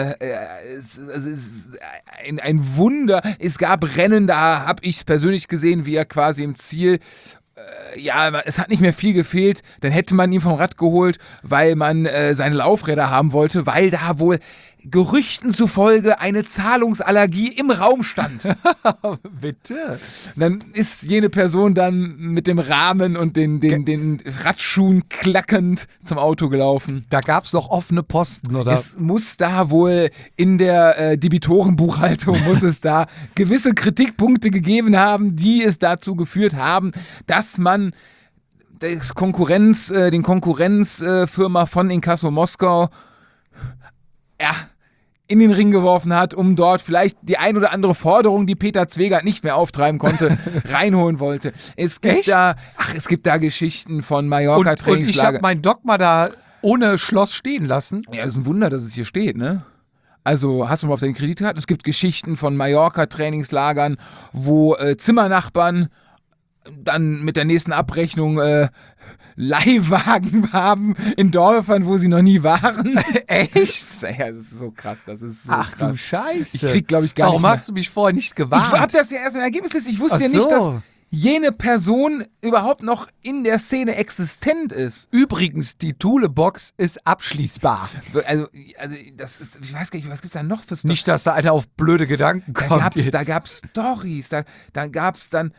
ein Wunder. Es gab Rennen, da habe ich persönlich gesehen, wie er quasi im Ziel, es hat nicht mehr viel gefehlt. Dann hätte man ihn vom Rad geholt, weil man seine Laufräder haben wollte, weil da wohl Gerüchten zufolge eine Zahlungsallergie im Raum stand. Bitte? Dann ist jene Person dann mit dem Rahmen und den Radschuhen klackend zum Auto gelaufen. Da gab es doch offene Posten, oder? Es muss da wohl in der Debitorenbuchhaltung muss es da gewisse Kritikpunkte gegeben haben, die es dazu geführt haben, dass man den Konkurrenzfirma von Inkasso Moskau in den Ring geworfen hat, um dort vielleicht die ein oder andere Forderung, die Peter Zwegert nicht mehr auftreiben konnte, reinholen wollte. Es gibt da Geschichten von Mallorca-Trainingslager. Und ich habe mein Dogma da ohne Schloss stehen lassen. Ja, das ist ein Wunder, dass es hier steht, ne? Also hast du mal auf deine Kreditkarten? Es gibt Geschichten von Mallorca-Trainingslagern, wo Zimmernachbarn dann mit der nächsten Abrechnung Leihwagen haben in Dörfern, wo sie noch nie waren. Echt? Ja, das ist so krass, das ist so Ach krass. du Scheiße. Ich krieg, glaube ich, gar Warum nicht hast du mich vorher nicht gewarnt? Ich hab das ja erst im Ergebnis, ich wusste ja nicht, dass jene Person überhaupt noch in der Szene existent ist. Übrigens, die Thule-Box ist abschließbar. Also das ist, ich weiß gar nicht, was gibt's da noch für Storys? Nicht, dass da einer auf blöde Gedanken kommt. Da gab's Storys, da gab's dann,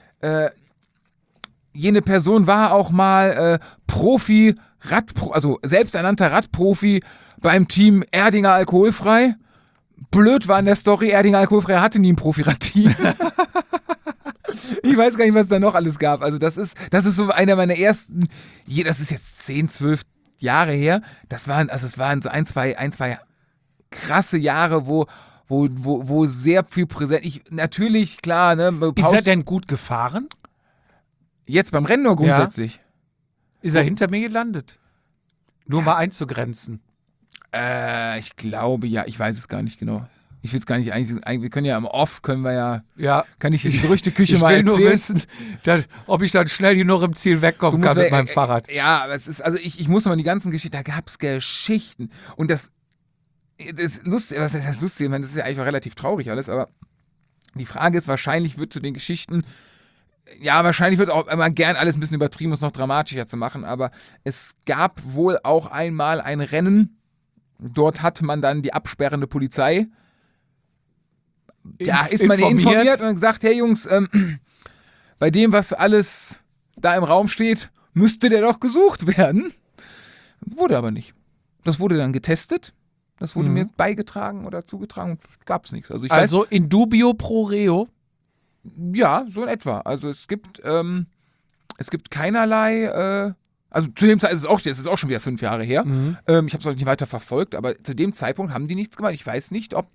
jene Person war auch mal also selbsternannter Radprofi beim Team Erdinger Alkoholfrei. Blöd war in der Story, Erdinger Alkoholfrei hatte nie ein Profi-Radteam. Ich weiß gar nicht, was da noch alles gab. Also das ist so einer meiner ersten, das ist jetzt 10, 12 Jahre her. Es waren so ein, zwei krasse Jahre, wo sehr viel präsent. Natürlich, klar, ne? Ist er denn gut gefahren? Jetzt beim Rennen nur grundsätzlich? Ja. Ist er hinter mir gelandet? Nur mal einzugrenzen. Ich glaube, ja, ich weiß es gar nicht genau. Ich will es gar nicht, wir können ja im Off, kann ich die Gerüchteküche mal erzählen. Ich will nur wissen, ob ich dann schnell genug im Ziel wegkommen kann mit meinem Fahrrad. Ja, aber ich muss mal die ganzen Geschichten, da gab es Geschichten. Und das lustig, was heißt lustig? Ich meine, das ist ja eigentlich auch relativ traurig alles, aber die Frage ist, wahrscheinlich wird zu den Geschichten, wahrscheinlich wird auch immer gern alles ein bisschen übertrieben, um es noch dramatischer zu machen, aber es gab wohl auch einmal ein Rennen, dort hat man dann die absperrende Polizei. Da ist man informiert und gesagt, hey Jungs, bei dem, was alles da im Raum steht, müsste der doch gesucht werden. Wurde aber nicht. Das wurde dann getestet. Das wurde mir beigetragen oder zugetragen. Gab es nichts. Also in dubio pro reo? Ja, so in etwa. Also es gibt keinerlei, also zu dem Zeitpunkt, es ist auch schon wieder 5 Jahre her. Ich habe es auch nicht weiter verfolgt, aber zu dem Zeitpunkt haben die nichts gemacht. Ich weiß nicht, ob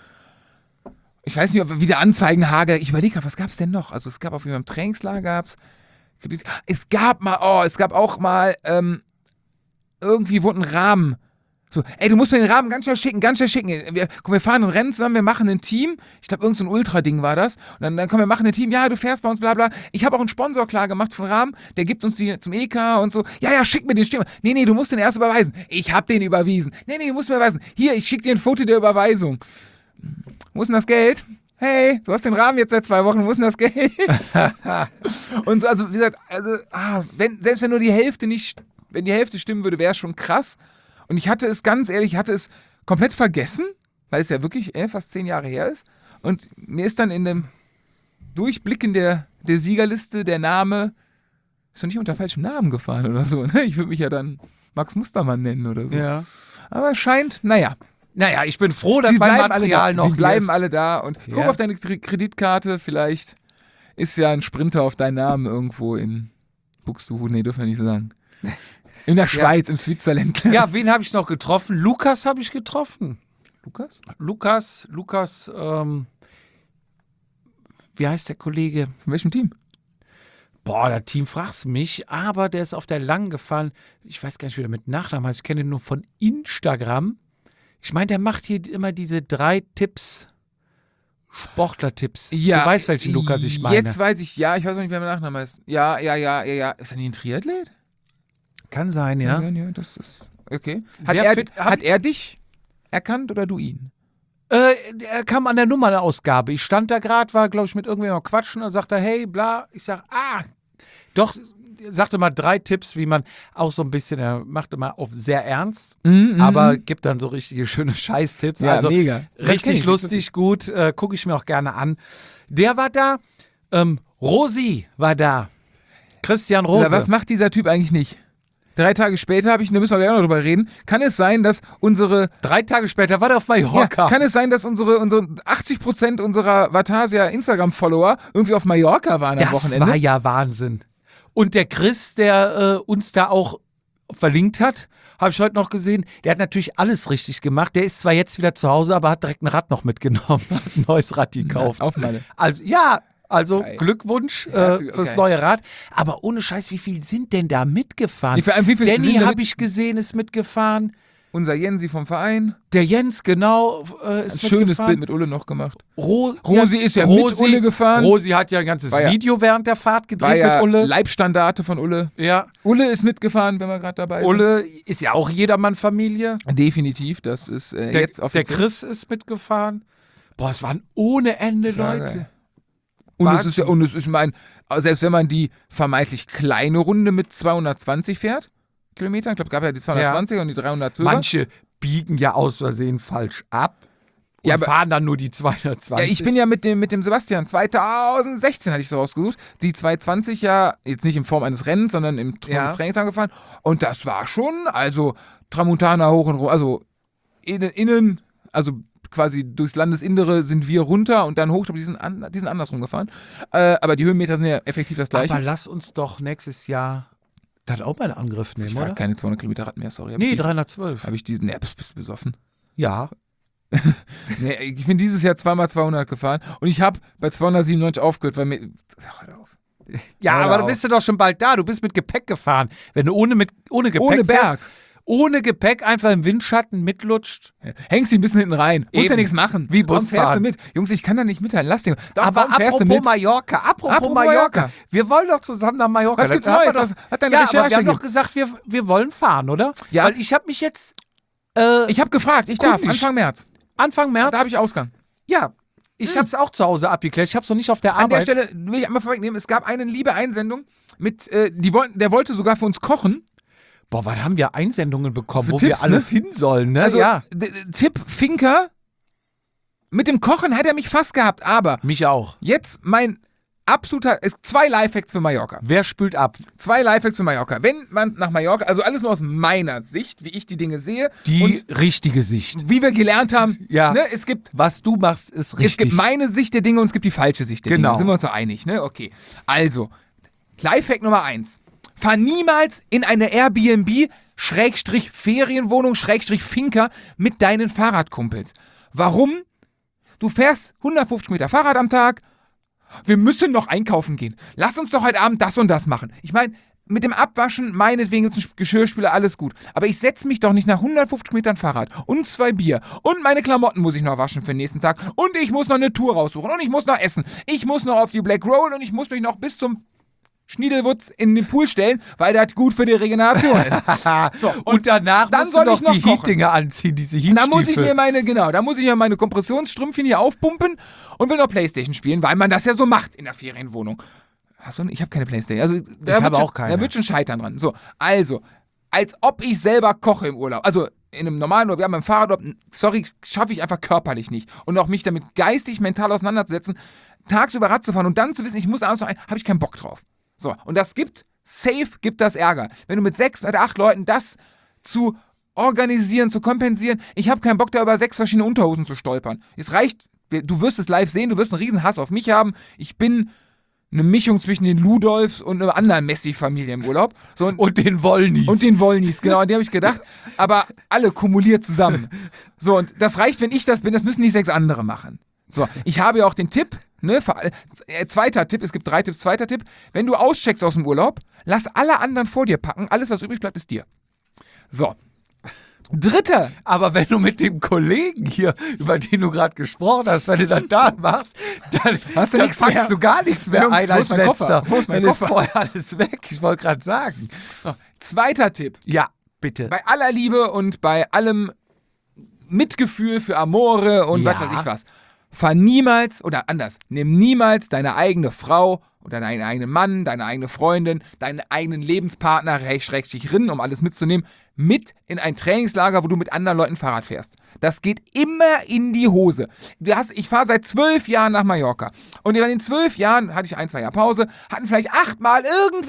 wieder Anzeigen hagelt. Ich überlege, was gab es denn noch? Also es gab auf jeden Fall im Trainingslager es gab auch mal irgendwie wurde ein Rahmen. So, ey, du musst mir den Rahmen ganz schnell schicken. Wir fahren ein Rennen zusammen, wir machen ein Team. Ich glaube, irgend so ein Ultra-Ding war das. Und dann komm, wir machen ein Team. Ja, du fährst bei uns, bla bla. Ich habe auch einen Sponsor klar gemacht von Rahmen. Der gibt uns die zum EK und so. Ja, schick mir den Stimme. Nee, du musst den erst überweisen. Ich habe den überwiesen. Nee, du musst mir überweisen. Hier, ich schicke dir ein Foto der Überweisung. Wo ist denn das Geld? Hey, du hast den Rahmen jetzt seit 2 Wochen, wo ist denn das Geld? Und so, also wie gesagt, selbst wenn nur die Hälfte wenn die Hälfte stimmen würde, wäre es schon krass. Und ich hatte es komplett vergessen, weil es ja wirklich fast 10 Jahre her ist. Und mir ist dann in dem Durchblicken der Siegerliste der Name, ist doch nicht unter falschem Namen gefahren oder so. Ne? Ich würde mich ja dann Max Mustermann nennen oder so. Ja. Aber es scheint, naja, ich bin froh, dass mein Material noch Sie bleiben alle da und guck auf deine Kreditkarte, vielleicht ist ja ein Sprinter auf deinen Namen irgendwo in Buxtehude, nee, dürfen wir nicht sagen. In der Schweiz, im Switzerland. Ja, wen habe ich noch getroffen? Lukas habe ich getroffen. Lukas? Lukas, wie heißt der Kollege? Von welchem Team? Boah, das Team fragst du mich, aber der ist auf der Langen gefahren. Ich weiß gar nicht, wie der mit Nachnamen heißt. Ich kenne ihn nur von Instagram. Ich meine, der macht hier immer diese 3 Tipps, Sportler-Tipps. Ja, du weißt, welchen Lukas ich meine. Jetzt weiß ich, ich weiß auch nicht, wer mein Nachname heißt. Ja. Ist er nicht ein Triathlet? Kann sein, ja. Ja, das ist okay. Hat er dich erkannt oder du ihn? Er kam an der Nummernausgabe. Ich stand da gerade, war, glaube ich, mit irgendwem am Quatschen und sagte, hey, bla. Ich sag, doch, sagte mal 3 Tipps, wie man auch so ein bisschen, er macht immer auf sehr ernst, aber gibt dann so richtige schöne Scheißtipps. Ja, also mega. Richtig lustig, gut, gucke ich mir auch gerne an. Der war da, Rosi war da. Christian Rose. Ja, was macht dieser Typ eigentlich nicht? 3 Tage später da müssen wir ja noch drüber reden, kann es sein, dass 3 Tage später war der auf Mallorca. Ja, kann es sein, dass unsere 80% unserer Vatasia Instagram-Follower irgendwie auf Mallorca waren am Wochenende? Das war ja Wahnsinn. Und der Chris, der uns da auch verlinkt hat, habe ich heute noch gesehen, der hat natürlich alles richtig gemacht. Der ist zwar jetzt wieder zu Hause, aber hat direkt ein Rad noch mitgenommen, hat ein neues Rad gekauft. Auf meine. Also Geil. Glückwunsch Okay. fürs neue Rad. Aber ohne Scheiß, wie viel sind denn da mitgefahren? Wie viel Danny sind da habe ich gesehen, ist mitgefahren. Unser Jensi vom Verein. Der Jens, genau, Ein ist schönes mitgefahren. Bild mit Ulle noch gemacht. Rosi ist ja mit Ulle gefahren. Rosi hat ja ein ganzes War ja- Video während der Fahrt War gedreht ja mit Ulle. Leibstandarte von Ulle. Ja, Ulle ist mitgefahren, wenn wir gerade dabei sind. Ulle ist ja auch Jedermann-Familie. Definitiv, das ist jetzt Der offiziell. Chris ist mitgefahren. Boah, es waren ohne Ende war Leute. geil. Und es ist, selbst wenn man die vermeintlich kleine Runde mit 220 fährt, Kilometern, ich glaube, es gab ja die 220 und die 312. Manche biegen ja aus Versehen falsch ab und Ja, aber- fahren dann nur die 220. Ja, ich bin ja mit dem Sebastian, 2016 hatte ich so rausgesucht, die 220 ja jetzt nicht in Form eines Rennens, sondern im Form Ja. des Trainings angefahren. Und das war schon, also Tramontana hoch und runter, also innen, also quasi durchs Landesinnere sind wir runter und dann hoch, aber die sind andersrum gefahren. Aber die Höhenmeter sind ja effektiv das gleiche. Aber lass uns doch nächstes Jahr dann auch mal in Angriff nehmen, Ich fahre oder? keine 200 Kilometer Rad mehr, sorry. Nee, 312. Habe ich diesen, ne, bist du besoffen? Ja. Nee, ich bin dieses Jahr 2x200 gefahren und ich habe bei 297 aufgehört, weil mir. Ach, hör auf. Ja, Hör aber auf. du bist ja doch schon bald da. Du bist mit Gepäck gefahren. Wenn du ohne Gepäck Ohne Berg. fährst, ohne Gepäck einfach im Windschatten mitlutscht. Hängst dich ein bisschen hinten rein. Muss ja Eben. nichts machen. Wie Warum fährst du Busfahren. mit? Jungs, ich kann da nicht mithalten. Lass den. Doch, Aber warum fährst du apropos mit? Mallorca, apropos Mallorca. Wir wollen doch zusammen nach Mallorca. Was gibt's Das haben wir Neues? doch- Was hat deine Ja, aber Recherche wir haben doch gegeben? gesagt, wir wollen fahren, oder? Ja. Weil ich habe mich jetzt Ich habe gefragt, ich darf. Kundisch. Anfang März. Anfang März. Da habe ich Ausgang. Ja. Ich habe es auch zu Hause abgeklärt. Ich habe es noch nicht auf der An der Arbeit. Stelle will ich einmal vorwegnehmen, es gab eine liebe Einsendung mit, der wollte sogar für uns kochen. Boah, was haben wir Einsendungen bekommen, Für wo Tipps, wir alles hin sollen, ne? Also, ja. Tipp Finker, mit dem Kochen hat er mich fast gehabt, aber Mich auch. jetzt mein absoluter, 2 Lifehacks für Mallorca. Wer spült ab? 2 Lifehacks für Mallorca. Wenn man nach Mallorca, also alles nur aus meiner Sicht, wie ich die Dinge sehe Die und richtige Sicht. wie wir gelernt haben, Ja. ne, es gibt Was du machst, ist richtig. Es gibt meine Sicht der Dinge und es gibt die falsche Sicht der Genau. Dinge. Sind wir uns so einig, ne? Okay. Also, Lifehack Nummer 1. Fahr niemals in eine Airbnb-Ferienwohnung, Finker mit deinen Fahrradkumpels. Warum? Du fährst 150 Meter Fahrrad am Tag. Wir müssen noch einkaufen gehen. Lass uns doch heute Abend das und das machen. Ich meine, mit dem Abwaschen, meinetwegen ist ein Geschirrspüler, alles gut. Aber ich setze mich doch nicht nach 150 Metern Fahrrad und 2 Bier und meine Klamotten muss ich noch waschen für den nächsten Tag und ich muss noch eine Tour raussuchen und ich muss noch essen. Ich muss noch auf die Black Roll und ich muss mich noch bis zum Schniedelwutz in den Pool stellen, weil das gut für die Regeneration ist. So, und danach dann musst soll du ich noch die noch kochen. Heat-Dinger anziehen, diese Da Heat-Stiefel. muss ich mir meine Kompressionsstrümpfchen hier aufpumpen und will noch Playstation spielen, weil man das ja so macht in der Ferienwohnung. Hast du? Ich habe keine Playstation. Also, habe auch keine. Da wird schon scheitern dran. So, also, als ob ich selber koche im Urlaub. Also, in einem normalen Urlaub, ja, beim Fahrradurlaub, sorry, schaffe ich einfach körperlich nicht. Und auch mich damit geistig, mental auseinanderzusetzen, tagsüber Rad zu fahren und dann zu wissen, ich muss abends noch habe ich keinen Bock drauf. So, und das gibt das Ärger. Wenn du mit 6 oder 8 Leuten das zu organisieren, zu kompensieren, ich habe keinen Bock, da über 6 verschiedene Unterhosen zu stolpern. Es reicht, du wirst es live sehen, du wirst einen riesen Hass auf mich haben. Ich bin eine Mischung zwischen den Ludolfs und einer anderen Messi-Familie im Urlaub. So, und den Wollnies. und den Wollnies, genau, an die habe ich gedacht. Aber alle kumuliert zusammen. So, und das reicht, wenn ich das bin, das müssen nicht 6 andere machen. So, ich habe ja auch den Tipp, ne, zweiter Tipp, es gibt 3 Tipps, zweiter Tipp, wenn du auscheckst aus dem Urlaub, lass alle anderen vor dir packen, alles, was übrig bleibt, ist dir. So. Dritter. Aber wenn du mit dem Kollegen hier, über den du gerade gesprochen hast, wenn du dann da machst, dann, Hast du dann nichts packst mehr. du gar nichts mehr Jungs, ein wo als ist mein Koffer? letzter. Wo ist mein Dann ist Koffer? vorher alles weg. Ich wollte gerade sagen. Zweiter Tipp. Ja, bitte. Bei aller Liebe und bei allem Mitgefühl für Amore und Ja. was weiß ich was. Fahr niemals, oder anders, nimm niemals deine eigene Frau oder deinen eigenen Mann, deine eigene Freundin, deinen eigenen Lebenspartner, Schrägstrich, um alles mitzunehmen, mit in ein Trainingslager, wo du mit anderen Leuten Fahrrad fährst. Das geht immer in die Hose. Ich fahre seit 12 Jahren nach Mallorca. Und in den 12 Jahren hatte ich 1-2 Jahre Pause, hatten vielleicht 8 Mal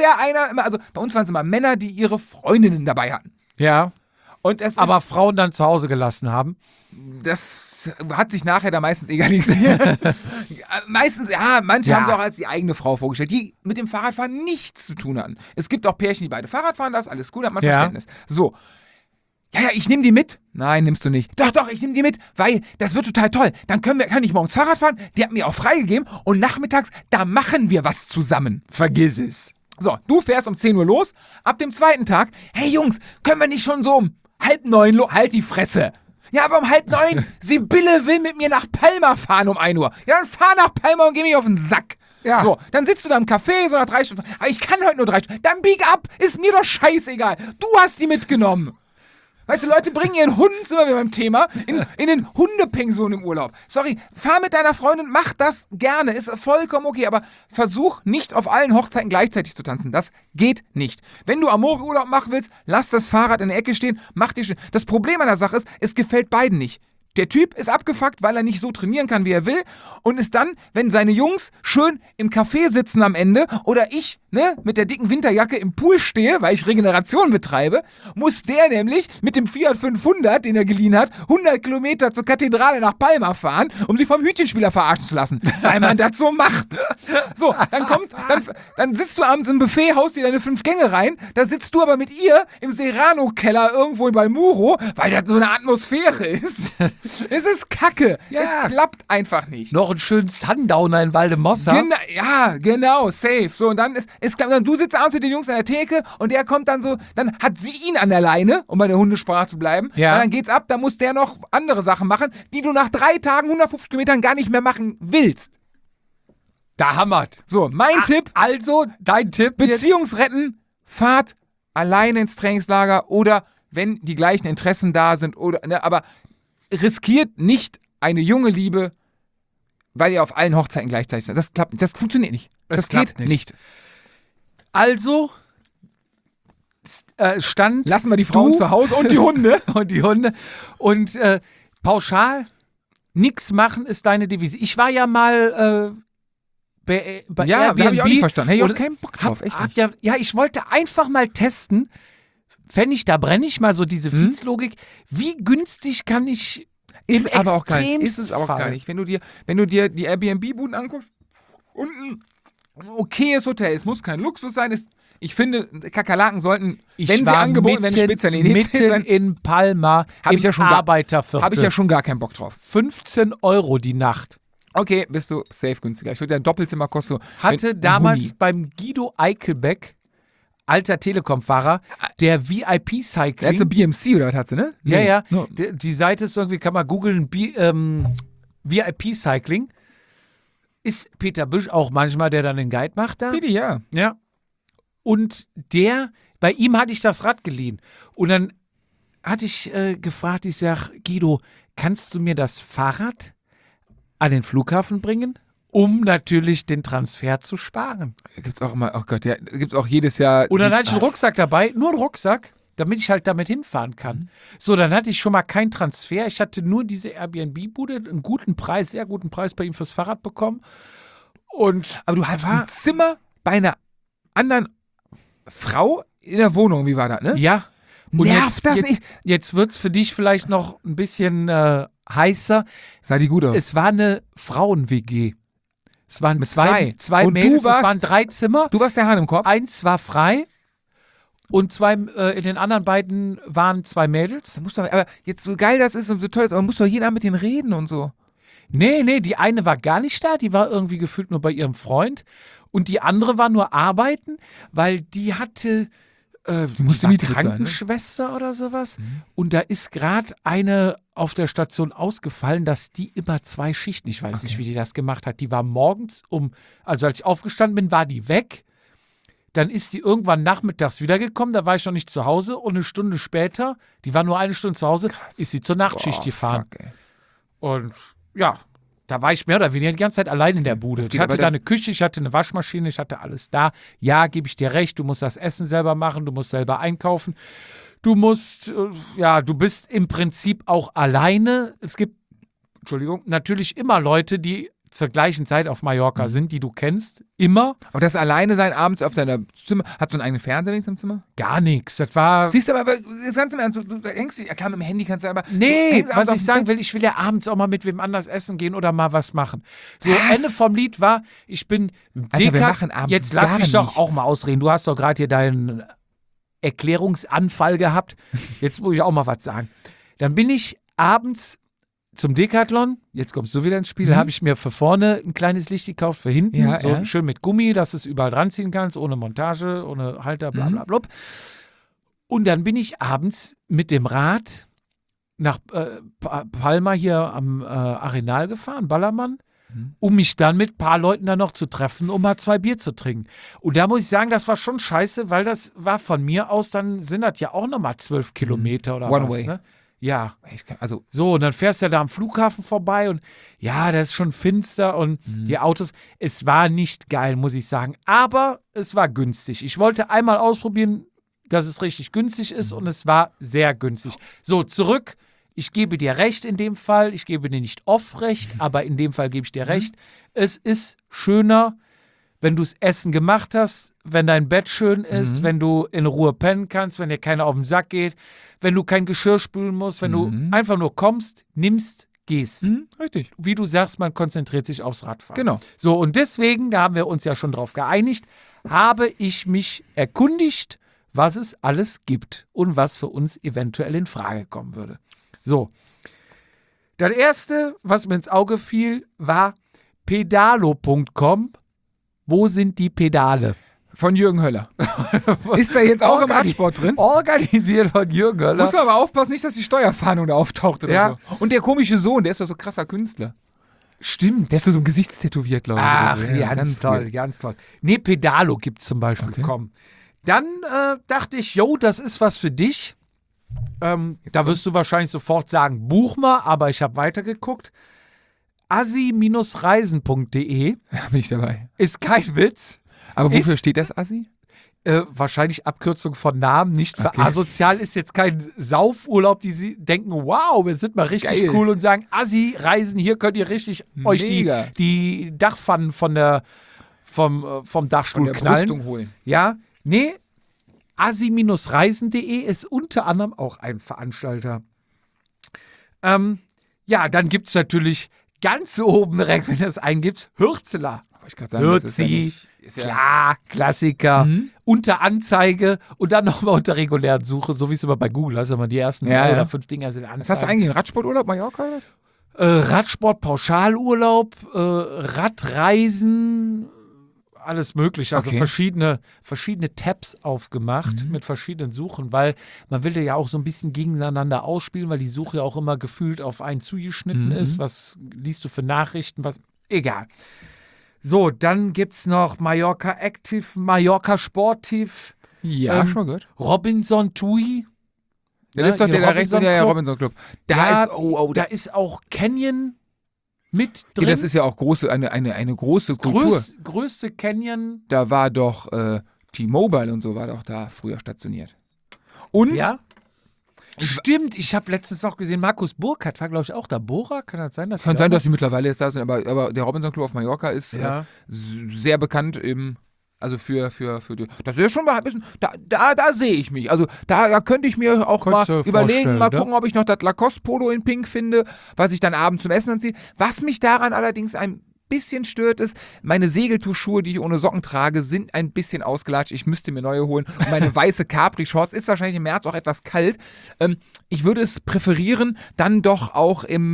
also bei uns waren es immer Männer, die ihre Freundinnen dabei hatten. Ja, Und es aber Frauen dann zu Hause gelassen haben. das hat sich nachher da meistens egalisiert. Meistens, manche haben es auch als die eigene Frau vorgestellt, die mit dem Fahrradfahren nichts zu tun hatten. Es gibt auch Pärchen, die beide Fahrrad fahren, das ist alles gut, hat man Verständnis. So. Ja, ich nehme die mit. Nein, nimmst du nicht. Doch, ich nehme die mit, weil das wird total toll. Dann kann ich morgens Fahrrad fahren, die hat mir auch freigegeben und nachmittags, da machen wir was zusammen. Vergiss es. So, du fährst um 10 Uhr los, ab dem zweiten Tag, hey Jungs, können wir nicht schon so um 8:30 los? Halt die Fresse. Ja, aber um 8:30, Sibylle will mit mir nach Palma fahren um 1 Uhr. Ja, dann fahr nach Palma und geh mich auf den Sack. Ja. So, dann sitzt du da im Café, so nach 3 Stunden. Aber ich kann heute nur 3 Stunden. Dann bieg ab, ist mir doch scheißegal. Du hast die mitgenommen. Weißt du, Leute bringen ihren Hund, sind wir beim Thema, in den Hundepension im Urlaub. Sorry, fahr mit deiner Freundin, mach das gerne, ist vollkommen okay, aber versuch nicht auf allen Hochzeiten gleichzeitig zu tanzen. Das geht nicht. Wenn du Amore-Urlaub machen willst, lass das Fahrrad in der Ecke stehen, mach dir schön. Das Problem an der Sache ist, es gefällt beiden nicht. Der Typ ist abgefuckt, weil er nicht so trainieren kann, wie er will und ist dann, wenn seine Jungs schön im Café sitzen am Ende oder ich, mit der dicken Winterjacke im Pool stehe, weil ich Regeneration betreibe, muss der nämlich mit dem Fiat 500, den er geliehen hat, 100 Kilometer zur Kathedrale nach Palma fahren, um sich vom Hütchenspieler verarschen zu lassen, weil man das so macht. So, dann sitzt du abends im Buffet, haust dir deine 5 Gänge rein, da sitzt du aber mit ihr im Serrano-Keller irgendwo in Balmuro, weil das so eine Atmosphäre ist. Es ist Kacke. Ja. Es klappt einfach nicht. Noch einen schönen Sundowner in Valdemossa. Genau, safe. So, und dann du sitzt abends mit den Jungs an der Theke und der kommt dann so, dann hat sie ihn an der Leine, um bei der Hundesprache zu bleiben. Ja. Und dann geht's ab, da muss der noch andere Sachen machen, die du nach 3 Tagen, 150 Kilometern gar nicht mehr machen willst. Da hammert. So, mein Tipp. Also, dein Tipp. Beziehungsretten, fahrt alleine ins Trainingslager oder wenn die gleichen Interessen da sind aber riskiert nicht eine junge Liebe, weil ihr auf allen Hochzeiten gleichzeitig seid. Das klappt nicht. Das funktioniert nicht. Das geht nicht. Also lassen wir die Frauen zu Hause und die Hunde. Und pauschal nichts machen ist deine Devise. Ich war ja mal bei Airbnb. Ja, habe ich auch nicht verstanden. Hey, ich hab keinen Bock drauf. Echt nicht. Ja, ich wollte einfach mal testen, da brenne ich mal so diese Fietslogik. Wie günstig kann ich Ist aber auch gar nicht. Wenn du dir die Airbnb-Buden anguckst, unten ein okayes Hotel. Es muss kein Luxus sein. Ich finde, Kakerlaken sollten, wenn sie angeboten werden, Spezialität sein. Mitten in Palma, Arbeiterviertel. Habe ich ja schon gar keinen Bock drauf. 15 € die Nacht. Okay, bist du safe günstiger. Ich würde ein Doppelzimmer kosten. Hatte damals beim Guido Eickelbeck, alter Telekom-Fahrer, der VIP-Cycling. Der hat so BMC oder was hat sie, ne? Nee. Ja. No. Die Seite ist irgendwie, kann man googeln, VIP-Cycling. Ist Peter Büsch auch manchmal, der dann den Guide macht da? Bitte, ja. Ja. Und bei ihm hatte ich das Rad geliehen. Und dann hatte ich gefragt, ich sag, Guido, kannst du mir das Fahrrad an den Flughafen bringen? Um natürlich den Transfer zu sparen. Gibt's auch immer, oh Gott, ja, gibt's auch jedes Jahr. Und dann hatte ich einen Rucksack dabei, nur einen Rucksack, damit ich halt damit hinfahren kann. So, dann hatte ich schon mal keinen Transfer. Ich hatte nur diese Airbnb-Bude, einen guten Preis, sehr guten Preis bei ihm fürs Fahrrad bekommen. Aber du hattest ein Zimmer bei einer anderen Frau in der Wohnung, wie war das, ne? Ja. Und nervt das nicht? Jetzt wird's für dich vielleicht noch ein bisschen heißer. Sah die gut aus? Es war eine Frauen-WG. Es waren mit zwei und Mädels, es waren 3 Zimmer. Du warst der Hahn im Korb? 1 war frei und 2, in den anderen beiden waren 2 Mädels. Aber jetzt so geil das ist und so toll ist, aber musst du doch jeden Abend mit denen reden und so. Nee, die eine war gar nicht da, die war irgendwie gefühlt nur bei ihrem Freund und die andere war nur arbeiten, weil die hatte die war Krankenschwester sein, ne? Oder sowas. Und da ist gerade eine auf der Station ausgefallen, dass die immer 2 Schichten, ich weiß nicht, wie die das gemacht hat, die war morgens also als ich aufgestanden bin, war die weg. Dann ist die irgendwann nachmittags wiedergekommen, da war ich noch nicht zu Hause und eine Stunde später, die war nur 1 Stunde zu Hause, ist sie zur Nachtschicht gefahren. Fuck, ey. Und ja, da war ich mehr oder weniger die ganze Zeit allein in der Bude. Ich hatte da eine Küche, ich hatte eine Waschmaschine, ich hatte alles da. Ja, gebe ich dir recht, du musst das Essen selber machen, du musst selber einkaufen. Du bist im Prinzip auch alleine. Es gibt, natürlich immer Leute, die zur gleichen Zeit auf Mallorca sind, die du kennst, immer. Aber das alleine sein abends auf deiner Zimmer, hat so einen eigenen Fernseher wenigstens im Zimmer? Gar nichts, das war... Siehst du, aber das Ganze im Ernst, du hängst dich, ja klar, mit dem Handy kannst du aber... Nee, was ich sagen will, ich will ja abends auch mal mit wem anders essen gehen oder mal was machen. So, Ende vom Lied war, ich bin Alter, wir machen abends jetzt lass gar mich doch nichts. auch mal ausreden. Du hast doch gerade hier deinen Erklärungsanfall gehabt. Jetzt muss ich auch mal was sagen. Dann bin ich abends zum Decathlon, jetzt kommst du wieder ins Spiel, da habe ich mir für vorne ein kleines Licht gekauft, für hinten, schön mit Gummi, dass du es überall dran ziehen kannst, ohne Montage, ohne Halter, bla bla bla. Und dann bin ich abends mit dem Rad nach Palma hier am Arenal gefahren, Ballermann, um mich dann mit ein paar Leuten da noch zu treffen, um mal 2 Bier zu trinken. Und da muss ich sagen, das war schon scheiße, weil das war von mir aus, dann sind das ja auch nochmal 12 Kilometer oder One was, way. ne? Ja. Also, So, und dann fährst du da am Flughafen vorbei und ja, das ist schon finster und die Autos, es war nicht geil, muss ich sagen, aber es war günstig. Ich wollte einmal ausprobieren, dass es richtig günstig ist und es war sehr günstig. So, zurück. Ich gebe dir recht in dem Fall. Ich gebe dir nicht oft recht, aber in dem Fall gebe ich dir recht. Es ist schöner, wenn du das Essen gemacht hast, wenn dein Bett schön ist, wenn du in Ruhe pennen kannst, wenn dir keiner auf den Sack geht, wenn du kein Geschirr spülen musst, wenn du einfach nur kommst, nimmst, gehst. richtig. Wie du sagst, man konzentriert sich aufs Radfahren. Genau. So, und deswegen, da haben wir uns ja schon drauf geeinigt, habe ich mich erkundigt, was es alles gibt und was für uns eventuell in Frage kommen würde. So. Das erste, was mir ins Auge fiel, war pedalo.com. Wo sind die Pedale? Von Jürgen Höller. Ist da jetzt auch im Radsport drin? Organisiert von Jürgen Höller. Muss man aber aufpassen, nicht, dass die Steuerfahndung da auftaucht oder Ja. so. Und der komische Sohn, der ist doch so krasser Künstler. Stimmt. Der ist so im Gesicht tätowiert, glaube ich. Ach, oder so. Ja, ganz toll, weird. ganz toll. Nee, Pedalo gibt es zum Beispiel. Okay. Komm. Dann dachte ich, jo, das ist was für dich. Da wirst du wahrscheinlich sofort sagen, buch mal, aber ich habe weitergeguckt. assi-reisen.de Ja, bin ich dabei. ist kein Witz. Aber wofür Ist- steht das, Assi? Wahrscheinlich Abkürzung von Namen, nicht für Okay. asozial, ist jetzt kein Saufurlaub, die sie denken, wow, wir sind mal richtig Geil. cool und sagen, Assi-Reisen, hier könnt ihr richtig euch Mega. die Dachpfannen vom Dachstuhl Von der knallen. Brüstung holen. Ja, nee, assi-reisen.de ist unter anderem auch ein Veranstalter. Ja, dann gibt es natürlich ganz oben direkt, wenn du das eingibst, Hürzeler. Aber ich kann sagen, das ist ja Hürzi, nicht- ist ja- klar, Klassiker, unter Anzeige und dann nochmal unter regulären Suche, so wie es immer bei Google hast, immer die ersten Ja, 3 ja. oder 5 Dinger sind Anzeigen. Was hast du eigentlich? Radsporturlaub Mallorca? Radsport, Pauschalurlaub, Radreisen, alles mögliche. Also Okay. verschiedene Tabs aufgemacht mit verschiedenen Suchen, weil man will ja auch so ein bisschen gegeneinander ausspielen, weil die Suche ja auch immer gefühlt auf einen zugeschnitten ist. Was liest du für Nachrichten? Was? Egal. So, dann gibt es noch Mallorca Active, Mallorca Sportiv, Ja, schon mal gehört. Robinson Tui. Ja, das ist doch hier der da rechts und der Club. Robinson Club. Da Ja, ist, da ist auch Canyon mit drin. das ist ja auch eine große Kultur. Größte Canyon. Da war doch T-Mobile und so war doch da früher stationiert. Und Ja. Stimmt, ich habe letztens noch gesehen, Markus Burkhardt war, glaube ich, auch da. Bora, kann das sein? kann sein, dass sie mittlerweile jetzt da sind, aber der Robinson Club auf Mallorca ist Ja. sehr bekannt im, also für die, das ist ja schon mal ein bisschen, da sehe ich mich. Also da könnte ich mir auch Könntest mal du überlegen, vorstellen, mal ne? gucken, ob ich noch das Lacoste-Polo in Pink finde, was ich dann abends zum Essen anziehe. Was mich daran allerdings ein bisschen stört ist, meine Segeltuchschuhe, die ich ohne Socken trage, sind ein bisschen ausgelatscht. Ich müsste mir neue holen. Und meine weiße Capri-Shorts ist wahrscheinlich im März auch etwas kalt. Ich würde es präferieren, dann doch auch in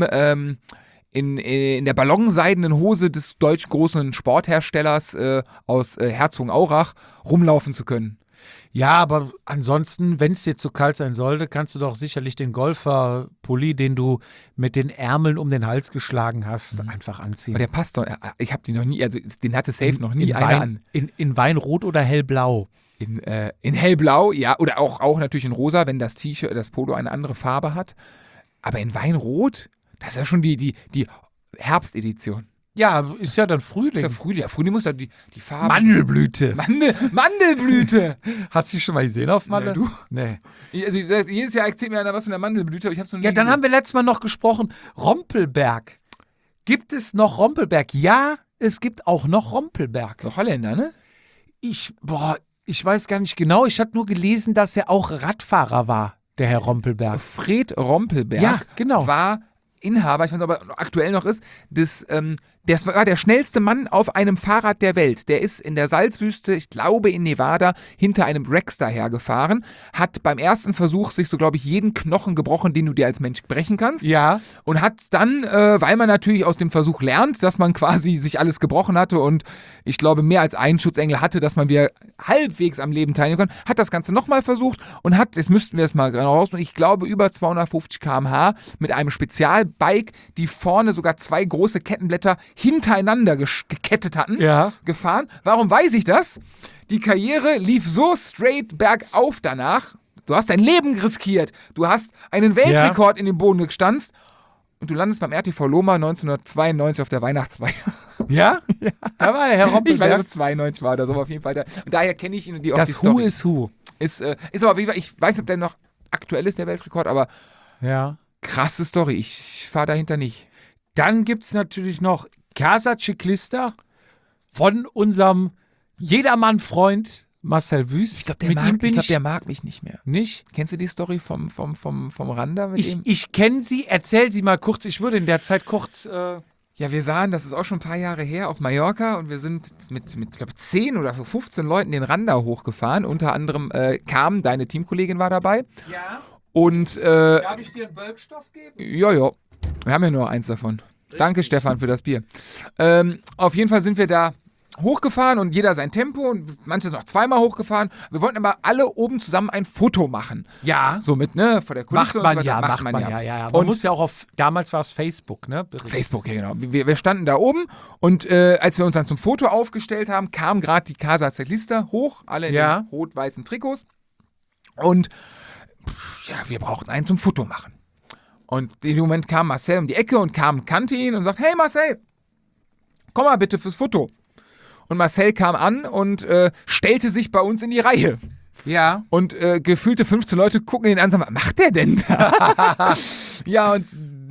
der ballonseidenen Hose des deutsch großen Sportherstellers aus Herzogenaurach rumlaufen zu können. Ja, aber ansonsten, wenn es dir zu kalt sein sollte, kannst du doch sicherlich den Golfer-Pulli, den du mit den Ärmeln um den Hals geschlagen hast, einfach anziehen. Aber der passt doch. Ich habe den noch nie, also den hatte safe noch nie einer an. In Weinrot oder hellblau. In hellblau, ja, oder auch natürlich in rosa, wenn das T-Shirt, das Polo eine andere Farbe hat. Aber in Weinrot, das ist ja schon die Herbstedition. Ja, ist ja dann Frühling. Ja, Frühling muss ja die Farbe. Mandelblüte. Mandelblüte! Hast du die schon mal gesehen auf Malle? Na, du? Nee. Also, jedes Jahr erzählt mir einer was von der Mandelblüte, aber ich habe so Ja, dann haben wir letztes Mal noch gesprochen. Rompelberg. Gibt es noch Rompelberg? Ja, es gibt auch noch Rompelberg. Doch Holländer, ne? Ich weiß gar nicht genau. Ich hatte nur gelesen, dass er auch Radfahrer war, der Herr Rompelberg. Fred Rompelberg Ja, genau. war Inhaber, ich weiß nicht, ob er aktuell noch ist, das war der schnellste Mann auf einem Fahrrad der Welt. Der ist in der Salzwüste, ich glaube in Nevada, hinter einem Dragster hergefahren, hat beim ersten Versuch sich so, glaube ich, jeden Knochen gebrochen, den du dir als Mensch brechen kannst. Ja. Und hat dann, weil man natürlich aus dem Versuch lernt, dass man quasi sich alles gebrochen hatte und ich glaube mehr als einen Schutzengel hatte, dass man wieder halbwegs am Leben teilnehmen kann, hat das Ganze nochmal versucht und hat, jetzt müssten wir es mal genau raus, ich glaube über 250 km/h mit einem Spezialbike, die vorne sogar 2 große Kettenblätter hintereinander gekettet hatten, gefahren. Warum weiß ich das? Die Karriere lief so straight bergauf danach. Du hast dein Leben riskiert. Du hast einen Weltrekord in den Boden gestanzt. Und du landest beim RTV Loma 1992 auf der Weihnachtsfeier. Ja? Ja. Da war der Herr Rompelberg. Ich weiß nicht, ob es 92 war oder so, aber auf jeden Fall. Und daher kenne ich ihn und die Das Story. Who is Who. Ist aber auf jeden Fall, ich weiß nicht, ob der noch aktuell ist, der Weltrekord, aber krasse Story. Ich fahre dahinter nicht. Dann gibt es natürlich noch Casa Ciclista von unserem Jedermann-Freund Marcel Wüst. Ich glaube, der mag mich nicht mehr. Nicht? Kennst du die Story vom Randa mit ihm? Ich kenne sie, erzähl sie mal kurz. Ich würde in der Zeit kurz... Ja, wir sahen, das ist auch schon ein paar Jahre her, auf Mallorca und wir sind mit ich glaube, 10 oder 15 Leuten den Randa hochgefahren. Unter anderem Carmen, deine Teamkollegin, war dabei. Ja. Und, darf ich dir einen Wölbstoff geben? Ja. Wir haben ja nur eins davon. Richtig. Danke, Stefan, für das Bier. Auf jeden Fall sind wir da hochgefahren und jeder sein Tempo und manche noch zweimal hochgefahren. Wir wollten aber alle oben zusammen ein Foto machen. Ja. So mit, vor der Kulisse. Macht man ja. Man muss ja auch damals war es Facebook, ne? Facebook, ja genau. Wir standen da oben und als wir uns dann zum Foto aufgestellt haben, kam gerade die Casa Ciclista hoch, alle in den rot-weißen Trikots. Und wir brauchten einen zum Foto machen. Und in dem Moment kam Marcel um die Ecke und kannte ihn und sagt, hey Marcel, komm mal bitte fürs Foto. Und Marcel kam an und stellte sich bei uns in die Reihe. Ja. Und gefühlte 15 Leute gucken ihn an und sagen, was macht der denn da? Ja, und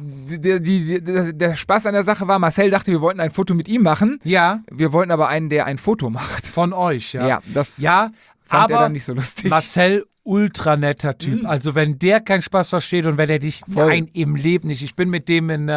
der Spaß an der Sache war, Marcel dachte, wir wollten ein Foto mit ihm machen. Ja. Wir wollten aber einen, der ein Foto macht. Von euch, ja. Ja, das fand er dann nicht so lustig. Marcel, ultra netter Typ. Mhm. Also wenn der keinen Spaß versteht und wenn er dich, nein, im Leben nicht. Ich bin mit dem in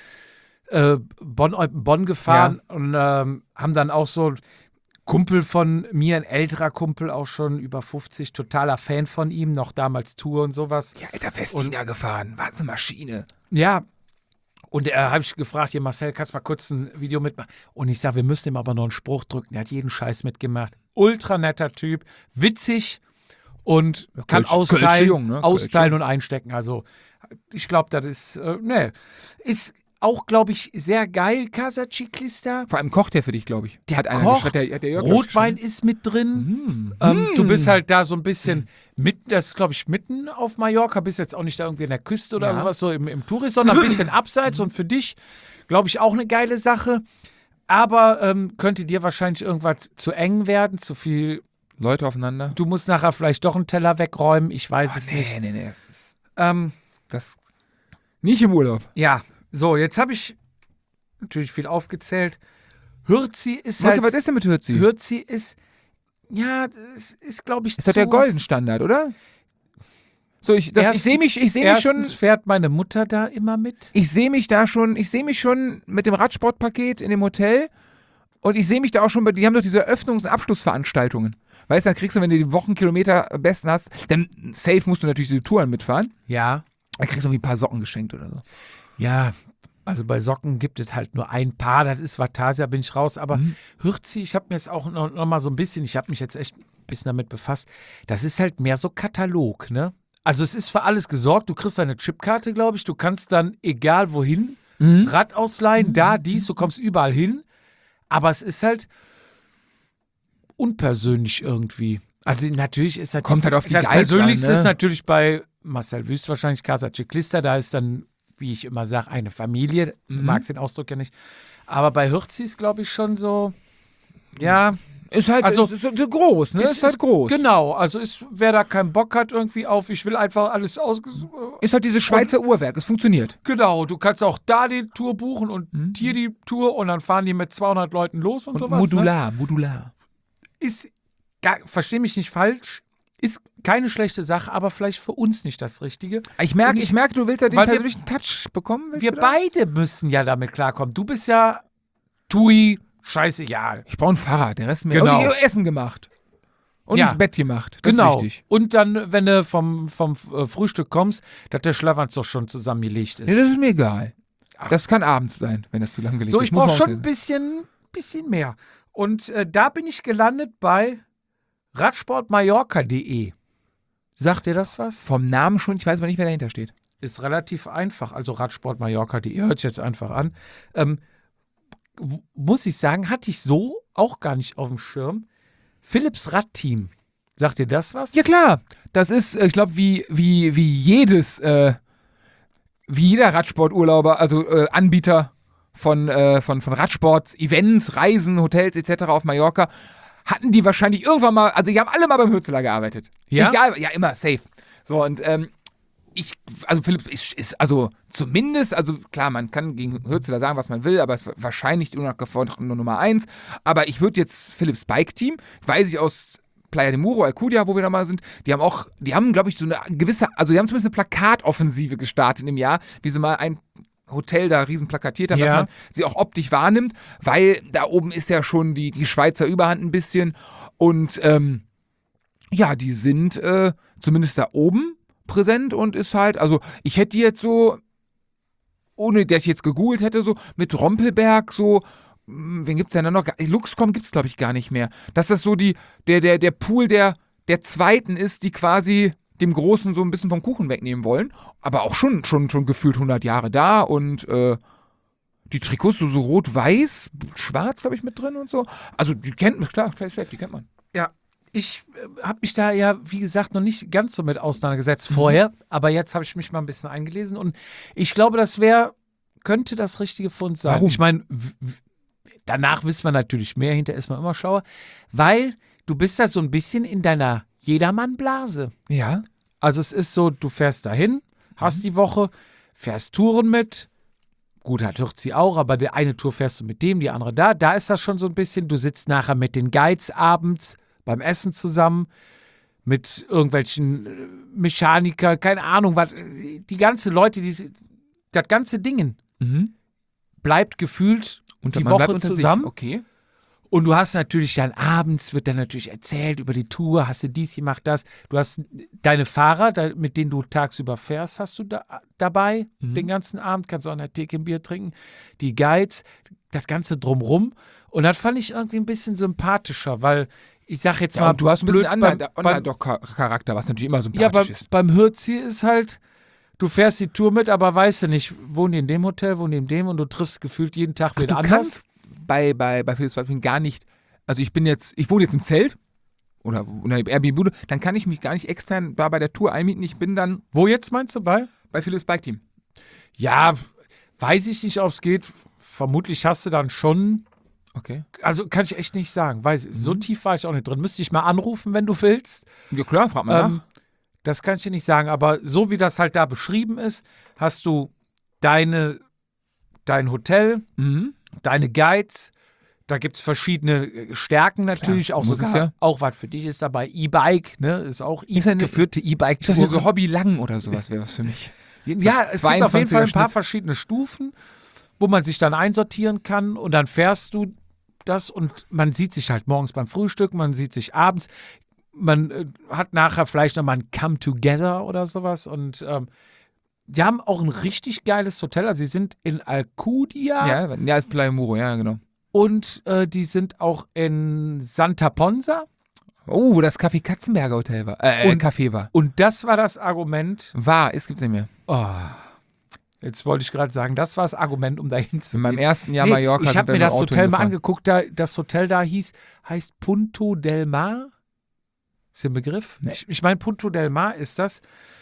Bonn gefahren und haben dann auch so Kumpel von mir, ein älterer Kumpel, auch schon über 50, totaler Fan von ihm, noch damals Tour und sowas. Ja, alter Festina gefahren, war eine Maschine. Ja, und habe ich gefragt, hier Marcel, kannst du mal kurz ein Video mitmachen? Und ich sage, wir müssen ihm aber noch einen Spruch drücken, der hat jeden Scheiß mitgemacht. Ultra netter Typ, witzig und kann austeilen und einstecken. Also ich glaube, das ist, ist auch, glaube ich, sehr geil, Casa Ciclista. Vor allem kocht der für dich, glaube ich. Der hat kocht, Rotwein ist mit drin. Du bist halt da so ein bisschen mitten, das ist, glaube ich, mitten auf Mallorca, bist jetzt auch nicht da irgendwie an der Küste oder sowas, so im Tourist, sondern ein bisschen abseits und für dich, glaube ich, auch eine geile Sache. Aber könnte dir wahrscheinlich irgendwas zu eng werden, zu viel Leute aufeinander. Du musst nachher vielleicht doch einen Teller wegräumen, ich weiß es nicht. Nee, das nicht im Urlaub. Ja. So, jetzt habe ich natürlich viel aufgezählt. Hürzi ist was ist denn mit Hürzi? Hürzi ist, das ist, glaube ich, ist das der Goldenstandard, oder? So, ich sehe mich schon. Erstens fährt meine Mutter da immer mit. Ich sehe mich schon mit dem Radsportpaket in dem Hotel und ich sehe mich da auch schon die haben doch diese Eröffnungs- und Abschlussveranstaltungen. Weißt du, dann kriegst du, wenn du die Wochenkilometer am besten hast, dann safe musst du natürlich diese Touren mitfahren. Ja. Dann kriegst du irgendwie ein paar Socken geschenkt oder so. Ja, also bei Socken gibt es halt nur ein Paar, das ist Vatasia, bin ich raus. Aber Hürzi, ich habe mir jetzt auch noch mal so ein bisschen, ich habe mich jetzt echt ein bisschen damit befasst, das ist halt mehr so Katalog, ne? Also es ist für alles gesorgt, du kriegst deine Chipkarte, glaube ich, du kannst dann egal wohin, Rad ausleihen, du kommst überall hin. Aber es ist halt unpersönlich irgendwie. Also natürlich ist halt kommt halt auf die das Geiz Persönlichste an, ne? Ist natürlich bei Marcel Wüst wahrscheinlich Casa Ciclista, da ist dann, wie ich immer sage, eine Familie. Du magst den Ausdruck ja nicht. Aber bei Hürzi ist, glaube ich, schon so, ja. Ist halt also, ist groß, ne? Ist halt groß. Genau, also wer da keinen Bock hat irgendwie auf, ich will einfach alles Ist halt dieses Schweizer Uhrwerk, es funktioniert. Genau, du kannst auch da die Tour buchen und hier die Tour und dann fahren die mit 200 Leuten los und sowas. Modular. Versteh mich nicht falsch, ist keine schlechte Sache, aber vielleicht für uns nicht das Richtige. Ich merke, du willst ja den persönlichen Touch bekommen. Wir beide müssen ja damit klarkommen. Du bist ja Tui, scheißegal. Ich brauche ein Fahrrad, der Rest mir. Genau. Und Essen gemacht. Und ein Bett gemacht. Das ist wichtig. Und dann, wenn du vom Frühstück kommst, dass der Schlafanzug schon zusammengelegt ist. Ja, das ist mir egal. Das kann abends sein, wenn das zu lang gelegt ist. So, ich brauche schon ein bisschen mehr. Und da bin ich gelandet bei radsportmallorca.de. Sagt dir das was? Vom Namen schon, ich weiß aber nicht, wer dahinter steht. Ist relativ einfach. Also radsportmallorca.de hört sich jetzt einfach an. Muss ich sagen, hatte ich so auch gar nicht auf dem Schirm. Philips Radteam. Sagt dir das was? Ja klar, das ist, ich glaube, wie jeder Radsporturlauber, also Anbieter von Radsport, Events, Reisen, Hotels etc. auf Mallorca, hatten die wahrscheinlich irgendwann mal, also die haben alle mal beim Hürzeler gearbeitet. Ja? Egal, ja immer, safe. So und Philips ist also zumindest, also klar, man kann gegen Hürzeler sagen, was man will, aber es ist wahrscheinlich die unabgefochten Nummer 1. Aber ich würde jetzt Philips Bike Team, weiß ich aus Playa de Muro, Alcudia, wo wir da mal sind, die haben, glaube ich, so eine gewisse, also die haben zumindest eine Plakatoffensive gestartet im Jahr, wie sie mal ein Hotel da riesen plakatiert haben, dass man sie auch optisch wahrnimmt, weil da oben ist ja schon die Schweizer Überhand ein bisschen und die sind zumindest da oben präsent und ist halt, also ich hätte die jetzt so, ohne dass ich jetzt gegoogelt hätte, so mit Rompelberg so, wen gibt's denn da noch? Luxcom gibt's glaube ich gar nicht mehr. Dass das so der Pool der Zweiten ist, die quasi dem Großen so ein bisschen vom Kuchen wegnehmen wollen, aber auch schon gefühlt 100 Jahre da und die Trikots so rot-weiß, schwarz glaube ich mit drin und so. Also die kennt man, klar, die kennt man. Ja. Ich habe mich da ja, wie gesagt, noch nicht ganz so mit auseinandergesetzt vorher, aber jetzt habe ich mich mal ein bisschen eingelesen und ich glaube, das könnte das Richtige für uns sein. Warum? Ich meine, danach wissen wir natürlich mehr, hinterher ist man immer schlauer, weil du bist da so ein bisschen in deiner Jedermann-Blase. Ja. Also es ist so, du fährst dahin, hast die Woche, fährst Touren mit, gut, hat sie auch, aber die eine Tour fährst du mit dem, die andere da. Da ist das schon so ein bisschen, du sitzt nachher mit den Guides abends beim Essen zusammen, mit irgendwelchen Mechanikern, keine Ahnung, was, die ganzen Leute, das ganze Ding bleibt gefühlt und die Woche zusammen. Sich. Okay. Und du hast natürlich dann abends, wird dann natürlich erzählt über die Tour, hast du dies gemacht, das. Du hast deine Fahrer, mit denen du tagsüber fährst, hast du dabei den ganzen Abend, kannst auch in der Theke ein Bier trinken, die Guides, das Ganze drumrum. Und das fand ich irgendwie ein bisschen sympathischer, weil ich sag jetzt mal. Und du hast ein bisschen blöd, Online-Charakter, was natürlich immer sympathisch ist. Beim Hürzi ist halt, du fährst die Tour mit, aber weißt du nicht, wohnen die in dem Hotel, wohnen die in dem und du triffst gefühlt jeden Tag wieder anders. Kannst bei Philips Bike gar nicht, also ich wohne jetzt im Zelt oder in der Airbnb-Bude, dann kann ich mich gar nicht extern bei der Tour einmieten. Ich bin dann. Wo jetzt meinst du bei? Bei Philips Bike Team. Ja, weiß ich nicht, ob es geht. Vermutlich hast du dann schon. Okay. Also kann ich echt nicht sagen. So tief war ich auch nicht drin. Müsste ich mal anrufen, wenn du willst. Ja klar, frag mal nach. Das kann ich dir nicht sagen. Aber so wie das halt da beschrieben ist, hast du dein Hotel, deine Guides. Da gibt es verschiedene Stärken natürlich. Klar, auch was für dich ist dabei. E-Bike, ne? Ist auch geführte E-Bike-Tour. Das ist ja so Hobby lang oder sowas wäre was für mich. Ja, es gibt auf jeden Fall ein paar verschiedene Stufen, wo man sich dann einsortieren kann und dann fährst du das und man sieht sich halt morgens beim Frühstück, man sieht sich abends, man hat nachher vielleicht nochmal ein Come-Together oder sowas und die haben auch ein richtig geiles Hotel, also sie sind in Alcudia. Ja, ist Playa Muro, ja, genau. Und die sind auch in Santa Ponsa. Oh, wo das Café Katzenberger Hotel war, Café war. Und das war das Argument. Es gibt's nicht mehr. Oh. Jetzt wollte ich gerade sagen, das war das Argument, um dahin zu gehen. In meinem ersten Jahr Mallorca. Ich habe mir das Hotel mal angeguckt, das Hotel da heißt Punto del Mar. Ist der Begriff? Nee. Ich meine, Punto del Mar ist das.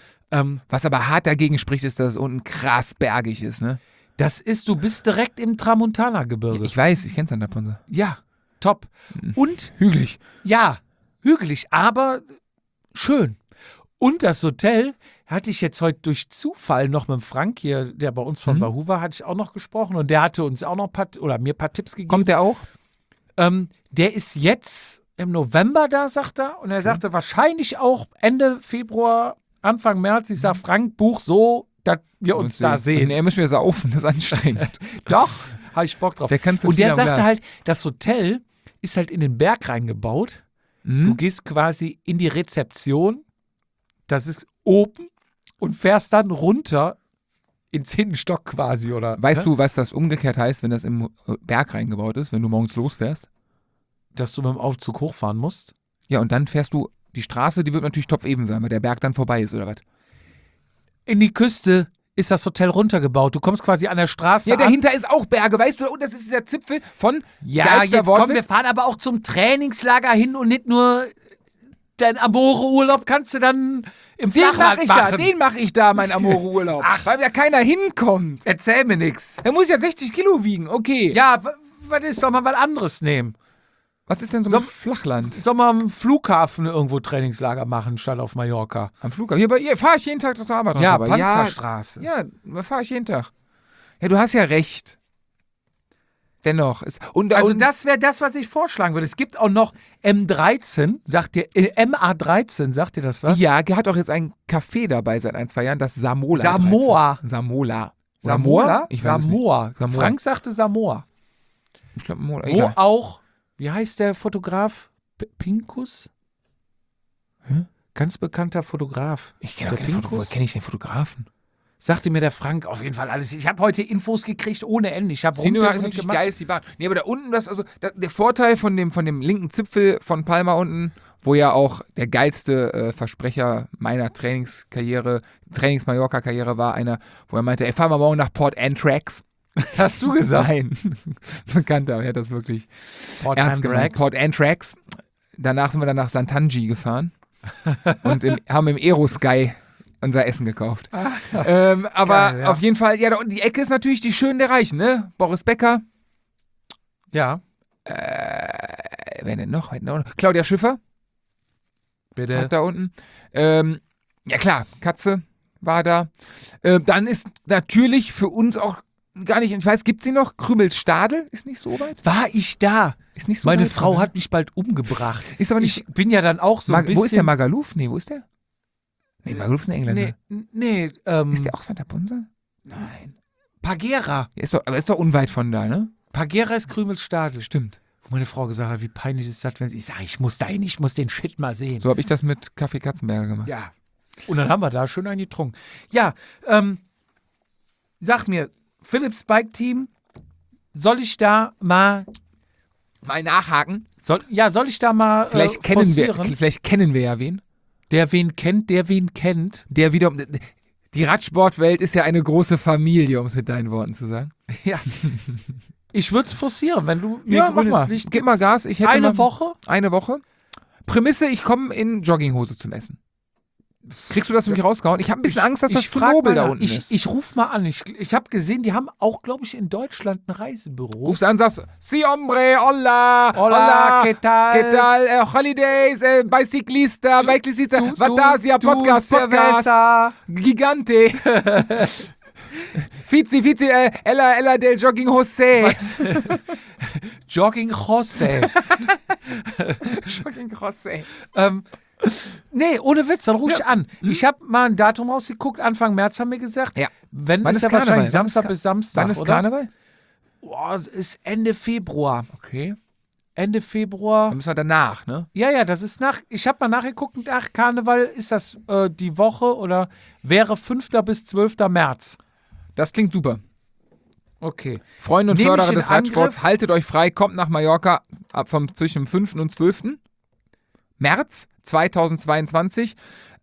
Was aber hart dagegen spricht, ist, dass es unten krass bergig ist, ne? Du bist direkt im Tramontana-Gebirge. Ich weiß, ich kenne Santa Ponsa. Ja. top. Und, Hügelig. ja, hügelig, aber schön. Und das Hotel hatte ich jetzt heute durch Zufall noch mit dem Frank hier, der bei uns von Wahoo war, hatte ich auch noch gesprochen und der hatte uns auch noch mir ein paar Tipps gegeben. Kommt der auch? Der ist jetzt im November da, sagt er. Und er sagte wahrscheinlich auch Ende Februar, Anfang März. Ich sage, Frank, buch so, dass wir uns da sehen. Nee, müssen wir saufen, das ist anstrengend. Doch, habe ich Bock drauf. Und der sagte halt, das Hotel ist halt in den Berg reingebaut. Du gehst quasi in die Rezeption, das ist oben und fährst dann runter in 10. Stock quasi, oder? Weißt du, was das umgekehrt heißt, wenn das im Berg reingebaut ist, wenn du morgens losfährst? Dass du mit dem Aufzug hochfahren musst? Ja, und dann fährst du, die Straße, die wird natürlich topeben sein, weil der Berg dann vorbei ist, oder was? In die Küste ist das Hotel runtergebaut. Du kommst quasi an der Straße Ja, dahinter ist auch Berge, weißt du? Und das ist dieser Zipfel von Ja, jetzt komm, wir fahren aber auch zum Trainingslager hin und nicht nur dein Amore-Urlaub kannst du dann im Flachland machen. Den mache ich da, mein Amore-Urlaub. Weil ja keiner hinkommt. Erzähl mir nix. Er muss ja 60 Kilo wiegen, okay. Ja, was ist, soll man was anderes nehmen? Was ist denn so mit Flachland? Soll man am Flughafen irgendwo Trainingslager machen, statt auf Mallorca? Am Flughafen? Hier fahre ich jeden Tag zur Arbeit. Ja, Panzerstraße. Ja, da fahre ich jeden Tag. Ja, du hast ja recht. Dennoch. Das wäre das, was ich vorschlagen würde. Es gibt auch noch MA13, sagt dir das was? Ja, der hat auch jetzt ein Café dabei seit 1-2 Jahren, das Samola. Samoa. Samoa? Ich weiß Samoa. Samoa. Frank sagte Samoa. Ich glaube, Mola. Wo auch, wie heißt der Fotograf? Pinkus? Ganz bekannter Fotograf. Ich kenne den Fotografen. Sagte mir der Frank auf jeden Fall alles. Ich habe heute Infos gekriegt ohne Ende. Ich habe ist natürlich geil, ist die Bahn. Nee, aber da unten, der Vorteil von dem linken Zipfel von Palma unten, wo ja auch der geilste Versprecher meiner Trainings-Mallorca-Karriere war, einer, wo er meinte, ey, fahren wir morgen nach Port Antrax. Hast du gesagt? Nein. Bekannter, er hat das wirklich Port ernst gemeint. Port Antrax. Danach sind wir dann nach Santangi gefahren und haben im Aerosky unser Essen gekauft. Aber geil, ja. Auf jeden Fall, ja, und die Ecke ist natürlich die Schönen der Reichen, ne? Boris Becker. Ja. Wer denn noch? Claudia Schiffer. Bitte. Hat da unten. Ja klar, Katze war da. Dann ist natürlich für uns auch gar nicht, ich weiß, gibt sie noch? Krümelsstadel? Ist nicht so weit? War ich da? Ist nicht so Meine weit, Frau oder? hat mich bald umgebracht. Ist aber nicht. Ich bin ja dann auch so ein bisschen. Wo ist der Magaluf? Nee, wo ist der? Nee, Magaluf ist ein Engländer. Nee. Ist der auch Santa Ponsa? Nein. Pagera. Ja, aber ist doch unweit von da, ne? Pagera ist Krümelstadel. Stimmt. Wo meine Frau gesagt hat, wie peinlich ist das, wenn ich sage, ich muss da hin, ich muss den Shit mal sehen. So habe ich das mit Kaffee Katzenberger gemacht. Ja. Und dann haben wir da schön einen getrunken. Ja, sag mir, Philips Bike Team, soll ich da mal nachhaken? Soll ich da mal vielleicht kennen wir ja wen. Der wen kennt. Der wiederum, die Radsportwelt ist ja eine große Familie, um es mit deinen Worten zu sagen. Ja. Ich würde es forcieren, wenn du mir grünes Licht gibst. Gib mal Gas. Ich hätte Eine Woche? Eine Woche. Prämisse, ich komme in Jogginghose zum Essen. Kriegst du das für mich rausgehauen? Ich habe ein bisschen Angst, dass das zu nobel da unten ist. Ich ruf mal an. Ich habe gesehen, die haben auch, glaube ich, in Deutschland ein Reisebüro. Rufst an, sagst, si hombre, hola, ¿qué tal? ¿Qué tal? Holidays, bicyclista, Fantasia, Podcast, Gigante. Fizi, Ella del Jogging Jose. Jogging Jose. Jogging Jose. Nee, ohne Witz, dann ruf ich an. Ich habe mal ein Datum rausgeguckt, Anfang März haben wir gesagt. Ja. Wann ist ja wahrscheinlich Samstag bis Samstag, Wann ist Karneval? Boah, es ist Ende Februar. Okay. Ende Februar. Dann müssen wir danach, ne? Ja, das ist ich habe mal nachgeguckt, nach Karneval ist das die Woche oder wäre 5. bis 12. März. Das klingt super. Okay. Freunde und Förderer des Radsports, haltet euch frei, kommt nach Mallorca zwischen dem 5. und 12. März 2022.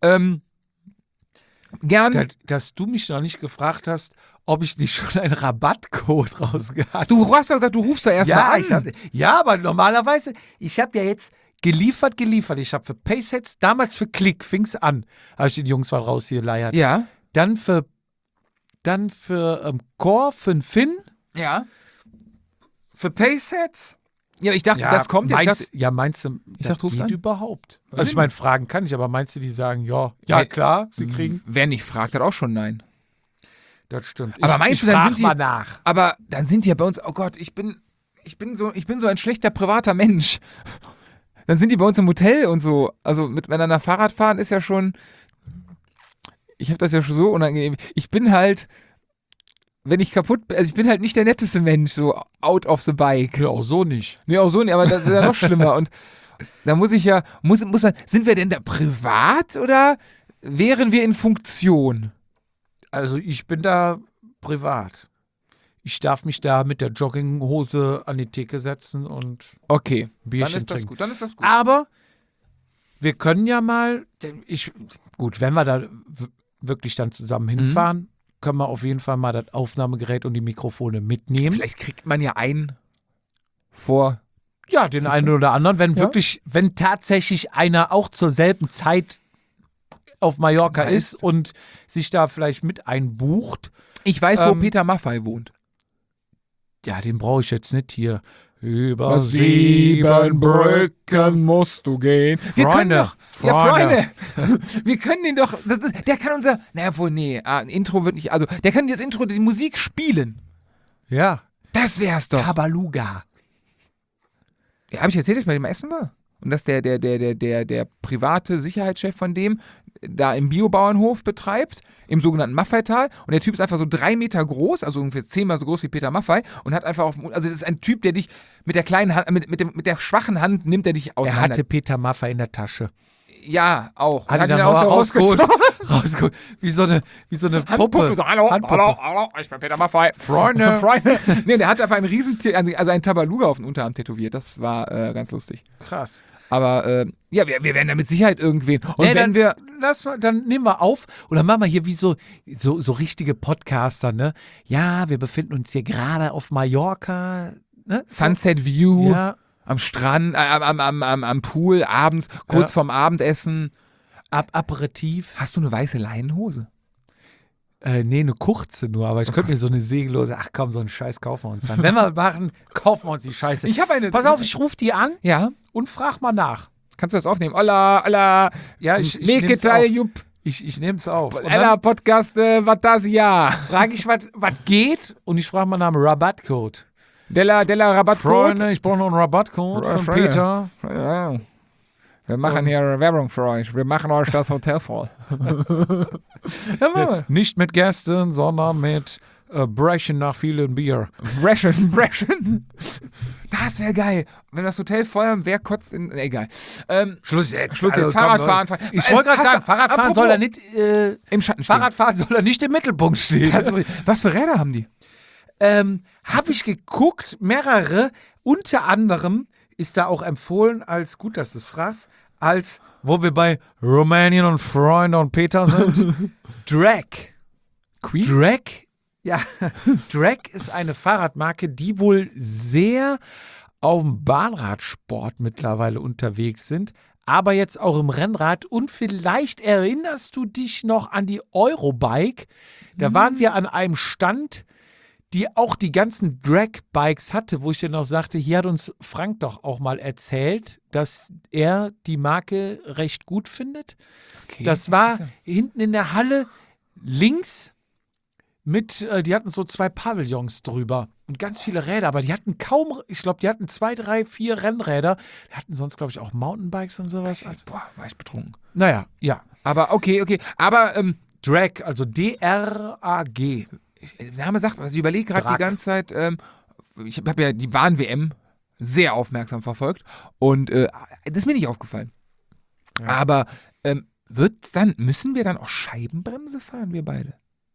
Gern. Dass du mich noch nicht gefragt hast, ob ich nicht schon einen Rabattcode rausgehabt. Du hast doch gesagt, du rufst da erstmal an. Aber normalerweise, ich habe ja jetzt geliefert. Ich habe für Paysets, damals für Klick, fing's an, habe ich den Jungs mal rausgeleiert. Ja. Dann für Core, für den Finn. Ja. Für Paysets. Ja, ich dachte, das kommt jetzt. Meinst du, das ruf's geht an? überhaupt? Also ich meine, fragen kann ich, aber meinst du, die sagen, ja klar, sie kriegen? Wer nicht fragt, hat auch schon nein. Das stimmt. Aber meinst du, dann sind die mal nach. Aber dann sind die ja bei uns, oh Gott, ich bin so ein schlechter privater Mensch. Dann sind die bei uns im Hotel und so. Also miteinander Fahrrad fahren ist ja schon, ich habe das ja schon so unangenehm. Ich bin halt, wenn ich kaputt bin, also ich bin halt nicht der netteste Mensch, so out of the bike. Ja, auch so nicht. Nee, auch so nicht, aber das ist ja noch schlimmer. Und da muss man, sind wir denn da privat oder wären wir in Funktion? Also ich bin da privat. Ich darf mich da mit der Jogginghose an die Theke setzen und okay, Bierchen trinken. Dann ist das gut. Aber wir können ja mal, wenn wir da wirklich dann zusammen hinfahren, können wir auf jeden Fall mal das Aufnahmegerät und die Mikrofone mitnehmen. Vielleicht kriegt man ja einen vor. Ja, den einen oder anderen, wenn tatsächlich einer auch zur selben Zeit auf Mallorca ist und sich da vielleicht mit einbucht. Ich weiß, wo Peter Maffay wohnt. Ja, den brauche ich jetzt nicht hier. Über 7 Brücken musst du gehen. Freunde. Wir können den doch, der kann unser, ein Intro wird nicht, also der kann das Intro, die Musik spielen. Ja. Das wär's doch. Tabaluga. Ja, habe ich erzählt, dass ich bei dem Essen war? Und dass der private Sicherheitschef von dem da im Biobauernhof betreibt, im sogenannten Maffei-Tal. Und der Typ ist einfach so 3 Meter groß, also ungefähr 10-mal so groß wie Peter Maffay. Und hat einfach also das ist ein Typ, der dich mit der kleinen Hand, mit der schwachen Hand nimmt er dich auseinander. Er hatte Peter Maffay in der Tasche. Ja, auch. Hat ihn dann auch rausgeholt. Wie so eine Puppe. So, hallo, ich bin Peter Maffay. Freunde. Nee, der hat einfach ein Riesentier, also einen Tabaluga auf den Unterarm tätowiert. Das war ganz lustig. Krass. Aber wir werden da mit Sicherheit irgendwen. Und wenn wir. Dann nehmen wir auf und dann machen wir hier wie so richtige Podcaster, ne? Ja, wir befinden uns hier gerade auf Mallorca. Ne? Sunset View. Ja. Am Strand, am Pool, abends, kurz vorm Abendessen. Aperitif. Hast du eine weiße Leinenhose? Nee, eine kurze nur, aber ich könnte mir so eine segellose, ach komm, so einen Scheiß kaufen wir uns dann. Wenn wir machen, kaufen wir uns die Scheiße. Ich habe eine. Pass auf, ich rufe die an und frag mal nach. Kannst du das aufnehmen? Hola. Ja, ich nehme es auf. Ich nehme es auf. Ella Podcast, was das ja? Frage ich, was geht und ich frage mal nach dem Rabattcode. Della Rabattcode. Freunde, ich brauche noch einen Rabattcode von Peter. Ja. Wir machen hier Werbung für euch. Wir machen euch das Hotel voll. Nicht mit Gästen, sondern mit Brechen nach vielen Bier. Brechen. Das wäre geil. Wenn das Hotel voll wäre, kotzt in. Egal. Schluss jetzt. Fahrradfahren. Ich wollte gerade sagen, Fahrradfahren soll er nicht im Schatten stehen. Fahrradfahren soll er nicht im Mittelpunkt stehen. Was für Räder haben die? Habe ich geguckt, mehrere. Unter anderem ist da auch empfohlen, als, gut, dass du es fragst, als, wo wir bei Rumänien und Freunde und Peter sind, Drag. Queen? Drag? Ja, Drag ist eine Fahrradmarke, die wohl sehr auf dem Bahnradsport mittlerweile unterwegs sind, aber jetzt auch im Rennrad. Und vielleicht erinnerst du dich noch an die Eurobike. Da waren wir an einem Stand, die auch die ganzen Drag-Bikes hatte, wo ich dir noch sagte, hier hat uns Frank doch auch mal erzählt, dass er die Marke recht gut findet. Okay, das war hinten in der Halle links die hatten so 2 Pavillons drüber und ganz viele Räder, aber die hatten kaum, ich glaube, die hatten 2, 3, 4 Rennräder. Die hatten sonst, glaube ich, auch Mountainbikes und sowas. Okay. Boah, war ich betrunken. Naja, ja. Aber okay. Aber Drag, also D-R-A-G. Der Name sagt was. Ich überlege gerade die ganze Zeit, ich habe ja die Bahn-WM sehr aufmerksam verfolgt und das ist mir nicht aufgefallen. Ja. Aber müssen wir dann auch Scheibenbremse fahren, wir beide?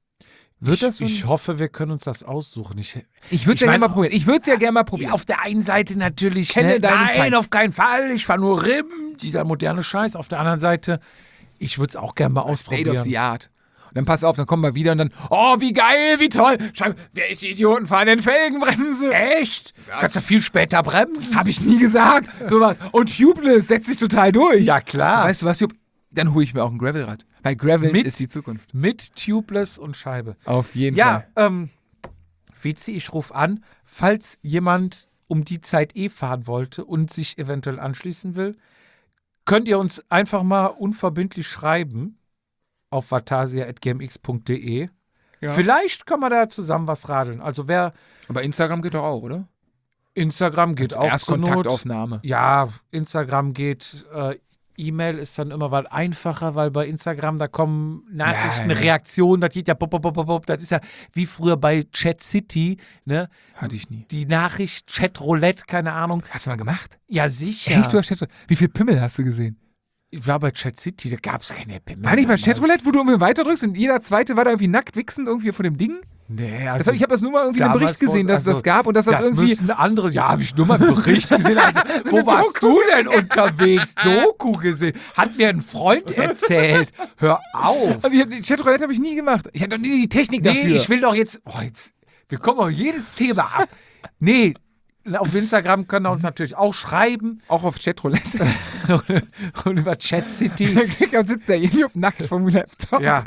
Ich hoffe, wir können uns das aussuchen. Ich würde es ja gerne mal probieren. Ich würde es ja gerne mal probieren. Auf der einen Seite natürlich, nein, auf keinen Fall. Ich fahre nur Rim, dieser moderne Scheiß. Auf der anderen Seite, ich würde es auch gerne mal ausprobieren. State of the art. Und dann pass auf, dann kommen wir wieder und dann, oh, wie geil, wie toll. Welche Idioten fahren denn Felgenbremse? Echt? Kannst du viel später bremsen? Hab ich nie gesagt. Sowas. Und Tubeless setzt sich total durch. Ja, klar. Weißt du was, dann hole ich mir auch ein Gravelrad. Weil Gravel ist die Zukunft. Mit Tubeless und Scheibe. Auf jeden Fall. Ja, Vizi, ich rufe an, falls jemand um die Zeit fahren wollte und sich eventuell anschließen will, könnt ihr uns einfach mal unverbindlich schreiben auf vatasia@gmx.de. Ja. Vielleicht können wir da zusammen was radeln. Also Aber Instagram geht doch auch, oder? Instagram geht auch erst zur Not. Kontaktaufnahme. Ja, Instagram geht. E-Mail ist dann immer was einfacher, weil bei Instagram, da kommen Nachrichten, Reaktionen, das geht ja pop. Das ist ja wie früher bei Chat City, ne? Hatte ich nie. Die Nachricht, Chat Roulette, keine Ahnung. Hast du mal gemacht? Ja, sicher. Echt, du hast Chat? Wie viel Pimmel hast du gesehen? Ich war bei Chat City, da gab es keine Pimmel. War nicht bei Chat Roulette, wo du irgendwie weiterdrückst und jeder Zweite war da irgendwie nackt wicksend irgendwie vor dem Ding? Nee, also ich habe das nur mal irgendwie in einem Bericht gesehen, dass das gab und dass das irgendwie. Müssen andere, ja, habe ich nur mal einen Bericht gesehen. Also, wo warst du denn unterwegs? Doku gesehen. Hat mir ein Freund erzählt. Hör auf. Also die Chatroulette habe ich nie gemacht. Ich hatte doch nie die Technik dafür. Nee, ich will doch jetzt. Wir kommen auf jedes Thema ab. Nee, auf Instagram können wir uns natürlich auch schreiben. Auch auf Chatroulette. und über Chat City. Da sitzt der Job nackt vom Laptop. Ja.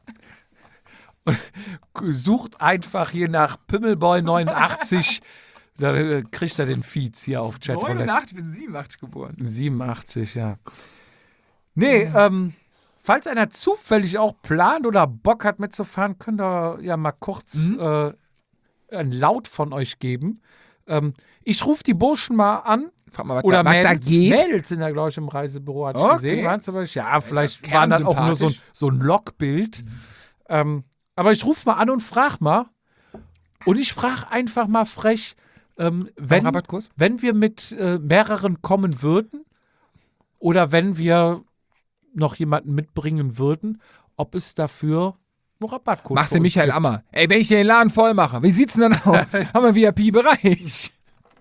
Und sucht einfach hier nach Pimmelboy89. Da kriegt er den Feeds hier auf Chatroulette. 89, ich bin 87 geboren. 87, ja. Nee, falls einer zufällig auch plant oder Bock hat mitzufahren, könnt ihr ja mal kurz ein Laut von euch geben. Ich rufe die Burschen mal an. Frag mal, was oder da Mädels. geht. Mädels sind da, glaube ich, im Reisebüro, hatte ich gesehen. Waren zum Beispiel. Ja, vielleicht war dann auch nur so ein Logbild. Aber ich rufe mal an und frage mal. Und ich frage einfach mal frech, wenn wir mit mehreren kommen würden oder wenn wir noch jemanden mitbringen würden, ob es dafür einen Rabattcode Machst du Michael gibt. Ammer. Ey, wenn ich den Laden voll mache, wie sieht's denn dann aus? Haben wir VIP-Bereich.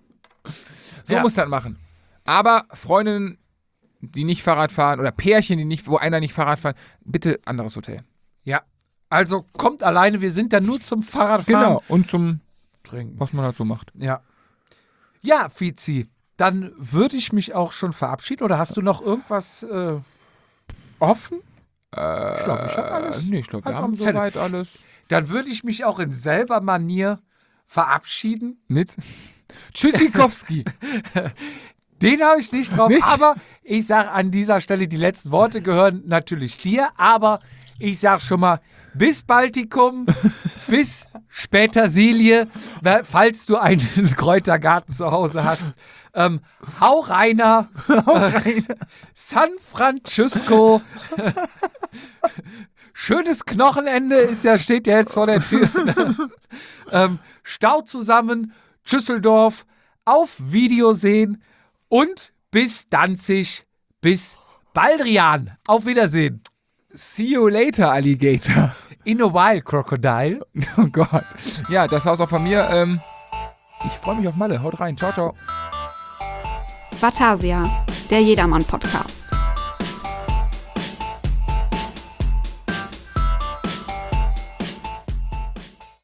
So muss das machen. Aber Freundinnen, die nicht Fahrrad fahren oder Pärchen, wo einer nicht Fahrrad fahren, bitte anderes Hotel. Ja. Also kommt alleine, wir sind da nur zum Fahrradfahren. Genau, und zum Trinken, was man dazu macht. Ja. Ja, Fizi, dann würde ich mich auch schon verabschieden. Oder hast du noch irgendwas offen? Ich glaube, ich habe alles. Nee, ich glaube, wir haben soweit alles. Dann würde ich mich auch in selber Manier verabschieden. Mit Tschüssikowski. Den habe ich nicht drauf. Nicht? Aber ich sage an dieser Stelle, die letzten Worte gehören natürlich dir. Aber ich sage schon mal, bis Baltikum, bis Spätersilie, falls du einen Kräutergarten zu Hause hast. Hau reiner. San Francisco. Schönes Knochenende steht ja jetzt vor der Tür. Stau zusammen, Düsseldorf, auf Wiedersehen und bis Danzig, bis Baldrian. Auf Wiedersehen. See you later, Alligator. In a while, Crocodile. Oh Gott. Ja, das war's auch von mir. Ich freue mich auf Malle. Haut rein. Ciao, ciao. Vatasia, der Jedermann-Podcast.